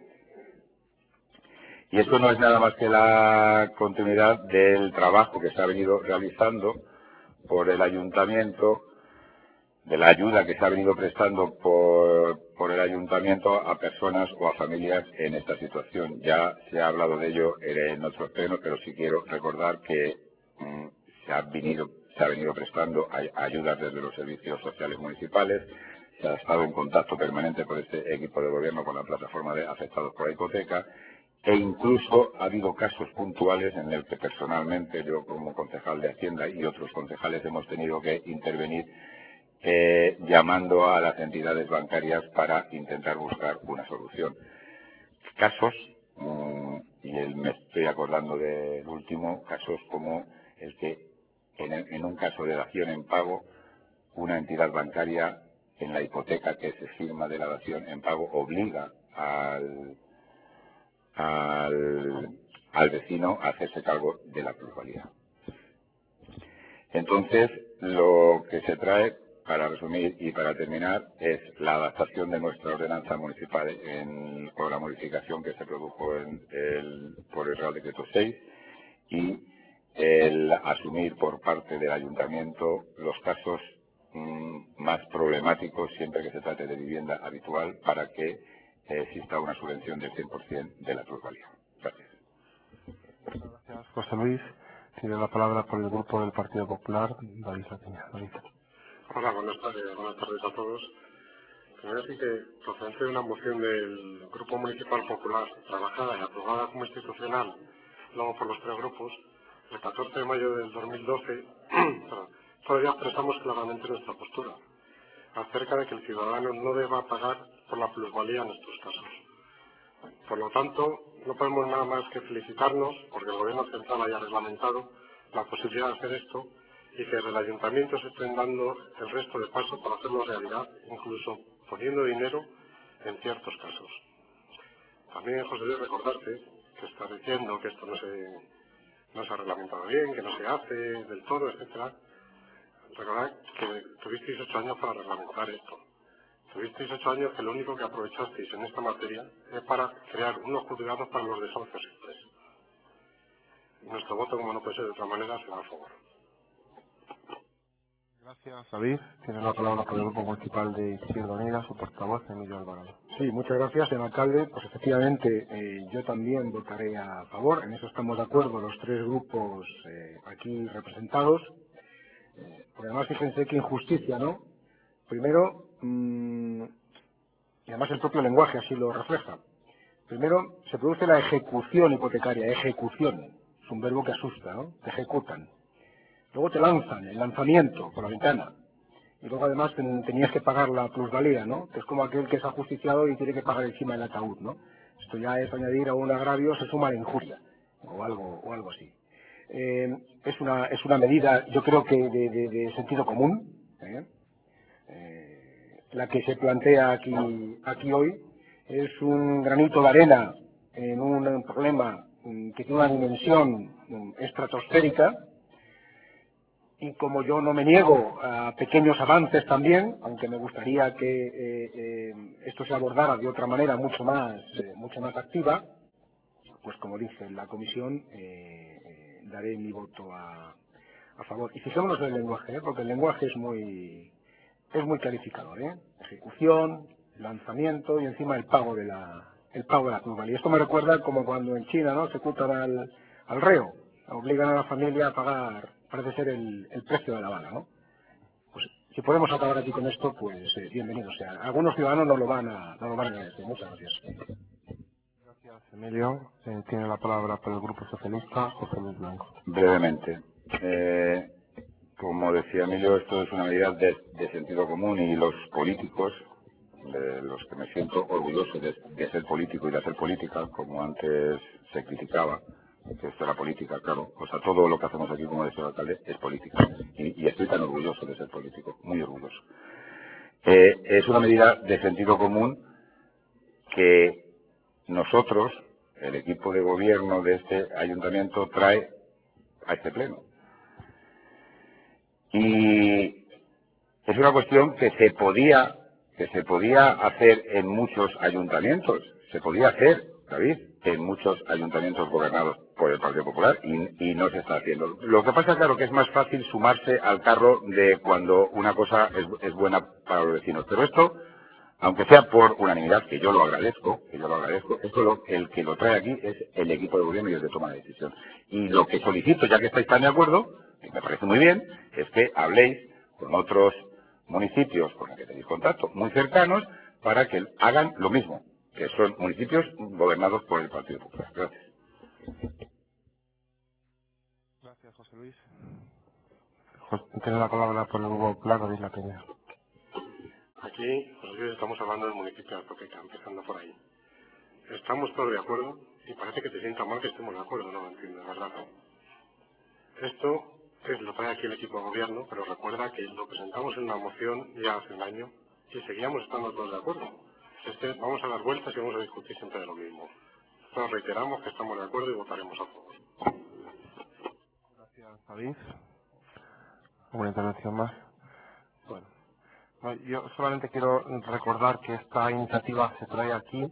Y esto no es nada más que la continuidad del trabajo que se ha venido realizando por el ayuntamiento, de la ayuda que se ha venido prestando por, por el ayuntamiento a personas o a familias en esta situación. Ya se ha hablado de ello en otros plenos, pero sí quiero recordar que mmm, se, ha venido, se ha venido prestando ayudas desde los servicios sociales municipales, se ha estado en contacto permanente por este equipo de gobierno con la plataforma de afectados por la hipoteca, e incluso ha habido casos puntuales en el que personalmente yo como concejal de Hacienda y otros concejales hemos tenido que intervenir eh, llamando a las entidades bancarias para intentar buscar una solución. Casos, mmm, y el, me estoy acordando del último, casos como el que en, el, en un caso de dación en pago, una entidad bancaria en la hipoteca que se firma de la dación en pago obliga al Al, al vecino a hacerse cargo de la plusvalía. Entonces, lo que se trae, para resumir y para terminar, es la adaptación de nuestra ordenanza municipal en, por la modificación que se produjo en el, por el Real Decreto seis y el asumir por parte del ayuntamiento los casos mmm, más problemáticos siempre que se trate de vivienda habitual para que exista una subvención del cien por cien de la plusvalía. Gracias. Gracias, José Luis. Tiene la palabra por el Grupo del Partido Popular, David Latiña. David. Hola, buenas tardes, buenas tardes a todos. Primero sí que, procedente de una moción del Grupo Municipal Popular, trabajada y aprobada como institucional, luego por los tres grupos, el catorce de mayo del dos mil doce, todavía expresamos claramente nuestra postura acerca de que el ciudadano no deba pagar por la plusvalía en estos casos. Por lo tanto, no podemos nada más que felicitarnos porque el Gobierno Central haya reglamentado la posibilidad de hacer esto y que desde el Ayuntamiento se estén dando el resto de pasos para hacerlo realidad, incluso poniendo dinero en ciertos casos. También, José Luis, recordarte que estás diciendo que esto no se, no se ha reglamentado bien, que no se hace del todo, etcétera. Recordad que tuvisteis ocho años para reglamentar esto. Tuvisteis ocho años que lo único que aprovechasteis en esta materia es para crear unos juzgados para los desahucios express. Nuestro voto, como no puede ser de otra manera, será a favor. Gracias, David. Tiene la palabra por el Grupo Municipal de Izquierda Unida, su portavoz, Emilio Alvarado. Sí, muchas gracias, señor alcalde. Pues efectivamente, eh, yo también votaré a favor. En eso estamos de acuerdo los tres grupos eh, aquí representados. Eh, además, fíjense qué injusticia, ¿no? Primero, mmm, y además el propio lenguaje así lo refleja. Primero, se produce la ejecución hipotecaria, ejecución. Es un verbo que asusta, ¿no? Te ejecutan. Luego te lanzan, el lanzamiento por la ventana. Y luego además ten, tenías que pagar la plusvalía, ¿no? Que es como aquel que es ajusticiado y tiene que pagar encima el ataúd, ¿no? Esto ya es añadir a un agravio, se suma la injuria, o algo, o algo así. Eh, es, una, es una medida, yo creo que de, de, de sentido común, ¿eh? Eh, la que se plantea aquí, aquí hoy, es un granito de arena en un problema que tiene una dimensión estratosférica, y como yo no me niego a pequeños avances también, aunque me gustaría que eh, eh, esto se abordara de otra manera mucho más, eh, mucho más activa, pues como dice la comisión, eh, eh, daré mi voto a, a favor. Y fijémonos en el lenguaje, ¿eh? Porque el lenguaje es muy, es muy clarificador, ¿eh? Ejecución, lanzamiento y encima el pago de la, el pago de la plusvalía. Y esto me recuerda como cuando en China, ¿no?, se ejecutan al, al reo, obligan a la familia a pagar, parece ser el, el precio de la bala, ¿no? Pues si podemos acabar aquí con esto, pues eh, bienvenido sea. Algunos ciudadanos no lo van a, no lo van a agradecer. Muchas gracias. Gracias, Emilio. Eh, tiene la palabra por el Grupo Socialista, José Luis Blanco. Brevemente. Eh, como decía Emilio, esto es una medida de, de sentido común y los políticos, de los que me siento orgulloso de, de ser político y de hacer política, como antes se criticaba, que esto era política, claro, o sea, todo lo que hacemos aquí, como decía el alcalde, es política. Y, y estoy tan orgulloso de ser político, muy orgulloso. Eh, es una medida de sentido común que nosotros, el equipo de gobierno de este ayuntamiento, trae a este pleno. Y es una cuestión que se podía, que se podía hacer en muchos ayuntamientos, se podía hacer, David, en muchos ayuntamientos gobernados por el Partido Popular y, y no se está haciendo. Lo que pasa, claro, que es más fácil sumarse al carro de cuando una cosa es, es buena para los vecinos. Pero esto, aunque sea por unanimidad, que yo lo agradezco, que yo lo agradezco, esto lo, el que lo trae aquí es el equipo de gobierno y el de toma de decisión. Y lo que solicito, ya que estáis tan de acuerdo, que me parece muy bien, es que habléis con otros municipios con los que tenéis contacto muy cercanos para que hagan lo mismo, que son municipios gobernados por el Partido Popular. Gracias. Gracias, José Luis. Tiene la palabra por el Grupo Popular, David La Peña. Aquí, José Luis, estamos hablando del municipio de Atoqueca, empezando por ahí. Estamos todos de acuerdo y parece que te sienta mal que estemos de acuerdo, no lo entiendo, ¿verdad? Esto es lo trae aquí el equipo de gobierno, pero recuerda que lo presentamos en una moción ya hace un año y seguíamos estando todos de acuerdo. Es que vamos a dar vueltas y vamos a discutir siempre de lo mismo. Nosotros reiteramos que estamos de acuerdo y votaremos a favor. Gracias, David. ¿Alguna intervención más? Bueno, no, yo solamente quiero recordar que esta iniciativa se trae aquí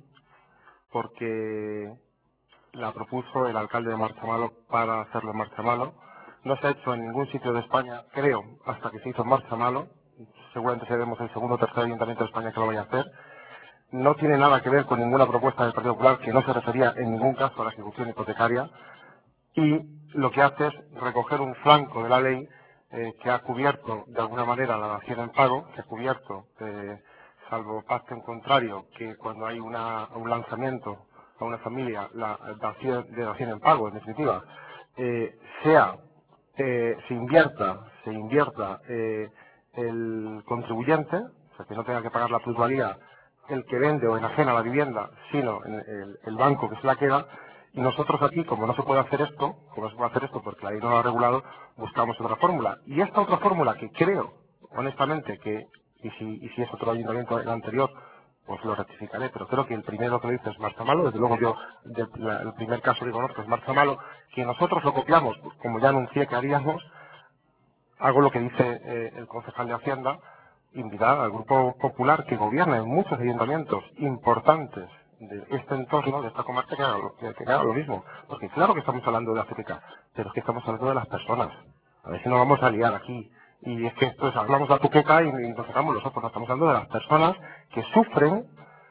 porque la propuso el alcalde de Marchamalo para hacerlo en Marchamalo. No se ha hecho en ningún sitio de España, creo, hasta que se hizo en Marchamalo. Seguramente seremos el segundo o tercer ayuntamiento de España que lo vaya a hacer. No tiene nada que ver con ninguna propuesta del Partido Popular, que no se refería en ningún caso a la ejecución hipotecaria. Y lo que hace es recoger un flanco de la ley eh, que ha cubierto de alguna manera la dación en pago, que ha cubierto, eh, salvo pacto en contrario, que cuando hay una, un lanzamiento a una familia, la dación de dación en pago, en definitiva, eh, sea, eh, se invierta, se invierta eh, el contribuyente, o sea, que no tenga que pagar la plusvalía el que vende o enajena la vivienda, sino el, el, el banco que se la queda. Y nosotros aquí, como no se puede hacer esto, como no se puede hacer esto porque la ley no lo ha regulado, buscamos otra fórmula. Y esta otra fórmula que creo, honestamente, que, y si, y si es otro ayuntamiento el anterior, pues lo rectificaré, pero creo que el primero que lo dice es Marchamalo, desde luego yo, de, la, el primer caso que conozco es Marchamalo, que nosotros lo copiamos, pues, como ya anuncié que haríamos, hago lo que dice eh, el concejal de Hacienda, invitar al Grupo Popular que gobierna en muchos ayuntamientos importantes de este entorno, de esta comarca, que haga, lo, que, que haga lo mismo. Porque claro que estamos hablando de África, pero es que estamos hablando de las personas. A ver si nos vamos a liar aquí. Y es que esto es, hablamos de Atuqueca y, y nos sacamos los ojos. No, estamos hablando de las personas que sufren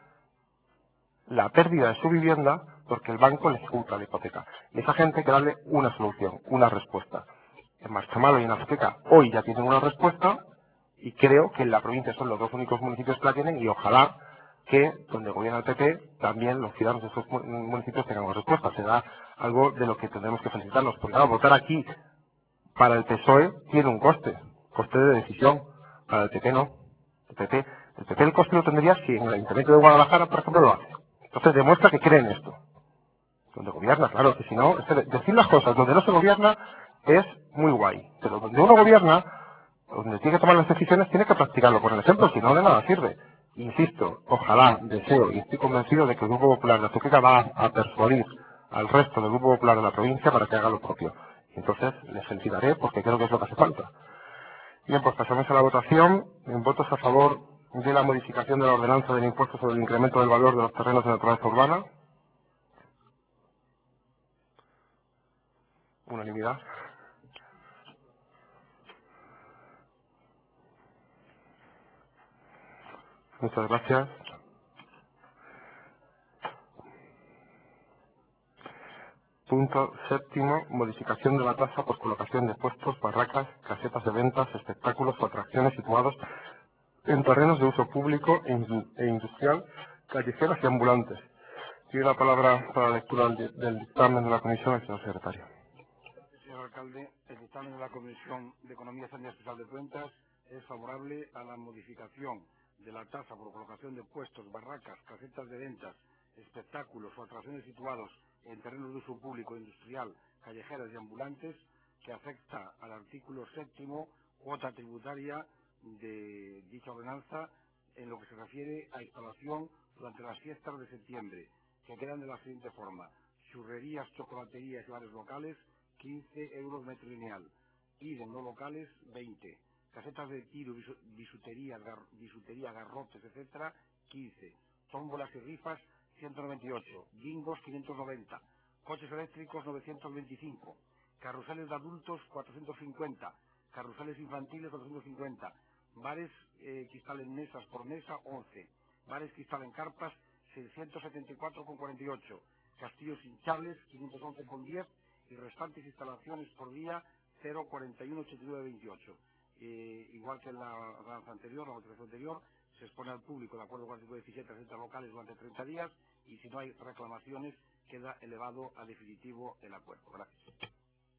la pérdida de su vivienda porque el banco le ejecuta la hipoteca. Y esa gente hay que darle una solución, una respuesta. En Marchamalo y en Azuqueca hoy ya tienen una respuesta y creo que en la provincia son los dos únicos municipios que la tienen y ojalá que donde gobierna el P P también los ciudadanos de esos municipios tengan una respuesta. Será algo de lo que tendremos que felicitarnos. Porque claro, votar aquí para el P S O E tiene un coste, coste de decisión. Para el P P no. El P P, el P P el coste lo tendría si en el Ayuntamiento de Guadalajara, por ejemplo, lo hace. Entonces demuestra que cree en esto. Donde gobierna, claro, que si no, es que decir las cosas donde no se gobierna es muy guay. Pero donde uno gobierna, donde tiene que tomar las decisiones, tiene que practicarlo con el ejemplo, si no, de nada sirve. Insisto, ojalá, deseo y estoy convencido de que el Grupo Popular de Azuqueca va a persuadir al resto del Grupo Popular de la provincia para que haga lo propio. Y entonces les felicitaré porque creo que es lo que hace falta. Bien, pues pasamos a la votación. En votos a favor de la modificación de la ordenanza del impuesto sobre el incremento del valor de los terrenos de naturaleza urbana. Unanimidad. Muchas gracias. Punto séptimo, modificación de la tasa por colocación de puestos, barracas, casetas de ventas, espectáculos o atracciones situados en terrenos de uso público e industrial, callejeros y ambulantes. Tiene la palabra para la lectura del, del dictamen de la comisión el señor secretario. Señor alcalde, el dictamen de la Comisión de Economía, Hacienda y Fiscal de Cuentas es favorable a la modificación de la tasa por colocación de puestos, barracas, casetas de ventas, espectáculos o atracciones situados en terrenos de uso público, industrial, callejeros y ambulantes, que afecta al artículo séptimo, cuota tributaria de dicha ordenanza, en lo que se refiere a instalación durante las fiestas de septiembre, que quedan de la siguiente forma: churrerías, chocolaterías y bares locales, quince euros metro lineal, y de no locales, veinte. casetas de tiro, bisutería, gar, bisutería, garrotes, etcétera, quince, tómbolas y rifas, ciento noventa y ocho, bingos, quinientos noventa, coches eléctricos, novecientos veinticinco, carruseles de adultos, cuatrocientos cincuenta, carruseles infantiles, cuatrocientos cincuenta, bares eh, cristal en mesas por mesa, once, bares cristal en carpas, seiscientos setenta y cuatro con cuarenta y ocho, castillos hinchables, quinientos once con diez, y restantes instalaciones por día, cero cuarenta y uno ochenta y nueve veintiocho. Eh, igual que en la ordenanza anterior, la autorización anterior, se expone al público de acuerdo con el artículo diecisiete de las locales durante treinta días, y si no hay reclamaciones queda elevado a definitivo el acuerdo. Gracias.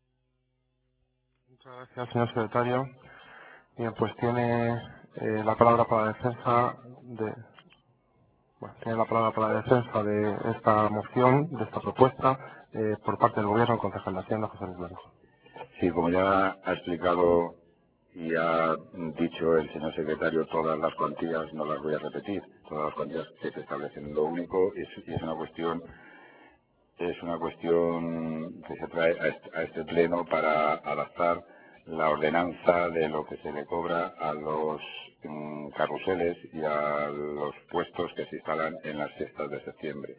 Muchas gracias, señor secretario. Bien, pues tiene eh, la palabra para la defensa de bueno, tiene la palabra para la defensa de esta moción, de esta propuesta, eh, por parte del Gobierno, el concejal de Hacienda, José Luis Blanco. Sí, como ya ha explicado y ha dicho el señor secretario, todas las cuantías, no las voy a repetir, todas las cuantías que se establecen. Lo único es, es una cuestión es una cuestión que se trae a este, a este pleno para adaptar la ordenanza de lo que se le cobra a los mm, carruseles y a los puestos que se instalan en las fiestas de septiembre.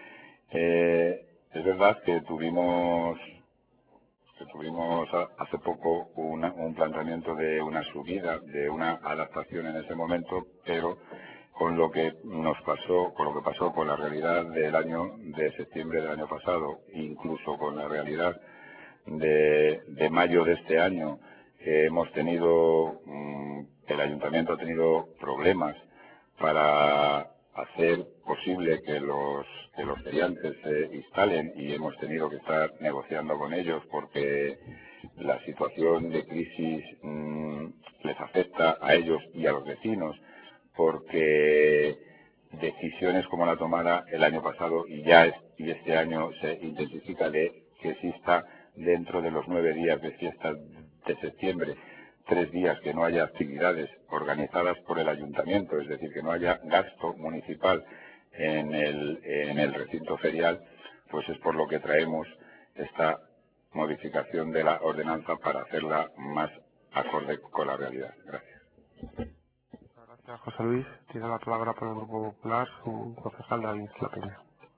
Eh, es verdad que tuvimos que tuvimos hace poco una, un planteamiento de una subida, de una adaptación en ese momento, pero con lo que nos pasó, con lo que pasó con la realidad del año de septiembre del año pasado, incluso con la realidad de, de mayo de este año, que hemos tenido, mmm, el ayuntamiento ha tenido problemas para hacer posible que los que los feriantes se instalen, y hemos tenido que estar negociando con ellos porque la situación de crisis mmm, les afecta a ellos y a los vecinos, porque decisiones como la tomada el año pasado y ya es, y este año se intensifica de que exista dentro de los nueve días de fiestas de septiembre tres días que no haya actividades organizadas por el ayuntamiento, es decir, que no haya gasto municipal en el, en el recinto ferial, pues es por lo que traemos esta modificación de la ordenanza para hacerla más acorde con la realidad. Gracias. Gracias, José Luis. Tiene la palabra por el Grupo Popular su concejal David La Peña.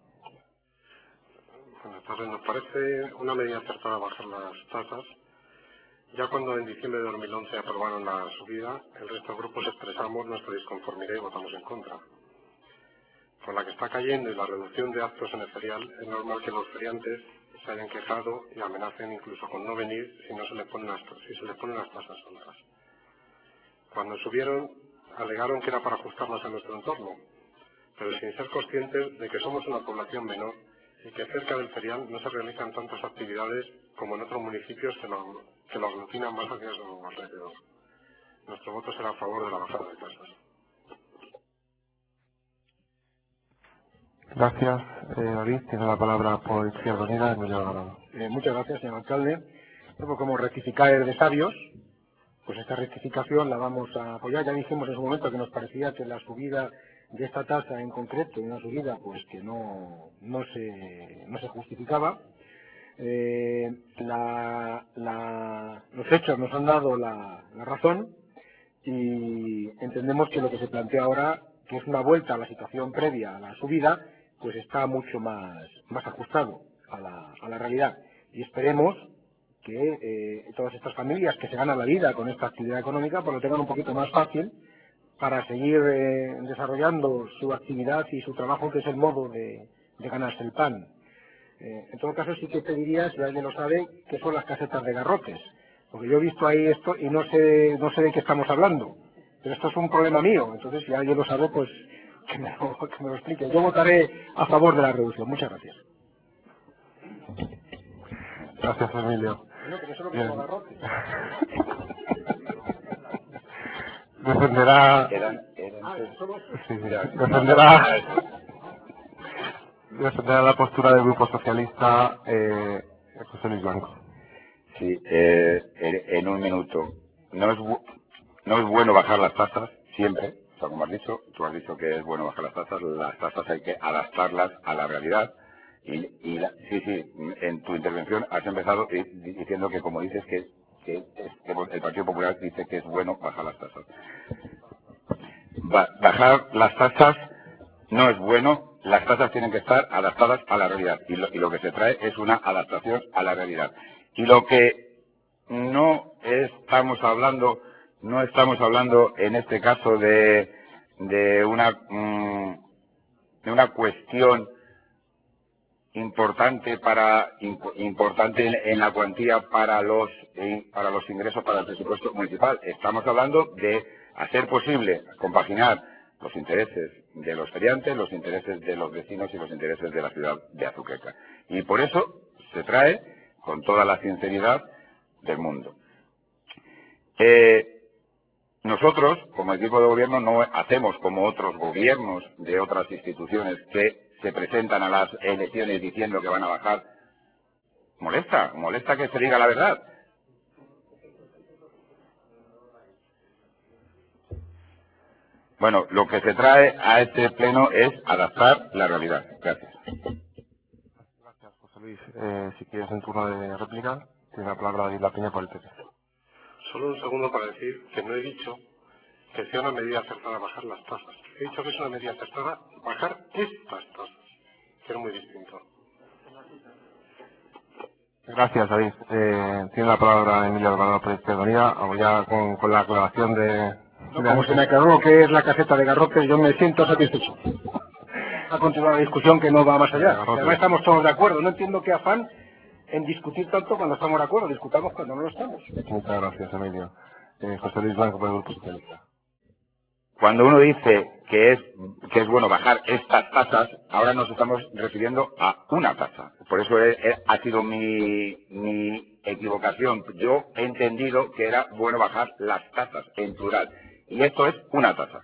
Buenas tardes. Nos parece una medida acertada bajar las tasas. Ya cuando en diciembre de dos mil once aprobaron la subida, el resto de grupos expresamos nuestra disconformidad y votamos en contra. Con la que está cayendo y la reducción de actos en el ferial, es normal que los feriantes se hayan quejado y amenacen incluso con no venir si no se les ponen las, si se les ponen las tasas altas. Cuando subieron, alegaron que era para ajustarlas a nuestro entorno, pero sin ser conscientes de que somos una población menor y que cerca del ferial no se realizan tantas actividades como en otros municipios que lo, que lo aglutinan más hacia su alrededor. Nuestro voto será a favor de la bajada de tasas. Gracias, eh, David. Tiene la palabra por Izquierda Unida, Emilio Alvarado. Eh, muchas gracias, señor alcalde. Bueno, como rectificar de sabios, pues esta rectificación la vamos a apoyar. Ya dijimos en su momento que nos parecía que la subida de esta tasa en concreto, una subida pues que no, no, se, no se justificaba. Eh, la, la, los hechos nos han dado la, la razón y entendemos que lo que se plantea ahora, que es una vuelta a la situación previa a la subida, pues está mucho más, más ajustado a la, a la realidad. Y esperemos que eh, todas estas familias que se ganan la vida con esta actividad económica pues lo tengan un poquito más fácil para seguir eh, desarrollando su actividad y su trabajo, que es el modo de, de ganarse el pan. Eh, en todo caso, sí que pediría, si alguien lo sabe, qué son las casetas de garrotes, porque yo he visto ahí esto y no sé, no sé de qué estamos hablando, pero esto es un problema mío. Entonces, si alguien lo sabe, pues que me lo, que me lo explique. Yo votaré a favor de la reducción. Muchas gracias. Gracias, Emilio. No, pero eso no como garrotes. Defenderá... Eran, eran Ah, somos... Sí, sí. Defenderá... defenderá la postura del Grupo Socialista, eh, José Luis Blanco. Sí, eh, en un minuto. No es, no es bueno bajar las tasas, siempre. O sea, como has dicho, tú has dicho que es bueno bajar las tasas. Las tasas hay que adaptarlas a la realidad. Y, y la, sí, sí, en tu intervención has empezado diciendo que, como dices, que que es, que el Partido Popular dice que es bueno bajar las tasas. Ba- bajar las tasas no es bueno, las tasas tienen que estar adaptadas a la realidad y lo, y lo que se trae es una adaptación a la realidad. Y lo que no estamos hablando, no estamos hablando en este caso de, de una mmm, de una cuestión importante para imp- importante en, en la cuantía para los eh, para los ingresos para el presupuesto municipal. Estamos hablando de hacer posible compaginar los intereses de los feriantes, los intereses de los vecinos y los intereses de la ciudad de Azuqueca. Y por eso se trae con toda la sinceridad del mundo. Eh, nosotros, como equipo de gobierno, no hacemos como otros gobiernos de otras instituciones que se presentan a las elecciones diciendo que van a bajar. Molesta, molesta que se diga la verdad. Bueno, lo que se trae a este pleno es adaptar la realidad. Gracias. Gracias, José Luis. Eh, si quieres en turno de réplica, tiene la palabra David La Peña por el P P. Solo un segundo para decir que no he dicho que sea una medida acertada bajar las tasas. He dicho que es una medida acertada bajar estas tasas, que es muy distinto. Gracias, David. Eh, tiene la palabra Emilio Alvarado por Izquierda Unida. Vamos ya con, con la aclaración de... No, de como se me aclaró lo que es la caseta de garrotes, yo me siento satisfecho. A continuar la discusión que no va más allá. Garrotes. Además estamos todos de acuerdo. No entiendo qué afán en discutir tanto cuando estamos de acuerdo. Discutamos cuando no lo estamos. Muchas gracias, Emilio. Eh, José Luis Blanco por el Grupo Socialista. Cuando uno dice que es que es bueno bajar estas tasas, ahora nos estamos refiriendo a una tasa. Por eso he- he- ha sido mi, mi equivocación. Yo he entendido que era bueno bajar las tasas en plural. Y esto es una tasa.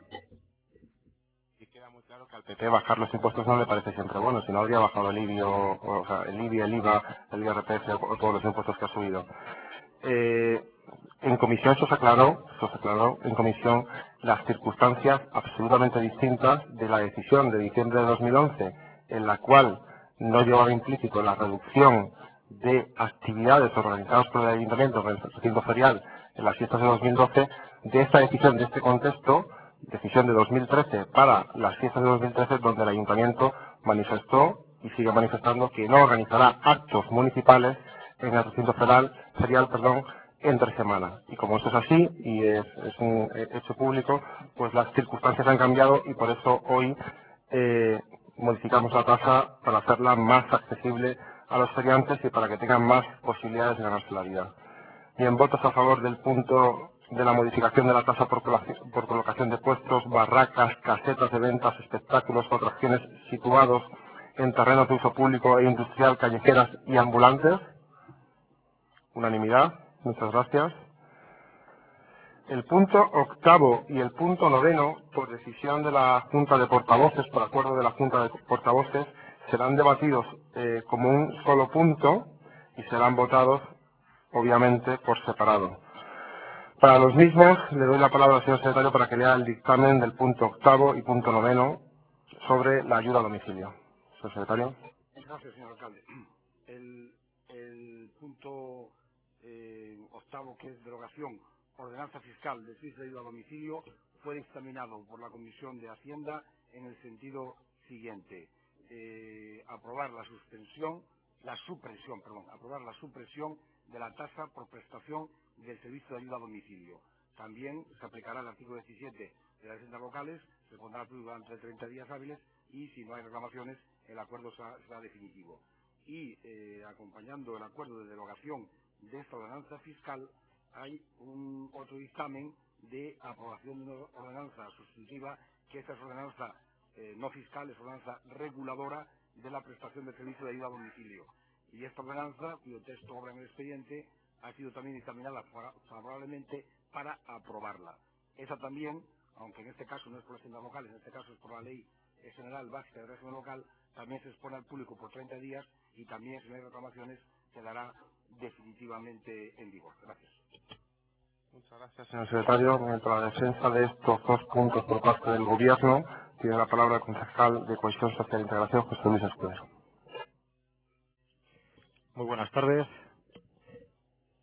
Y queda muy claro que al P P bajar los impuestos no le parece siempre bueno, si no habría bajado el I B I, o, o sea, el I B I, el I V A, el I R P F o todos los impuestos que ha subido. Eh, en comisión eso se aclaró, eso se aclaró en comisión las circunstancias absolutamente distintas de la decisión de diciembre de dos mil once, en la cual no llevaba implícito la reducción de actividades organizadas por el Ayuntamiento en el recinto ferial en las fiestas de dos mil doce, de esta decisión, de este contexto, decisión de dos mil trece para las fiestas de dos mil trece, donde el Ayuntamiento manifestó y sigue manifestando que no organizará actos municipales en el recinto ferial, ferial perdón, entre semana. Y como eso es así y es, es un hecho público, pues las circunstancias han cambiado y por eso hoy eh, modificamos la tasa para hacerla más accesible a los feriantes y para que tengan más posibilidades de ganarse la vida. Bien, votos a favor del punto de la modificación de la tasa por colocación, por colocación de puestos, barracas, casetas de ventas, espectáculos o atracciones situados en terrenos de uso público e industrial, callejeras y ambulantes. Unanimidad. Muchas gracias. El punto octavo y el punto noveno, por decisión de la Junta de Portavoces, por acuerdo de la Junta de Portavoces, serán debatidos eh, como un solo punto y serán votados, obviamente, por separado. Para los mismos, le doy la palabra al señor secretario para que lea el dictamen del punto octavo y punto noveno sobre la ayuda a domicilio. Señor secretario. Gracias, señor alcalde. El, el punto eh, octavo, que es derogación, ordenanza fiscal de servicio de ayuda a domicilio, fue dictaminado por la Comisión de Hacienda en el sentido siguiente. Eh, aprobar la suspensión, la supresión, perdón, aprobar la supresión de la tasa por prestación del servicio de ayuda a domicilio. También se aplicará el artículo diecisiete de las haciendas locales, se pondrá durante treinta días hábiles y si no hay reclamaciones el acuerdo será, será definitivo. Y eh, acompañando el acuerdo de derogación de esta ordenanza fiscal hay un otro dictamen de aprobación de una ordenanza sustitutiva, que esta es ordenanza eh, no fiscal, es ordenanza reguladora de la prestación de servicio de ayuda a domicilio. Y esta ordenanza, cuyo texto obra en el expediente, ha sido también dictaminada favorablemente para aprobarla. Esa también, aunque en este caso no es por las haciendas locales, en este caso es por la ley general básica de régimen local, también se expone al público por treinta días y también, si no hay reclamaciones, quedará definitivamente en vigor. Gracias. Muchas gracias, señor secretario. Mientras la defensa de estos dos puntos por parte del Gobierno, tiene la palabra el concejal de Cohesión Social e Integración, José Luis Escudero. Muy buenas tardes.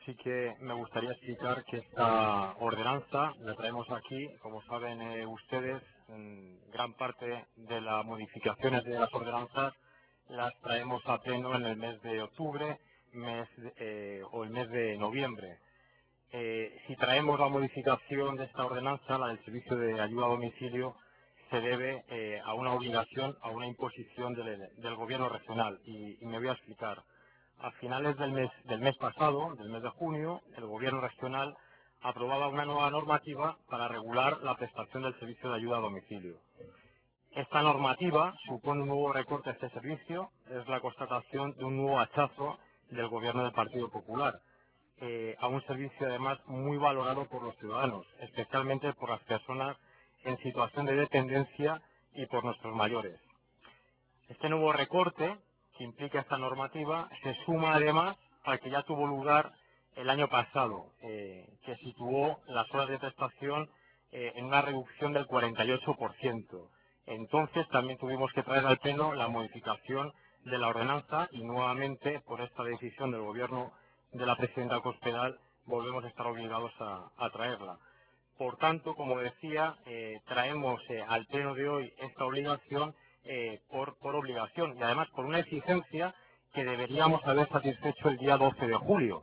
sí que me gustaría explicar que esta ordenanza la traemos aquí, como saben eh, ustedes, en gran parte de las modificaciones de las ordenanzas las traemos a pleno en el mes de octubre mes de, eh, o el mes de noviembre. Eh, si traemos la modificación de esta ordenanza, la del servicio de ayuda a domicilio, se debe eh, a una obligación, a una imposición del, del gobierno regional. Y, y me voy a explicar. A finales del mes, del mes pasado, del mes de junio, el gobierno regional aprobaba una nueva normativa para regular la prestación del servicio de ayuda a domicilio. Esta normativa supone un nuevo recorte a este servicio, es la constatación de un nuevo hachazo del gobierno del Partido Popular, eh, a un servicio además muy valorado por los ciudadanos, especialmente por las personas en situación de dependencia y por nuestros mayores. Este nuevo recorte que implica esta normativa se suma además al que ya tuvo lugar el año pasado, eh, que situó las horas de prestación eh, en una reducción del cuarenta y ocho por ciento. Entonces también tuvimos que traer al pleno la modificación de la ordenanza y nuevamente por esta decisión del gobierno de la presidenta Cospedal volvemos a estar obligados a, a traerla. Por tanto, como decía, eh, traemos eh, al pleno de hoy esta obligación eh, por, por obligación y además por una exigencia que deberíamos haber satisfecho el día doce de julio.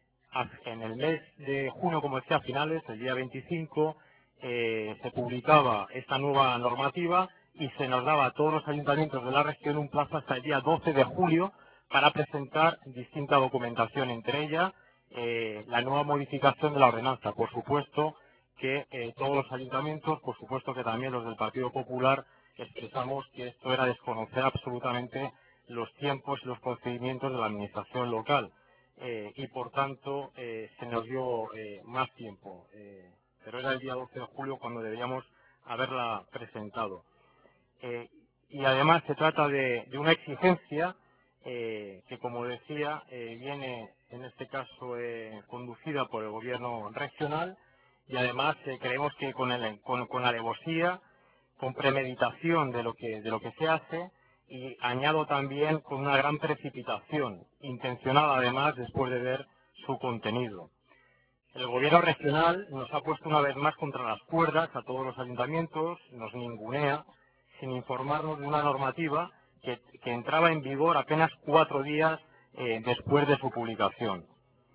En el mes de junio, como decía, a finales, el día veinticinco, eh, se publicaba esta nueva normativa y se nos daba a todos los ayuntamientos de la región un plazo hasta el día doce de julio para presentar distinta documentación, entre ellas eh, la nueva modificación de la ordenanza. Por supuesto que eh, todos los ayuntamientos, por supuesto que también los del Partido Popular, expresamos que esto era desconocer absolutamente los tiempos y los procedimientos de la administración local. Eh, y por tanto eh, se nos dio eh, más tiempo, eh, pero era el día doce de julio cuando deberíamos haberla presentado. Eh, y además se trata de, de una exigencia eh, que, como decía, eh, viene en este caso eh, conducida por el gobierno regional y además eh, creemos que con, el, con, con alevosía, con premeditación de lo que, de lo que se hace, y añado también con una gran precipitación, intencionada además después de ver su contenido. El gobierno regional nos ha puesto una vez más contra las cuerdas a todos los ayuntamientos, nos ningunea, sin informarnos de una normativa que, que entraba en vigor apenas cuatro días eh, después de su publicación.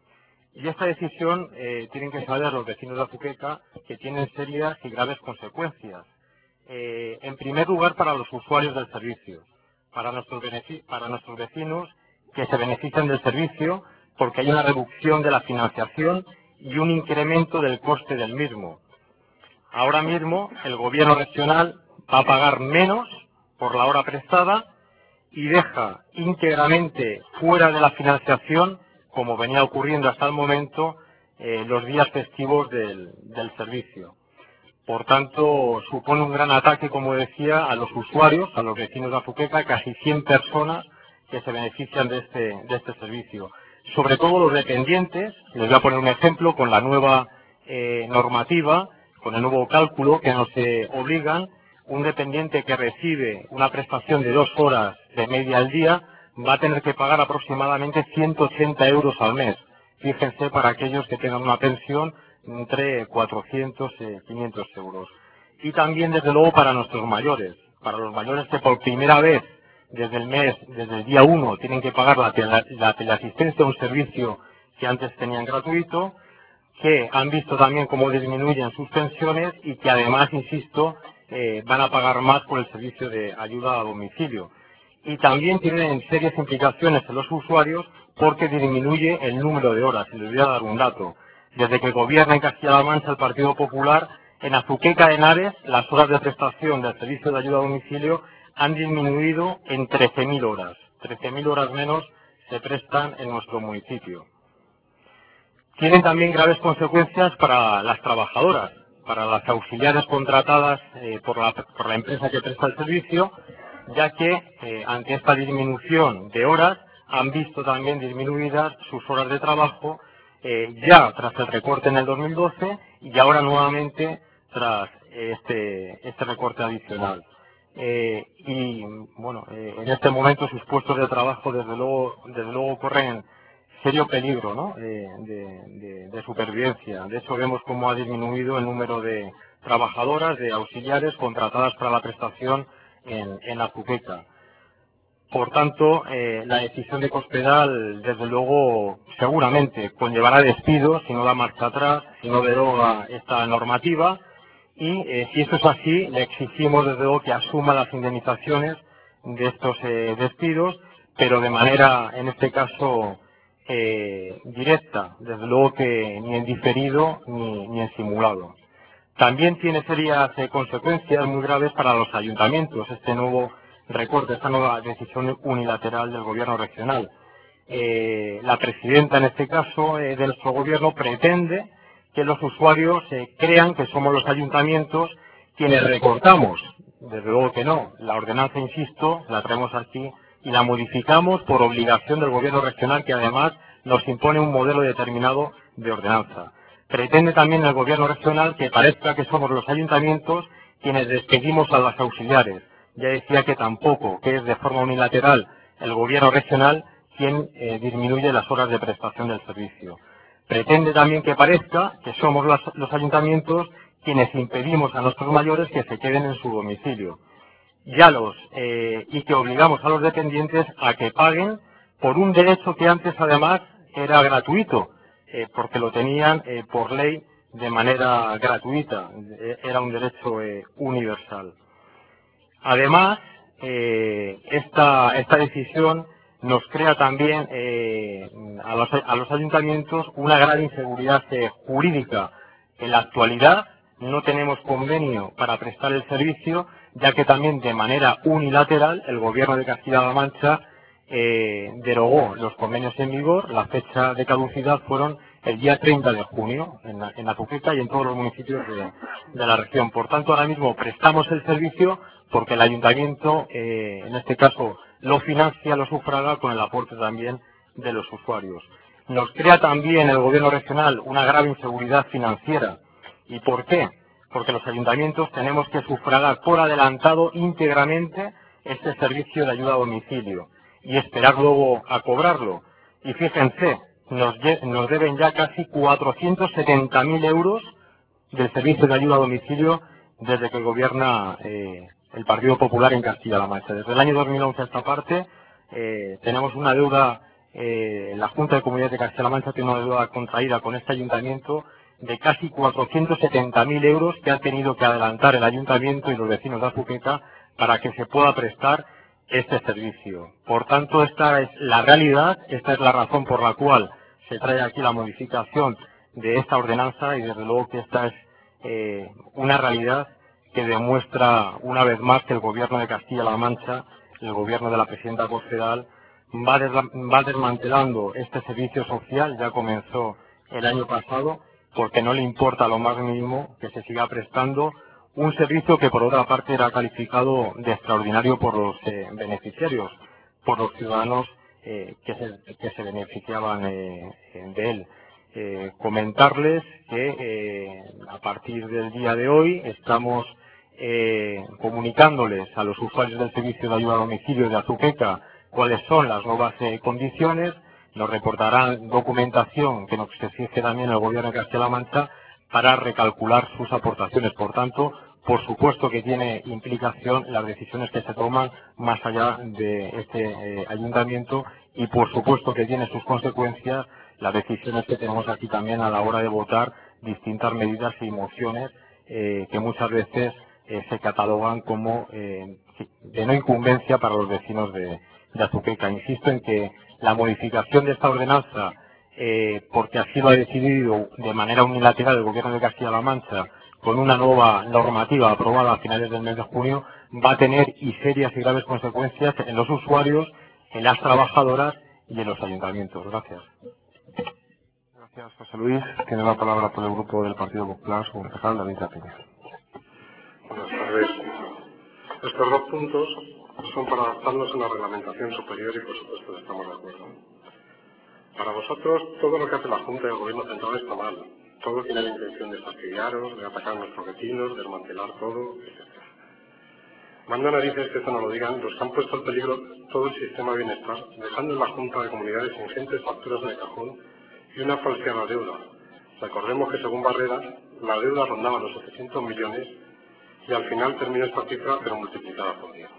Y esta decisión, eh, tienen que saber los vecinos de Azuqueca, que tienen serias y graves consecuencias. Eh, en primer lugar, para los usuarios del servicio. Para nuestros, para nuestros vecinos que se benefician del servicio porque hay una reducción de la financiación y un incremento del coste del mismo. Ahora mismo el gobierno regional va a pagar menos por la hora prestada y deja íntegramente fuera de la financiación, como venía ocurriendo hasta el momento, eh, los días festivos del, del servicio. Por tanto, supone un gran ataque, como decía, a los usuarios, a los vecinos de Azuqueca, casi cien personas que se benefician de este, de este servicio. Sobre todo los dependientes, les voy a poner un ejemplo con la nueva eh, normativa, con el nuevo cálculo que nos eh, obligan, un dependiente que recibe una prestación de dos horas de media al día va a tener que pagar aproximadamente ciento ochenta euros al mes. Fíjense, para aquellos que tengan una pensión entre cuatrocientos y quinientos euros. Y también, desde luego, para nuestros mayores, para los mayores que por primera vez, desde el mes, desde el día uno, tienen que pagar la, tele, la teleasistencia, un servicio que antes tenían gratuito, que han visto también cómo disminuyen sus pensiones y que además, insisto, eh, van a pagar más por el servicio de ayuda a domicilio. Y también tienen serias implicaciones en los usuarios porque disminuye el número de horas. Y les voy a dar un dato. Desde que gobierna en Castilla-La Mancha el Partido Popular, en Azuqueca de Henares las horas de prestación del servicio de ayuda a domicilio han disminuido en trece mil horas. trece mil horas menos se prestan en nuestro municipio. Tienen también graves consecuencias para las trabajadoras, para las auxiliares contratadas eh, por, la, por la empresa que presta el servicio, ya que eh, ante esta disminución de horas han visto también disminuidas sus horas de trabajo, eh, ya tras el recorte en el dos mil doce y ahora nuevamente tras este, este recorte adicional. Eh, y bueno, eh, en este momento sus puestos de trabajo desde luego, desde luego corren serio peligro, ¿no? eh, de, de, de supervivencia. De hecho, vemos cómo ha disminuido el número de trabajadoras, de auxiliares contratadas para la prestación en, en Azuqueca. Por tanto, eh, la decisión de Cospedal, desde luego, seguramente conllevará despidos si no da marcha atrás, si no deroga esta normativa. Y eh, si eso es así, le exigimos desde luego que asuma las indemnizaciones de estos eh, despidos, pero de manera, en este caso, eh, directa, desde luego que ni en diferido ni, ni en simulado. También tiene serias eh, consecuencias muy graves para los ayuntamientos, este nuevo recorte, esta nueva decisión unilateral del gobierno regional. Eh, la presidenta, en este caso, eh, de nuestro gobierno, pretende que los usuarios eh, crean que somos los ayuntamientos quienes recortamos. Desde luego que no. La ordenanza, insisto, la traemos aquí y la modificamos por obligación del gobierno regional, que además nos impone un modelo determinado de ordenanza. Pretende también el gobierno regional que parezca que somos los ayuntamientos quienes despedimos a las auxiliares. Ya decía que tampoco, que es de forma unilateral el gobierno regional quien eh, disminuye las horas de prestación del servicio. Pretende también que parezca que somos las, los ayuntamientos quienes impedimos a nuestros mayores que se queden en su domicilio. Ya los, eh, y que obligamos a los dependientes a que paguen por un derecho que antes además era gratuito, eh, porque lo tenían eh, por ley de manera gratuita, eh, era un derecho eh, universal. Además, eh, esta, esta decisión nos crea también eh, a, los, a los ayuntamientos una gran inseguridad eh, jurídica. En la actualidad no tenemos convenio para prestar el servicio, ya que también de manera unilateral el gobierno de Castilla-La Mancha eh, derogó los convenios en vigor. La fecha de caducidad fueron el día treinta de junio en, la, en Azuqueca y en todos los municipios de, de la región. Por tanto, ahora mismo prestamos el servicio porque el ayuntamiento, eh, en este caso, lo financia, lo sufraga con el aporte también de los usuarios. Nos crea también el gobierno regional una grave inseguridad financiera. ¿Y por qué? Porque los ayuntamientos tenemos que sufragar por adelantado íntegramente este servicio de ayuda a domicilio y esperar luego a cobrarlo. Y fíjense, nos, nos deben ya casi cuatrocientos setenta mil euros del servicio de ayuda a domicilio desde que gobierna eh, el Partido Popular en Castilla-La Mancha. Desde el año dos mil once a esta parte eh, tenemos una deuda, eh, la Junta de Comunidades de Castilla-La Mancha tiene una deuda contraída con este ayuntamiento de casi cuatrocientos setenta mil euros que ha tenido que adelantar el ayuntamiento y los vecinos de Azuqueca para que se pueda prestar este servicio. Por tanto, esta es la realidad, esta es la razón por la cual se trae aquí la modificación de esta ordenanza y desde luego que esta es eh, una realidad que demuestra una vez más que el gobierno de Castilla-La Mancha, el gobierno de la presidenta Cospedal, va, va desmantelando este servicio social. Ya comenzó el año pasado porque no le importa lo más mínimo que se siga prestando un servicio que por otra parte era calificado de extraordinario por los eh, beneficiarios, por los ciudadanos eh, que, se, que se beneficiaban eh, de él. Eh, comentarles que eh, a partir del día de hoy estamos eh, comunicándoles a los usuarios del servicio de ayuda a domicilio de Azuqueca cuáles son las nuevas eh, condiciones. Nos reportarán documentación que nos exige también el gobierno de Castilla-La Mancha para recalcular sus aportaciones. Por tanto, por supuesto que tiene implicación las decisiones que se toman más allá de este eh, ayuntamiento y por supuesto que tiene sus consecuencias las decisiones que tenemos aquí también a la hora de votar distintas medidas y mociones eh, que muchas veces eh, se catalogan como eh, de no incumbencia para los vecinos de, de Azuqueca. Insisto en que la modificación de esta ordenanza, eh, porque así lo ha decidido de manera unilateral el gobierno de Castilla-La Mancha, con una nueva normativa aprobada a finales del mes de junio, va a tener y serias y graves consecuencias en los usuarios, en las trabajadoras y en los ayuntamientos. Gracias. Gracias, José Luis. Tiene la palabra por el grupo del Partido Popular, su concejal David Peña. Buenas tardes. Estos dos puntos son para adaptarnos a una reglamentación superior y, por supuesto, estamos de acuerdo. Para vosotros, todo lo que hace la Junta y el Gobierno Central está mal. Todo tiene la intención de fastidiaros, de atacar a nuestros vecinos, de desmantelar todo, etcétera. Manda narices que esto no lo digan los que han puesto en peligro todo el sistema de bienestar, dejando en la Junta de Comunidades ingentes facturas en el cajón y una falseada deuda. Recordemos que según Barreras, la deuda rondaba los setecientos millones y al final terminó esta cifra pero multiplicada por diez.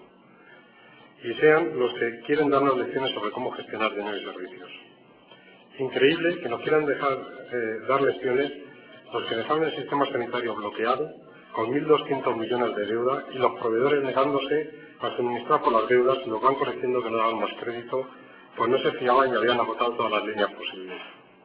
Y sean los que quieren darnos lecciones sobre cómo gestionar dinero y servicios. Increíble que nos quieran dejar eh, dar lecciones los que dejaron el sistema sanitario bloqueado con mil doscientos millones de deuda y los proveedores negándose a suministrar por las deudas y los bancos diciendo que no daban más crédito, pues no se fiaban y habían agotado todas las líneas posibles.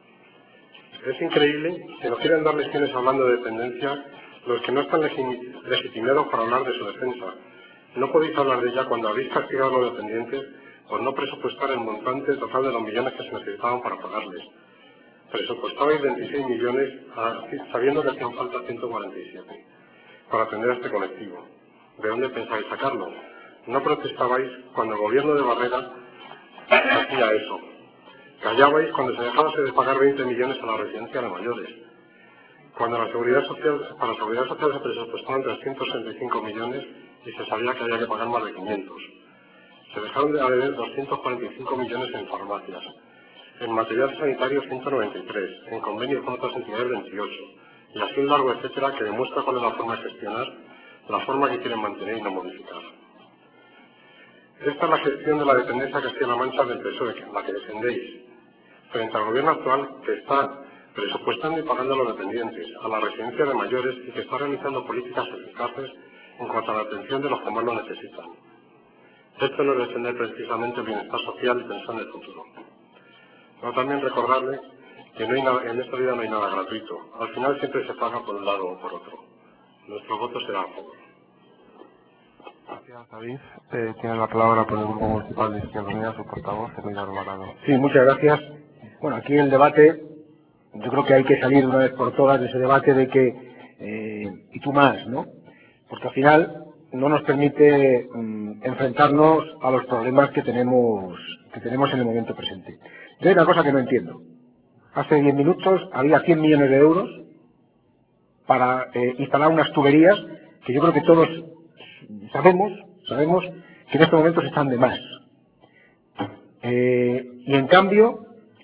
Es increíble que nos quieran dar lecciones hablando de dependencia los que no están legi- legitimados para hablar de su defensa. No podéis hablar de ella cuando habéis castigado a los dependientes por no presupuestar el montante total de los millones que se necesitaban para pagarles. Presupuestabais veintiséis millones a, sabiendo que hacían falta ciento cuarenta y siete para atender a este colectivo. ¿De dónde pensáis sacarlo? No protestabais cuando el gobierno de Barrera hacía eso. Callabais cuando se dejaba de pagar veinte millones a la residencia de mayores. Cuando la seguridad social, para la seguridad social se presupuestaban trescientos sesenta y cinco millones y se sabía que había que pagar más de quinientos. Se dejaron de deber doscientos cuarenta y cinco millones en farmacias. En material sanitario ciento noventa y tres, en convenio con otras entidades veintiocho, y así un largo etcétera que demuestra cuál es la forma de gestionar, la forma que quieren mantener y no modificar. Esta es la gestión de la dependencia Castilla-La Mancha del P S O E, la que defendéis, frente al gobierno actual que está presupuestando y pagando a los dependientes, a la residencia de mayores y que está realizando políticas eficaces en cuanto a la atención de los que más lo necesitan. Esto no es defender precisamente el bienestar social y pensar en el futuro. Pero también recordarles que no hay nada, en esta vida no hay nada gratuito. Al final siempre se paga por un lado o por otro. Nuestro voto será a favor. Gracias, David. Eh, tiene la palabra por el Grupo Municipal de Izquierda Unida, su portavoz, Emilio Alvarado. Sí, muchas gracias. Bueno, aquí el debate, yo creo que hay que salir una vez por todas de ese debate de que, eh, y tú más, ¿no? Porque al final no nos permite mm, enfrentarnos a los problemas que tenemos, que tenemos en el momento presente. Yo hay una cosa que no entiendo. Hace diez minutos había cien millones de euros para eh, instalar unas tuberías que yo creo que todos sabemos, sabemos que en estos momentos están de más. Eh, y en cambio,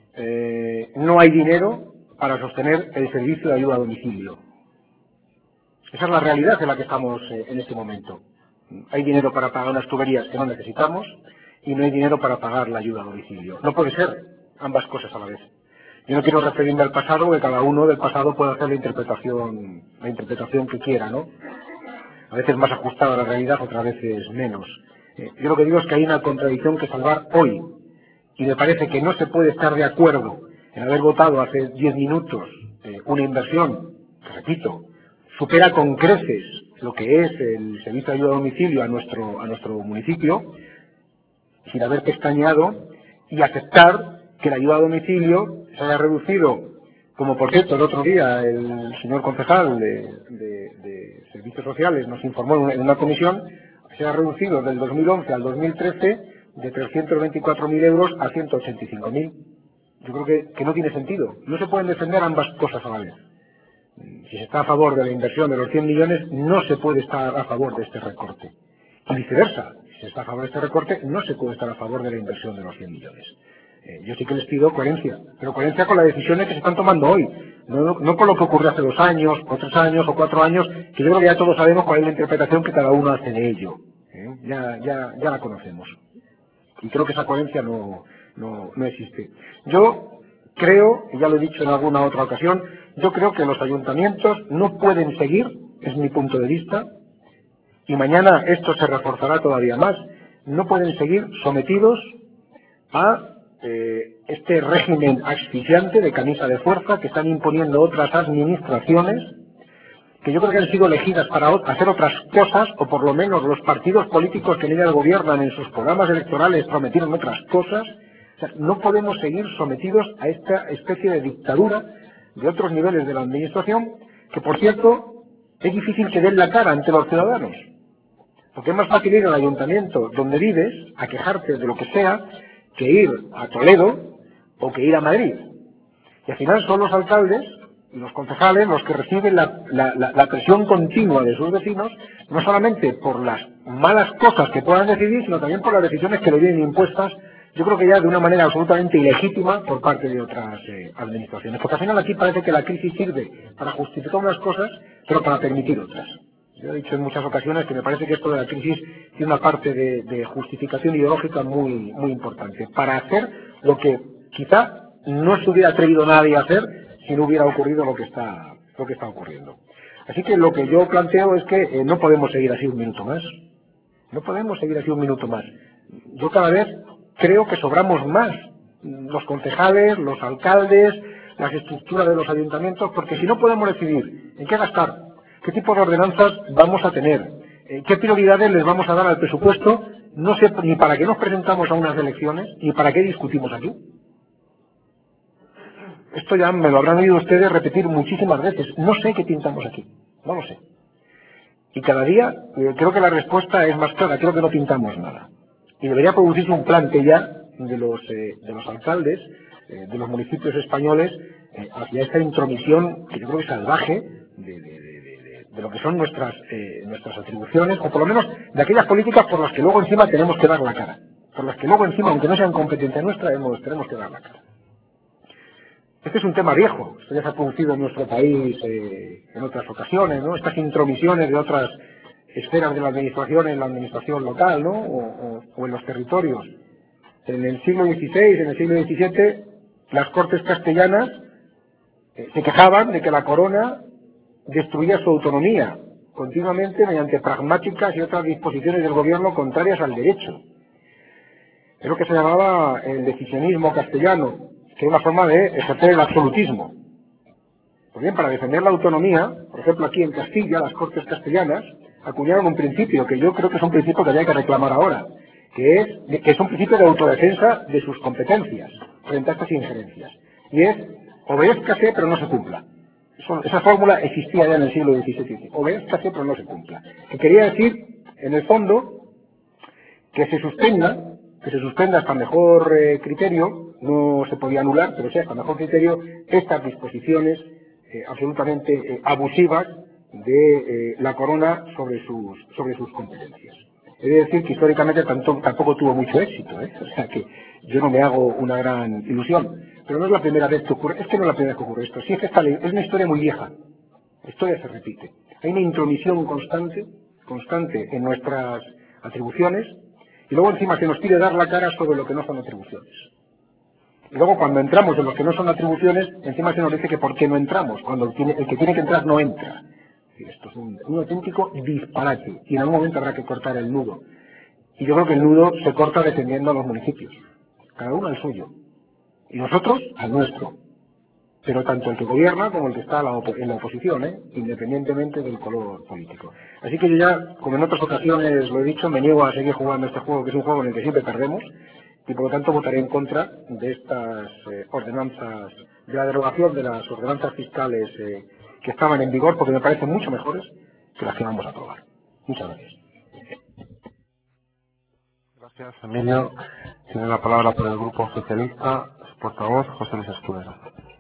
eh, no hay dinero para sostener el servicio de ayuda a domicilio. Esa es la realidad en la que estamos eh, en este momento. Hay dinero para pagar unas tuberías que no necesitamos y no hay dinero para pagar la ayuda a domicilio. No puede ser ambas cosas a la vez. Yo no quiero referirme al pasado, que cada uno del pasado puede hacer la interpretación, la interpretación que quiera, ¿no? A veces más ajustada a la realidad, otras veces menos. Eh, yo lo que digo es que hay una contradicción que salvar hoy. Y me parece que no se puede estar de acuerdo en haber votado hace diez minutos eh, una inversión, que repito, supera con creces lo que es el servicio de ayuda a domicilio a nuestro, a nuestro municipio, sin haber pestañeado, y aceptar que la ayuda a domicilio se haya reducido, como por cierto el otro día el señor concejal de, de, de Servicios Sociales nos informó en una comisión, se ha reducido del dos mil once al dos mil trece de trescientos veinticuatro mil euros a ciento ochenta y cinco mil. Yo creo que, que no tiene sentido. No se pueden defender ambas cosas a la vez. Si se está a favor de la inversión de los cien millones, no se puede estar a favor de este recorte. Y viceversa, si se está a favor de este recorte, no se puede estar a favor de la inversión de los cien millones. Eh, yo sí que les pido coherencia, pero coherencia con las decisiones que se están tomando hoy, no, no por lo que ocurrió hace dos años, o tres años, o cuatro años, que yo creo que ya todos sabemos cuál es la interpretación que cada uno hace de ello. ¿eh? Ya, ya, ya la conocemos. Y creo que esa coherencia no, no, no existe. Yo creo, y ya lo he dicho en alguna otra ocasión, yo creo que los ayuntamientos no pueden seguir, es mi punto de vista, y mañana esto se reforzará todavía más, no pueden seguir sometidos a eh, este régimen asfixiante de camisa de fuerza que están imponiendo otras administraciones que yo creo que han sido elegidas para hacer otras cosas, o por lo menos los partidos políticos que en ellas gobiernan en sus programas electorales prometieron otras cosas. O sea, no podemos seguir sometidos a esta especie de dictadura de otros niveles de la administración, que por cierto es difícil que den la cara ante los ciudadanos. Porque es más fácil ir al ayuntamiento donde vives a quejarte de lo que sea que ir a Toledo o que ir a Madrid. Y al final son los alcaldes y los concejales los que reciben la, la, la, la presión continua de sus vecinos, no solamente por las malas cosas que puedan decidir, sino también por las decisiones que le vienen impuestas, yo creo que ya de una manera absolutamente ilegítima por parte de otras eh, administraciones. Porque al final aquí parece que la crisis sirve para justificar unas cosas, pero para permitir otras. Yo he dicho en muchas ocasiones que me parece que esto de la crisis tiene una parte de, de justificación ideológica muy, muy importante, para hacer lo que quizá no se hubiera atrevido nadie a hacer si no hubiera ocurrido lo que está, lo que está ocurriendo. Así que lo que yo planteo es que eh, no podemos seguir así un minuto más. No podemos seguir así un minuto más. Yo cada vez creo que sobramos más los concejales, los alcaldes, las estructuras de los ayuntamientos, porque si no podemos decidir en qué gastar, qué tipo de ordenanzas vamos a tener, qué prioridades les vamos a dar al presupuesto, no sé ni para qué nos presentamos a unas elecciones, ni para qué discutimos aquí. Esto ya me lo habrán oído ustedes repetir muchísimas veces. No sé qué pintamos aquí, no lo sé. Y cada día eh, creo que la respuesta es más clara, creo que no pintamos nada. Y debería producirse un plante ya de los, eh, de los alcaldes, eh, de los municipios españoles, eh, hacia esta intromisión que yo creo que es salvaje de, de, de, de, de lo que son nuestras, eh, nuestras atribuciones, o por lo menos de aquellas políticas por las que luego encima tenemos que dar la cara. Por las que luego encima, aunque no sean competencia nuestra, hemos, tenemos que dar la cara. Este es un tema viejo, esto ya se ha producido en nuestro país eh, en otras ocasiones, ¿no? Estas intromisiones de otras esferas de la administración en la administración local, ¿no? O, o, o en los territorios. En el siglo dieciséis, en el siglo diecisiete, las Cortes castellanas eh, se quejaban de que la corona destruía su autonomía continuamente mediante pragmáticas y otras disposiciones del gobierno contrarias al derecho. Es lo que se llamaba el decisionismo castellano, que es una forma de ejercer el absolutismo. Pues bien, para defender la autonomía, por ejemplo aquí en Castilla, las Cortes castellanas acuñaron un principio que yo creo que es un principio que había que reclamar ahora, que es, que es un principio de autodefensa de sus competencias frente a estas injerencias. Y es, obedézcase pero no se cumpla. Eso, esa fórmula existía ya en el siglo diecisiete. Obedézcase pero no se cumpla. Que quería decir, en el fondo, que se suspenda, que se suspenda hasta mejor eh, criterio, no se podía anular, pero sí hasta mejor criterio, estas disposiciones eh, absolutamente eh, abusivas de eh, la corona sobre sus, sobre sus competencias. He de decir que históricamente tanto, tampoco tuvo mucho éxito, ¿eh? O sea que yo no me hago una gran ilusión. Pero no es la primera vez que ocurre, es que no es la primera vez que ocurre esto. Sí, es que esta ley es una historia muy vieja. La historia se repite. Hay una intromisión constante, constante en nuestras atribuciones, y luego encima se nos pide dar la cara sobre lo que no son atribuciones. Y luego cuando entramos en lo que no son atribuciones, encima se nos dice que por qué no entramos, cuando el, tiene, el que tiene que entrar no entra. Esto es un, un auténtico disparate, y en algún momento habrá que cortar el nudo. Y yo creo que el nudo se corta defendiendo a los municipios, cada uno al suyo, y nosotros al nuestro. Pero tanto el que gobierna como el que está en la oposición, ¿eh? Independientemente del color político. Así que yo ya, como en otras ocasiones lo he dicho, me niego a seguir jugando este juego, que es un juego en el que siempre perdemos, y por lo tanto votaré en contra de estas eh, ordenanzas, de la derogación de las ordenanzas fiscales eh, que estaban en vigor, porque me parecen mucho mejores que las que vamos a aprobar. Muchas gracias. Gracias, Emilio. Tiene la palabra por el Grupo Socialista, su portavoz, José Luis Escudero.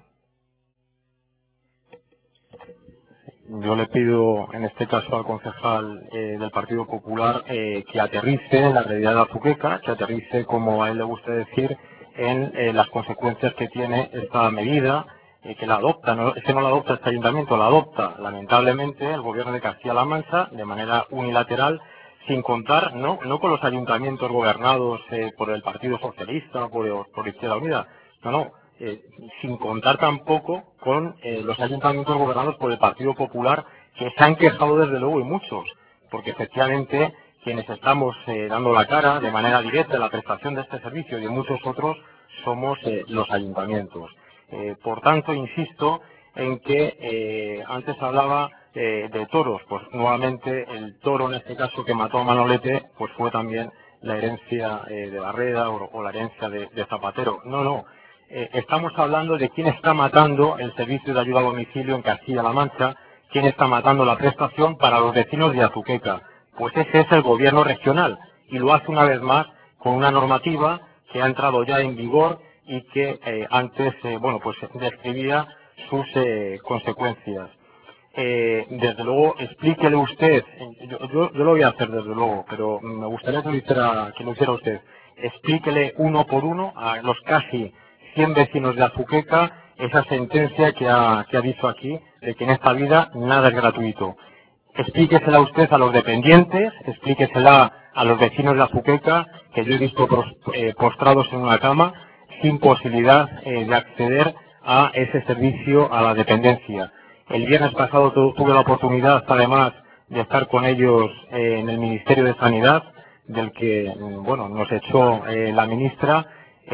Yo le pido, en este caso al concejal eh, del Partido Popular, eh, que aterrice en la realidad de Azuqueca, que aterrice, como a él le gusta decir, en eh, las consecuencias que tiene esta medida, eh, que la adopta, no, es que no la adopta este ayuntamiento, la adopta lamentablemente el gobierno de Castilla-La Mancha de manera unilateral, sin contar no, no con los ayuntamientos gobernados eh, por el Partido Socialista, por, por Izquierda Unida, no, no. Eh, sin contar tampoco con eh, los ayuntamientos gobernados por el Partido Popular, que se han quejado desde luego y muchos, porque efectivamente quienes estamos eh, dando la cara de manera directa en la prestación de este servicio y de muchos otros somos eh, los ayuntamientos. Eh, por tanto, insisto en que eh, antes hablaba eh, de toros, pues nuevamente el toro en este caso que mató a Manolete pues fue también la herencia eh, de Barreda o, o la herencia de, de Zapatero. No, no. Eh, estamos hablando de quién está matando el servicio de ayuda a domicilio en Castilla-La Mancha, quién está matando la prestación para los vecinos de Azuqueca. Pues ese es el gobierno regional y lo hace una vez más con una normativa que ha entrado ya en vigor y que eh, antes, eh, bueno, pues describía sus eh, consecuencias. eh, desde luego, explíquele usted, yo, yo, yo lo voy a hacer desde luego, pero me gustaría que lo hiciera, que lo hiciera usted, explíquele uno por uno a los casi cien vecinos de Azuqueca esa sentencia que ha, que ha dicho aquí, de que en esta vida nada es gratuito. Explíquesela usted a los dependientes, explíquesela a los vecinos de Azuqueca, que yo he visto pros- eh, postrados en una cama, sin posibilidad eh, de acceder a ese servicio, a la dependencia. El viernes pasado tu- tuve la oportunidad, además, de estar con ellos eh, en el Ministerio de Sanidad, del que, mm, bueno, nos echó eh, la ministra,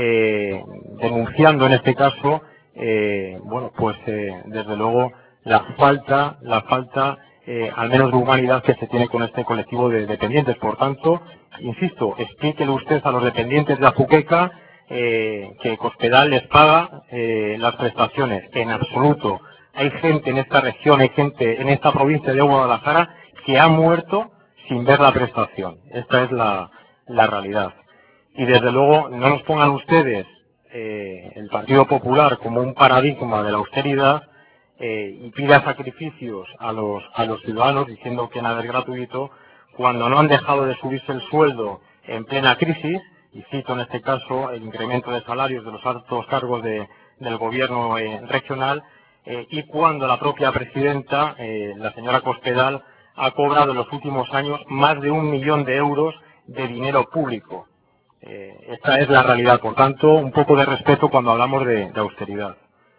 eh, denunciando en este caso, eh, bueno, pues eh, desde luego la falta, la falta, eh, al menos de humanidad que se tiene con este colectivo de dependientes. Por tanto, insisto, explíquele usted a los dependientes de Azuqueca eh, que Cospedal les paga eh, las prestaciones. En absoluto. Hay gente en esta región, hay gente en esta provincia de Guadalajara que ha muerto sin ver la prestación. Esta es la, la realidad. Y desde luego no nos pongan ustedes eh, el Partido Popular como un paradigma de la austeridad eh, y pida sacrificios a los, a los ciudadanos diciendo que nada es gratuito cuando no han dejado de subirse el sueldo en plena crisis, y cito en este caso el incremento de salarios de los altos cargos de- del gobierno eh, regional, eh, y cuando la propia presidenta, eh, la señora Cospedal, ha cobrado en los últimos años más de un millón de euros de dinero público. Eh, esta es la realidad, por tanto, un poco de respeto cuando hablamos de, de austeridad.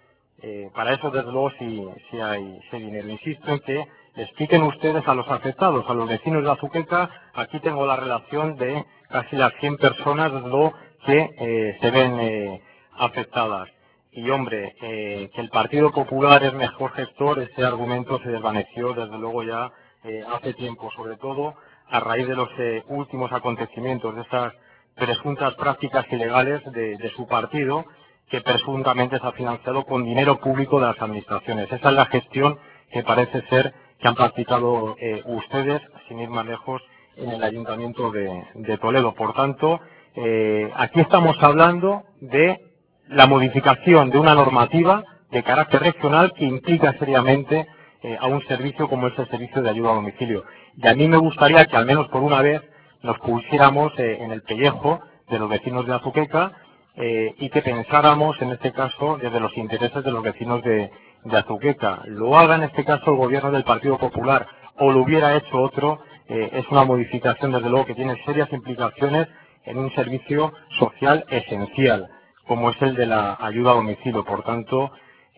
Eh, para eso, desde luego, sí, sí hay, sí hay dinero. Insisto en que le expliquen ustedes a los afectados, a los vecinos de Azuqueca. Aquí tengo la relación de casi las cien personas, desde luego, que eh, se ven eh, afectadas. Y, hombre, eh, que el Partido Popular es mejor gestor, ese argumento se desvaneció, desde luego, ya eh, hace tiempo, sobre todo a raíz de los eh, últimos acontecimientos, de esas presuntas prácticas ilegales de, de su partido, que presuntamente se ha financiado con dinero público de las administraciones. Esa es la gestión que parece ser que han practicado eh, ustedes, sin ir más lejos, en el Ayuntamiento de, de Toledo. Por tanto, eh, aquí estamos hablando de la modificación de una normativa de carácter regional que implica seriamente eh, a un servicio como es el servicio de ayuda a domicilio. Y a mí me gustaría que al menos por una vez nos pusiéramos eh, en el pellejo de los vecinos de Azuqueca eh, y que pensáramos en este caso desde los intereses de los vecinos de, de Azuqueca. Lo haga en este caso el gobierno del Partido Popular o lo hubiera hecho otro, eh, es una modificación desde luego que tiene serias implicaciones en un servicio social esencial como es el de la ayuda a domicilio. Por tanto,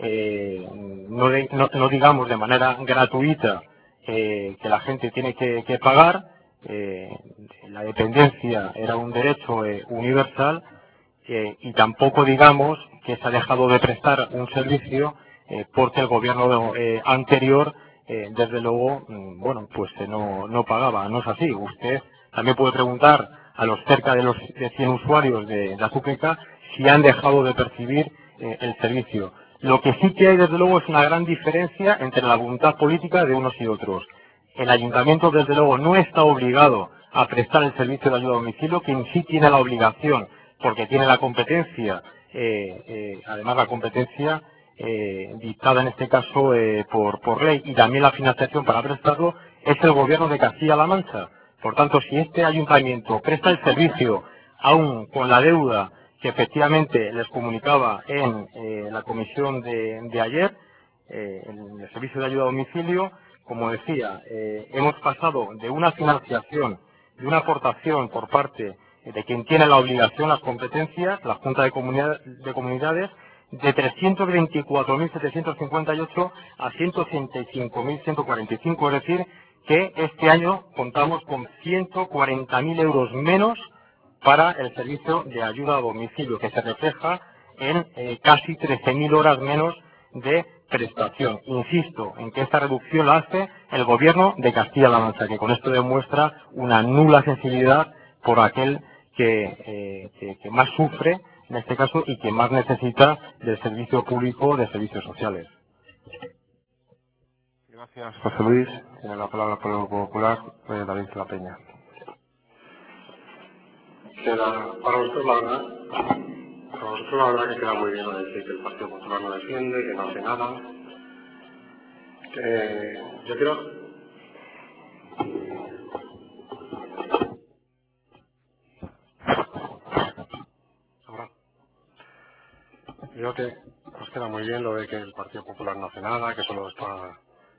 eh, no, de- no- no digamos de manera gratuita eh, que la gente tiene que, que pagar. eh, la dependencia era un derecho eh, universal, eh, y tampoco digamos que se ha dejado de prestar un servicio eh, porque el gobierno eh, anterior, eh, desde luego, mm, bueno, pues eh, no, no pagaba. No es así. Usted también puede preguntar a los cerca de los de cien usuarios de, de Azuqueca si han dejado de percibir eh, el servicio. Lo que sí que hay, desde luego, es una gran diferencia entre la voluntad política de unos y otros. El ayuntamiento, desde luego, no está obligado a prestar el servicio de ayuda a domicilio, quien sí tiene la obligación, porque tiene la competencia, eh, eh, además la competencia eh, dictada en este caso eh, por, por ley, y también la financiación para prestarlo, es el gobierno de Castilla-La Mancha. Por tanto, si este ayuntamiento presta el servicio, aún con la deuda que efectivamente les comunicaba en eh, la comisión de, de ayer, eh, en el servicio de ayuda a domicilio, como decía, eh, hemos pasado de una financiación, de una aportación por parte de quien tiene la obligación, las competencias, la Junta de, Comunidad- de Comunidades, de trescientos veinticuatro mil setecientos cincuenta y ocho a ciento ochenta y cinco mil ciento cuarenta y cinco, es decir, que este año contamos con ciento cuarenta mil euros menos para el servicio de ayuda a domicilio, que se refleja en eh, casi trece mil horas menos de prestación. Insisto en que esta reducción la hace el gobierno de Castilla-La Mancha, que con esto demuestra una nula sensibilidad por aquel que, eh, que, que más sufre, en este caso, y que más necesita del servicio público de servicios sociales. Gracias, José Luis. Tiene la palabra por el Grupo Popular, eh, David La Peña. Queda, para nosotros la verdad, para nosotros la verdad que queda muy bien lo de decir que el Partido Popular no defiende, que no hace nada, Eh, yo quiero... Ahora, digo que os queda muy bien lo de que el Partido Popular no hace nada, que solo está...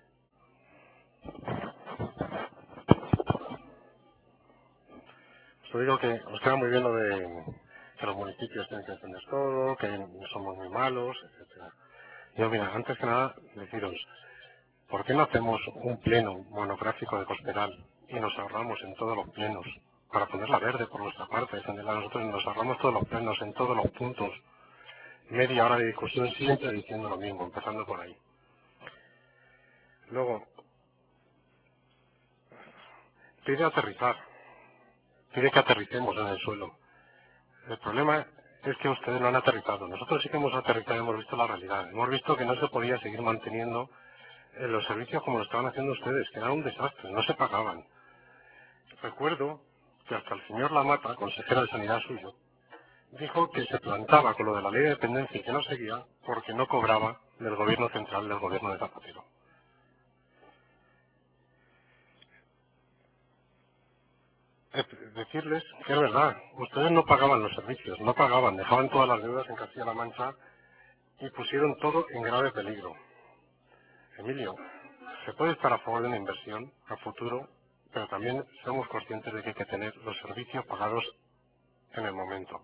Os digo que os queda muy bien lo de que los municipios tienen que defender todo, que somos muy malos, etcétera. Yo, mira, antes que nada, deciros, ¿por qué no hacemos un pleno monográfico de Cospedal y nos ahorramos en todos los plenos, para ponerla verde por nuestra parte, defenderla nosotros, nos ahorramos todos los plenos, en todos los puntos, media hora de discusión siempre diciendo lo mismo, empezando por ahí. Luego, pide aterrizar, pide que aterricemos en el suelo. El problema es que ustedes no han aterrizado. Nosotros sí que hemos aterrizado y hemos visto la realidad. Hemos visto que no se podía seguir manteniendo eh, los servicios como lo estaban haciendo ustedes, que era un desastre, no se pagaban. Recuerdo que hasta el señor Lamata, consejero de Sanidad suyo, dijo que se plantaba con lo de la ley de dependencia y que no seguía porque no cobraba del gobierno central, del gobierno de Zapatero. Decirles que es verdad, ustedes no pagaban los servicios, no pagaban, dejaban todas las deudas en Castilla-La Mancha y pusieron todo en grave peligro. Emilio, se puede estar a favor de una inversión a futuro, pero también somos conscientes de que hay que tener los servicios pagados en el momento.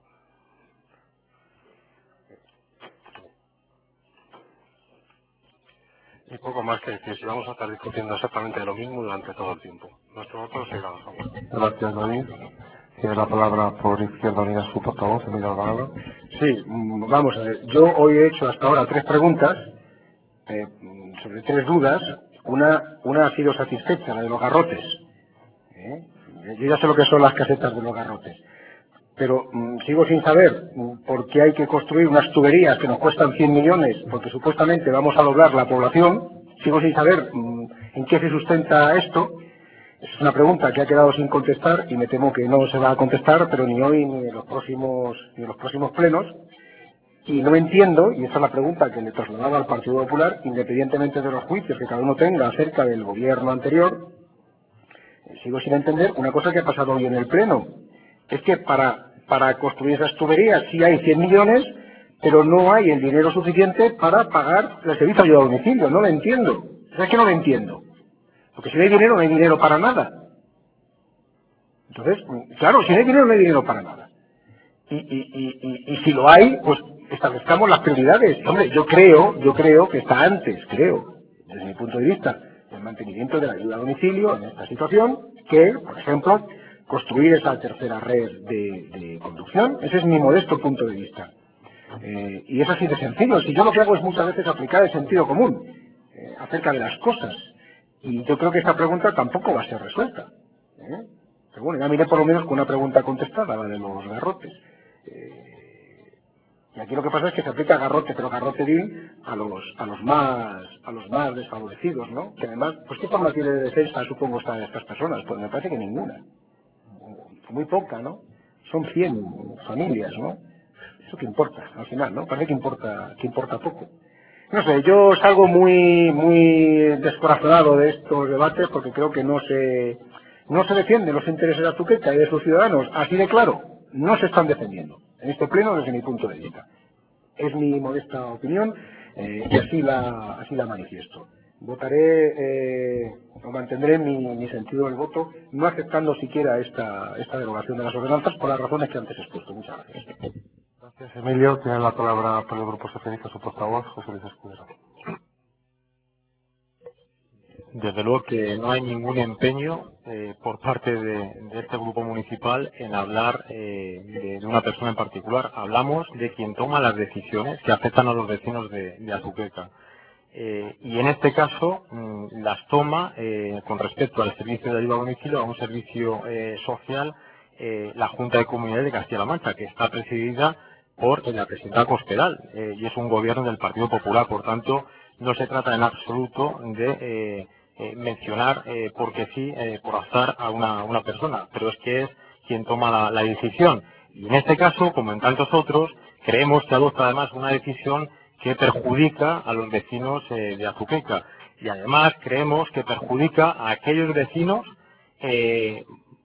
Y poco más que decir, si vamos a estar discutiendo exactamente lo mismo durante todo el tiempo. Nuestro voto será a favor. Gracias, David. Tiene la palabra por Izquierda Unida su portavoz, Emilio Alvarado. Sí, mm, vamos a ver. Yo hoy he hecho hasta ahora tres preguntas eh, sobre tres dudas. Una, una ha sido satisfecha, la de los garrotes. ¿Eh? Yo ya sé lo que son las casetas de los garrotes. Pero mmm, sigo sin saber mmm, por qué hay que construir unas tuberías que nos cuestan cien millones, porque supuestamente vamos a doblar la población. Sigo sin saber mmm, en qué se sustenta esto. Es una pregunta que ha quedado sin contestar y me temo que no se va a contestar, pero ni hoy ni en los próximos, ni en los próximos plenos. Y no entiendo, y esa es la pregunta que le trasladaba al Partido Popular, independientemente de los juicios que cada uno tenga acerca del gobierno anterior, sigo sin entender una cosa que ha pasado hoy en el pleno. Es que para, para construir esas tuberías sí hay cien millones, pero no hay el dinero suficiente para pagar el servicio de ayuda a domicilio. No lo entiendo. Es que no lo entiendo. Porque si no hay dinero, no hay dinero para nada. Entonces, claro, si no hay dinero, no hay dinero para nada. Y, y, y, y, y si lo hay, pues establezcamos las prioridades. Hombre, yo creo, yo creo que está antes, creo, desde mi punto de vista, el mantenimiento de la ayuda a domicilio en esta situación, que, por ejemplo, construir esa tercera red de, de conducción. Ese es mi modesto punto de vista. Eh, y es así de sencillo. Si yo lo que hago es muchas veces aplicar el sentido común eh, acerca de las cosas. Y yo creo que esta pregunta tampoco va a ser resuelta. ¿eh? Pero bueno, ya miré por lo menos con una pregunta contestada, la de los garrotes. Eh, y aquí lo que pasa es que se aplica garrote, pero garrote vil a los, a los más, a los más desfavorecidos, ¿no? Que además, pues ¿qué forma tiene de defensa, supongo, esta, estas personas? Pues me parece que ninguna. Muy poca, ¿no? Son cien familias, ¿no? Eso que importa, al final, ¿no? Parece que importa, que importa poco. No sé, yo salgo muy, muy descorazonado de estos debates porque creo que no se, no se defienden los intereses de Azuqueca y de sus ciudadanos. Así de claro, no se están defendiendo en este pleno desde mi punto de vista. Es mi modesta opinión eh, y así la, así la manifiesto. Votaré eh, o mantendré mi, mi sentido del voto, no aceptando siquiera esta, esta derogación de las ordenanzas por las razones que antes he expuesto. Muchas gracias. Gracias, Emilio. Tiene la palabra por el Grupo Socialista su portavoz, José Luis Escudero. Desde luego que no hay ningún empeño eh, por parte de, de este grupo municipal en hablar eh, de, de una persona en particular. Hablamos de quien toma las decisiones que afectan a los vecinos de, de Azuqueca. Eh, y en este caso mmm, las toma eh, con respecto al servicio de ayuda a domicilio, a un servicio eh, social, eh, la Junta de Comunidades de Castilla-La Mancha, que está presidida por la presidenta Cospedal, eh, y es un gobierno del Partido Popular. Por tanto, no se trata en absoluto de eh, eh, mencionar eh, porque sí, eh, por azar a una, una persona, pero es que es quien toma la, la decisión. Y en este caso, como en tantos otros, creemos que adopta además una decisión que perjudica a los vecinos eh, de Azuqueca. y además creemos que perjudica a aquellos vecinos eh,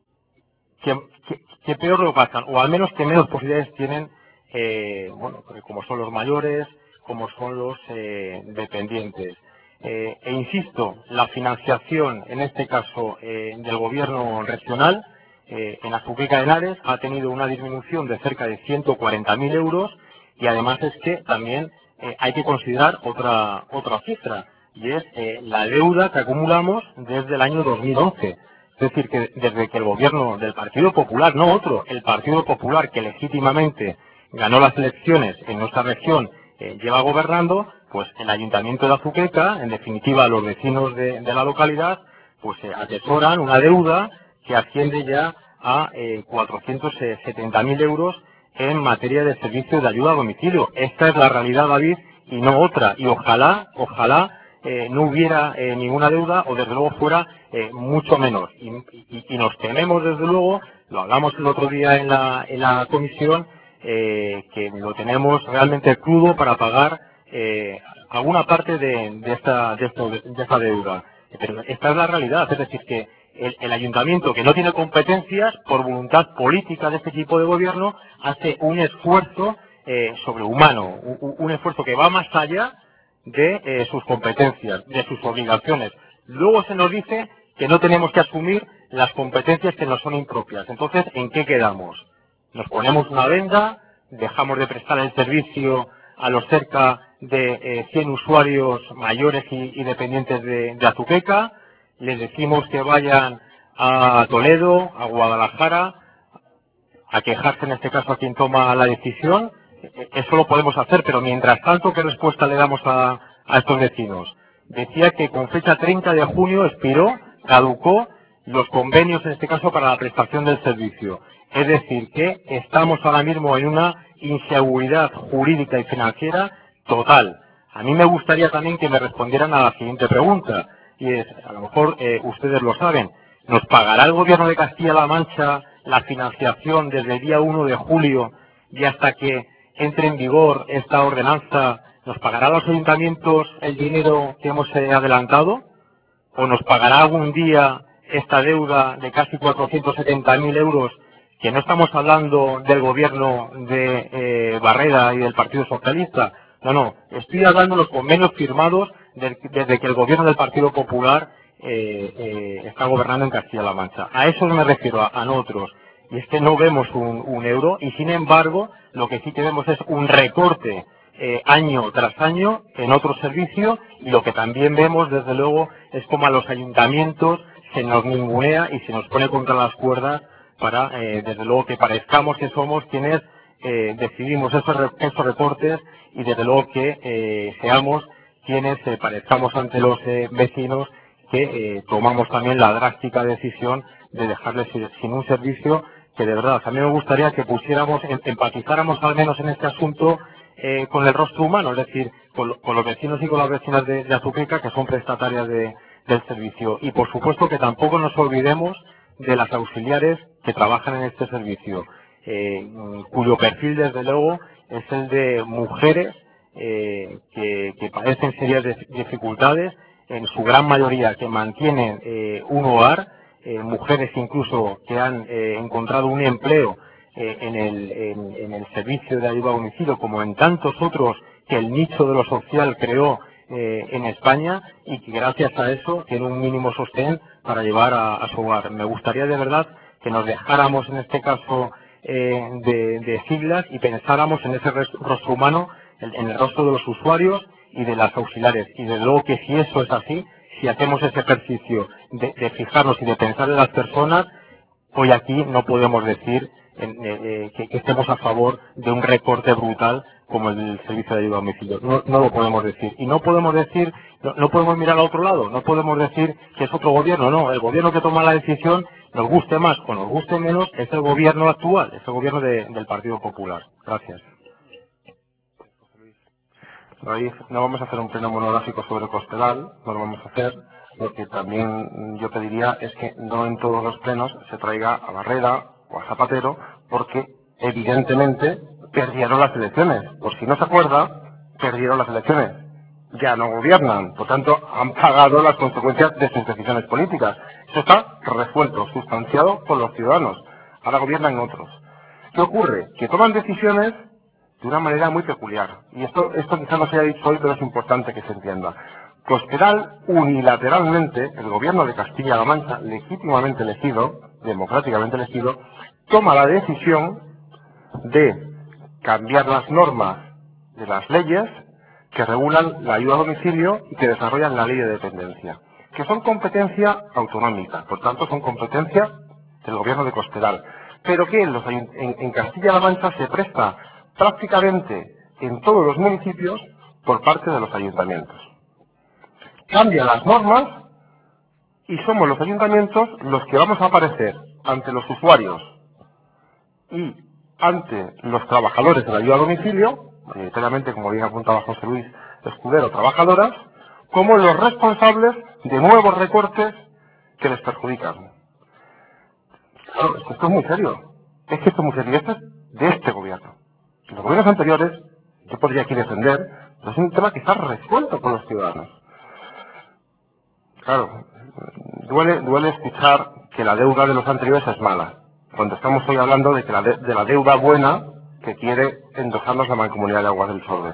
que, que, que peor lo pasan, o al menos que menos posibilidades tienen, eh, bueno, como son los mayores, como son los eh, dependientes. Eh, e insisto, la financiación, en este caso eh, del gobierno regional, eh, en Azuqueca de Henares ha tenido una disminución de cerca de ciento cuarenta mil euros, y además es que también eh, hay que considerar otra otra cifra, y es eh, la deuda que acumulamos desde el año dos mil once. Es decir, que desde que el gobierno del Partido Popular, no otro, el Partido Popular que legítimamente ganó las elecciones en nuestra región, eh, lleva gobernando, pues el Ayuntamiento de Azuqueca, en definitiva los vecinos de, de la localidad, pues eh, atesoran una deuda que asciende ya a eh, cuatrocientos setenta mil euros en materia de servicios de ayuda a domicilio. Esta es la realidad, David, y no otra. Y ojalá, ojalá eh, no hubiera eh, ninguna deuda, o desde luego fuera eh, mucho menos. Y, y, y nos tememos, desde luego, lo hablamos el otro día en la, en la comisión, eh, que lo tenemos realmente crudo para pagar eh, alguna parte de, de, esta, de, esto, de, de esta deuda. Pero esta es la realidad, es decir, que el, el ayuntamiento, que no tiene competencias, por voluntad política de este tipo de gobierno, hace un esfuerzo eh, sobrehumano, un, un esfuerzo que va más allá de eh, sus competencias, de sus obligaciones. Luego se nos dice que no tenemos que asumir las competencias que nos son impropias. Entonces, ¿en qué quedamos? Nos ponemos una venda, dejamos de prestar el servicio a los cerca de eh, cien usuarios mayores y, y dependientes de, de Azuqueca, les decimos que vayan a Toledo, a Guadalajara, a quejarse en este caso a quien toma la decisión. Eso lo podemos hacer, pero mientras tanto, ¿qué respuesta le damos a, a estos vecinos? Decía que con fecha treinta de junio expiró, caducó los convenios, en este caso, para la prestación del servicio. Es decir, que estamos ahora mismo en una inseguridad jurídica y financiera total. A mí me gustaría también que me respondieran a la siguiente pregunta, y es, a lo mejor eh, ustedes lo saben, ¿nos pagará el gobierno de Castilla-La Mancha la financiación desde el día uno de julio y hasta que entre en vigor esta ordenanza? ¿Nos pagará a los ayuntamientos el dinero que hemos eh, adelantado? ¿O nos pagará algún día esta deuda de casi cuatrocientos setenta mil euros, que no estamos hablando del gobierno de eh, Barreda y del Partido Socialista? No, no, estoy hablando de los convenios firmados de, desde que el gobierno del Partido Popular eh, eh, está gobernando en Castilla-La Mancha. A eso me refiero, a, a nosotros. Y es que no vemos un, un euro, y sin embargo, lo que sí que vemos es un recorte eh, año tras año en otro servicio, y lo que también vemos, desde luego, es como a los ayuntamientos se nos ningunea y se nos pone contra las cuerdas para, eh, desde luego, que parezcamos que somos quienes eh, decidimos esos, re esos recortes, y desde luego que eh, seamos quienes eh, parezcamos ante los eh, vecinos que eh, tomamos también la drástica decisión de dejarles sin un servicio que, de verdad, a mí me gustaría que pusiéramos, empatizáramos al menos en este asunto eh, con el rostro humano, es decir, con, con los vecinos y con las vecinas de, de Azuqueca, que son prestatarias de, del servicio. Y por supuesto que tampoco nos olvidemos de las auxiliares que trabajan en este servicio, eh, cuyo perfil, desde luego, es el de mujeres eh, que, que padecen serias dificultades, en su gran mayoría que mantienen eh, un hogar, eh, mujeres incluso que han eh, encontrado un empleo eh, en, el, en, en el servicio de ayuda a domicilio, como en tantos otros que el nicho de lo social creó eh, en España, y que gracias a eso tiene un mínimo sostén para llevar a, a su hogar. Me gustaría de verdad que nos dejáramos en este caso eh, de, de siglas y pensáramos en ese rostro humano, en el rostro de los usuarios y de las auxiliares. Y desde luego que si eso es así, si hacemos ese ejercicio de, de fijarnos y de pensar en las personas, hoy aquí no podemos decir eh, eh, que, que estemos a favor de un recorte brutal como el del servicio de ayuda a domicilio. No, no lo podemos decir. Y no podemos decir, no, no podemos mirar al otro lado, no podemos decir que es otro gobierno. No, el gobierno que toma la decisión, nos guste más o nos guste menos, es el gobierno actual, es el gobierno de, del Partido Popular. Gracias. David, no vamos a hacer un pleno monográfico sobre Cospedal, no lo vamos a hacer. Lo que también yo pediría es que no en todos los plenos se traiga a Barreda o a Zapatero, porque evidentemente perdieron las elecciones. Por si no se acuerda, perdieron las elecciones. ya no gobiernan, por tanto han pagado las consecuencias de sus decisiones políticas. Eso está resuelto, sustanciado por los ciudadanos. Ahora gobiernan otros. ¿Qué ocurre? Que toman decisiones de una manera muy peculiar. Y esto, esto quizás no se haya dicho hoy, pero es importante que se entienda. Cospedal, unilateralmente, el gobierno de Castilla-La Mancha, legítimamente elegido, democráticamente elegido, toma la decisión de cambiar las normas de las leyes que regulan la ayuda a domicilio y que desarrollan la ley de dependencia, que son competencia autonómica, por tanto son competencia del gobierno de Cospedal, pero que en, los, en, en Castilla-La Mancha se presta prácticamente en todos los municipios por parte de los ayuntamientos. Cambian las normas y somos los ayuntamientos los que vamos a aparecer ante los usuarios y ante los trabajadores de la ayuda a domicilio, mayoritariamente, como bien apuntaba José Luis Escudero, trabajadoras, como los responsables de nuevos recortes que les perjudican. Claro, es que esto es muy serio. Es que esto es muy serio. Esto es de este gobierno. Los gobiernos anteriores, yo podría aquí defender, pero es un tema que está resuelto por los ciudadanos. Claro, duele, duele escuchar que la deuda de los anteriores es mala, cuando estamos hoy hablando de, que la de, de la deuda buena que quiere endosarnos la Mancomunidad de Aguas del Sorbe.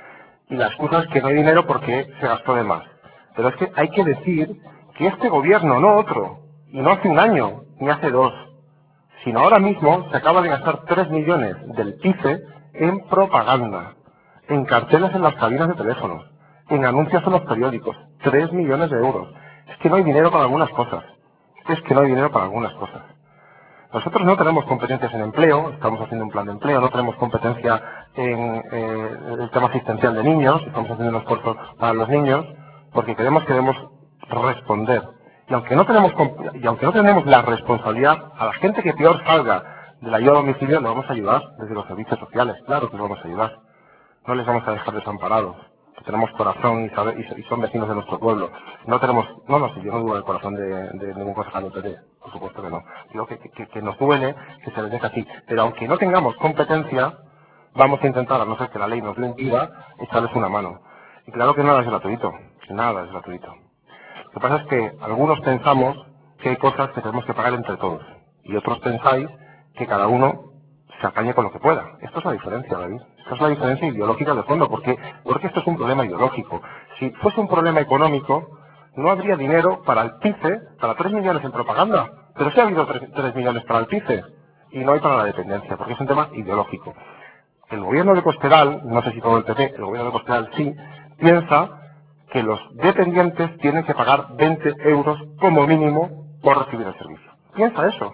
Y la excusa es que no hay dinero porque se gastó de más. Pero es que hay que decir que este gobierno, no otro, y no hace un año, ni hace dos, sino ahora mismo se acaba de gastar tres millones del P I C E en propaganda, en carteles en las cabinas de teléfonos, en anuncios en los periódicos, tres millones de euros. Es que no hay dinero para algunas cosas. Es que no hay dinero para algunas cosas. Nosotros no tenemos competencias en empleo, estamos haciendo un plan de empleo, no tenemos competencia en eh, el tema asistencial de niños, estamos haciendo un esfuerzo para los niños, porque creemos que debemos responder. Y aunque no tenemos y aunque no tenemos la responsabilidad, a la gente que peor salga de la ayuda a domicilio le vamos a ayudar desde los servicios sociales, claro que les vamos a ayudar. No les vamos a dejar desamparados. Tenemos corazón y, sabe, y son vecinos de nuestro pueblo. No tenemos, no, no, si yo no dudo el corazón de, de ningún concejal del P T, por supuesto que no. Digo que, que, que nos duele que se les deje así. Pero aunque no tengamos competencia, vamos a intentar, a no ser que la ley nos lo impida, echarles una mano. Y claro que nada es gratuito, que nada es gratuito. Lo que pasa es que algunos pensamos que hay cosas que tenemos que pagar entre todos. Y otros pensáis que cada uno se apañe con lo que pueda. Esto es la diferencia, David. Esta es la diferencia ideológica de fondo, porque, porque esto es un problema ideológico. Si fuese un problema económico, no habría dinero para el P I C E, para tres millones en propaganda. Pero sí ha habido tres millones para el P I C E, y no hay para la dependencia, porque es un tema ideológico. El gobierno de Cospedal, no sé si todo el P P, el gobierno de Cospedal sí, piensa que los dependientes tienen que pagar veinte euros como mínimo por recibir el servicio. Piensa eso.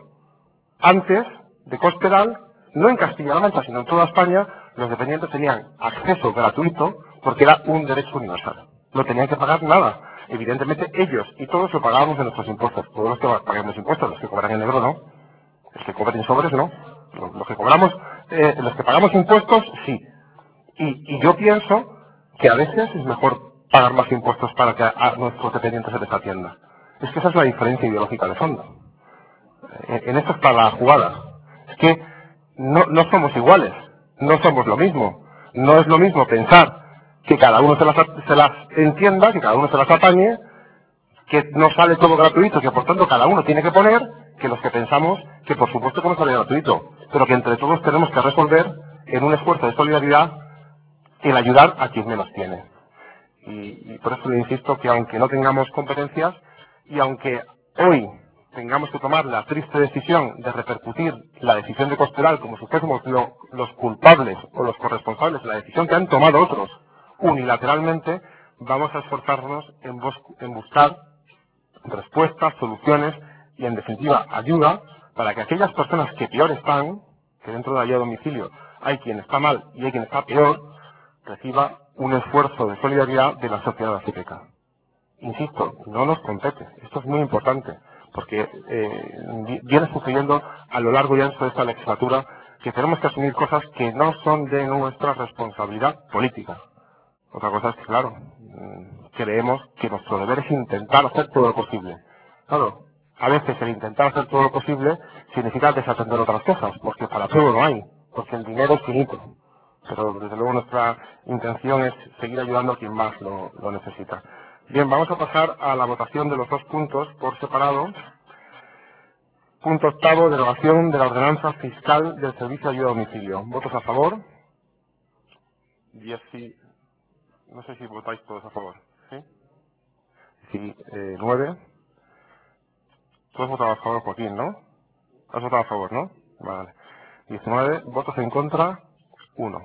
Antes de Cospedal, no en Castilla-La Mancha, sino en toda España, los dependientes tenían acceso gratuito porque era un derecho universal. No tenían que pagar nada. Evidentemente ellos y todos lo pagábamos de nuestros impuestos. Todos los que pagamos impuestos, los que cobran en negro no. Los que cobran en sobres no. Los, los que cobramos, eh, los que pagamos impuestos sí. Y, y yo pienso que a veces es mejor pagar más impuestos para que a, a nuestros dependientes se les atienda. Es que esa es la diferencia ideológica de fondo. En, en esto está la jugada. Es que no, no somos iguales. No somos lo mismo. No es lo mismo pensar que cada uno se las, se las entienda, que cada uno se las apañe, que no sale todo gratuito, que por tanto cada uno tiene que poner, que los que pensamos que por supuesto que no sale gratuito, pero que entre todos tenemos que resolver en un esfuerzo de solidaridad el ayudar a quien menos tiene. Y, y por eso le insisto que aunque no tengamos competencias y aunque hoy tengamos que tomar la triste decisión de repercutir la decisión de Cospedal como si fuésemos lo, los culpables o los corresponsables de la decisión que han tomado otros unilateralmente, vamos a esforzarnos en, bus en buscar respuestas, soluciones y, en definitiva, ayuda para que aquellas personas que peor están, que dentro de la ayuda a domicilio hay quien está mal y hay quien está peor, reciba un esfuerzo de solidaridad de la sociedad azteca. Insisto, no nos compete. Esto es muy importante, porque eh, viene sucediendo a lo largo y ancho de esta legislatura que tenemos que asumir cosas que no son de nuestra responsabilidad política. Otra cosa es que, claro, creemos que nuestro deber es intentar hacer todo lo posible. Claro, a veces el intentar hacer todo lo posible significa desatender otras cosas, porque para todo no hay, porque el dinero es finito. pero desde luego nuestra intención es seguir ayudando a quien más lo, lo necesita. Bien, vamos a pasar a la votación de los dos puntos por separado. Punto octavo, derogación de la ordenanza fiscal del servicio de ayuda a domicilio. ¿Votos a favor? Diez sí. No sé si votáis todos a favor. ¿Sí? Sí, eh, nueve. Tú has votado a favor, Joaquín, ¿no? Has votado a favor, ¿no? Vale. diecinueve. Votos en contra, uno.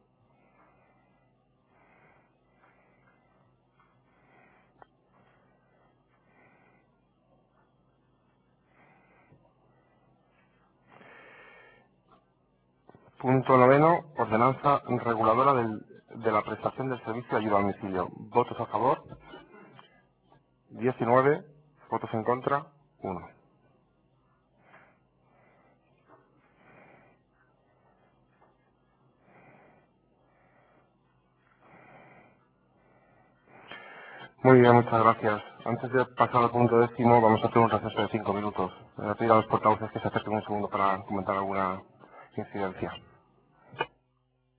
Punto noveno, ordenanza reguladora del, de la prestación del servicio de ayuda a domicilio. Votos a favor, diecinueve. Votos en contra, uno. Muy bien, muchas gracias. Antes de pasar al punto décimo, vamos a hacer un receso de cinco minutos. Voy a pedir a los portavoces que se acerquen un segundo para comentar alguna incidencia.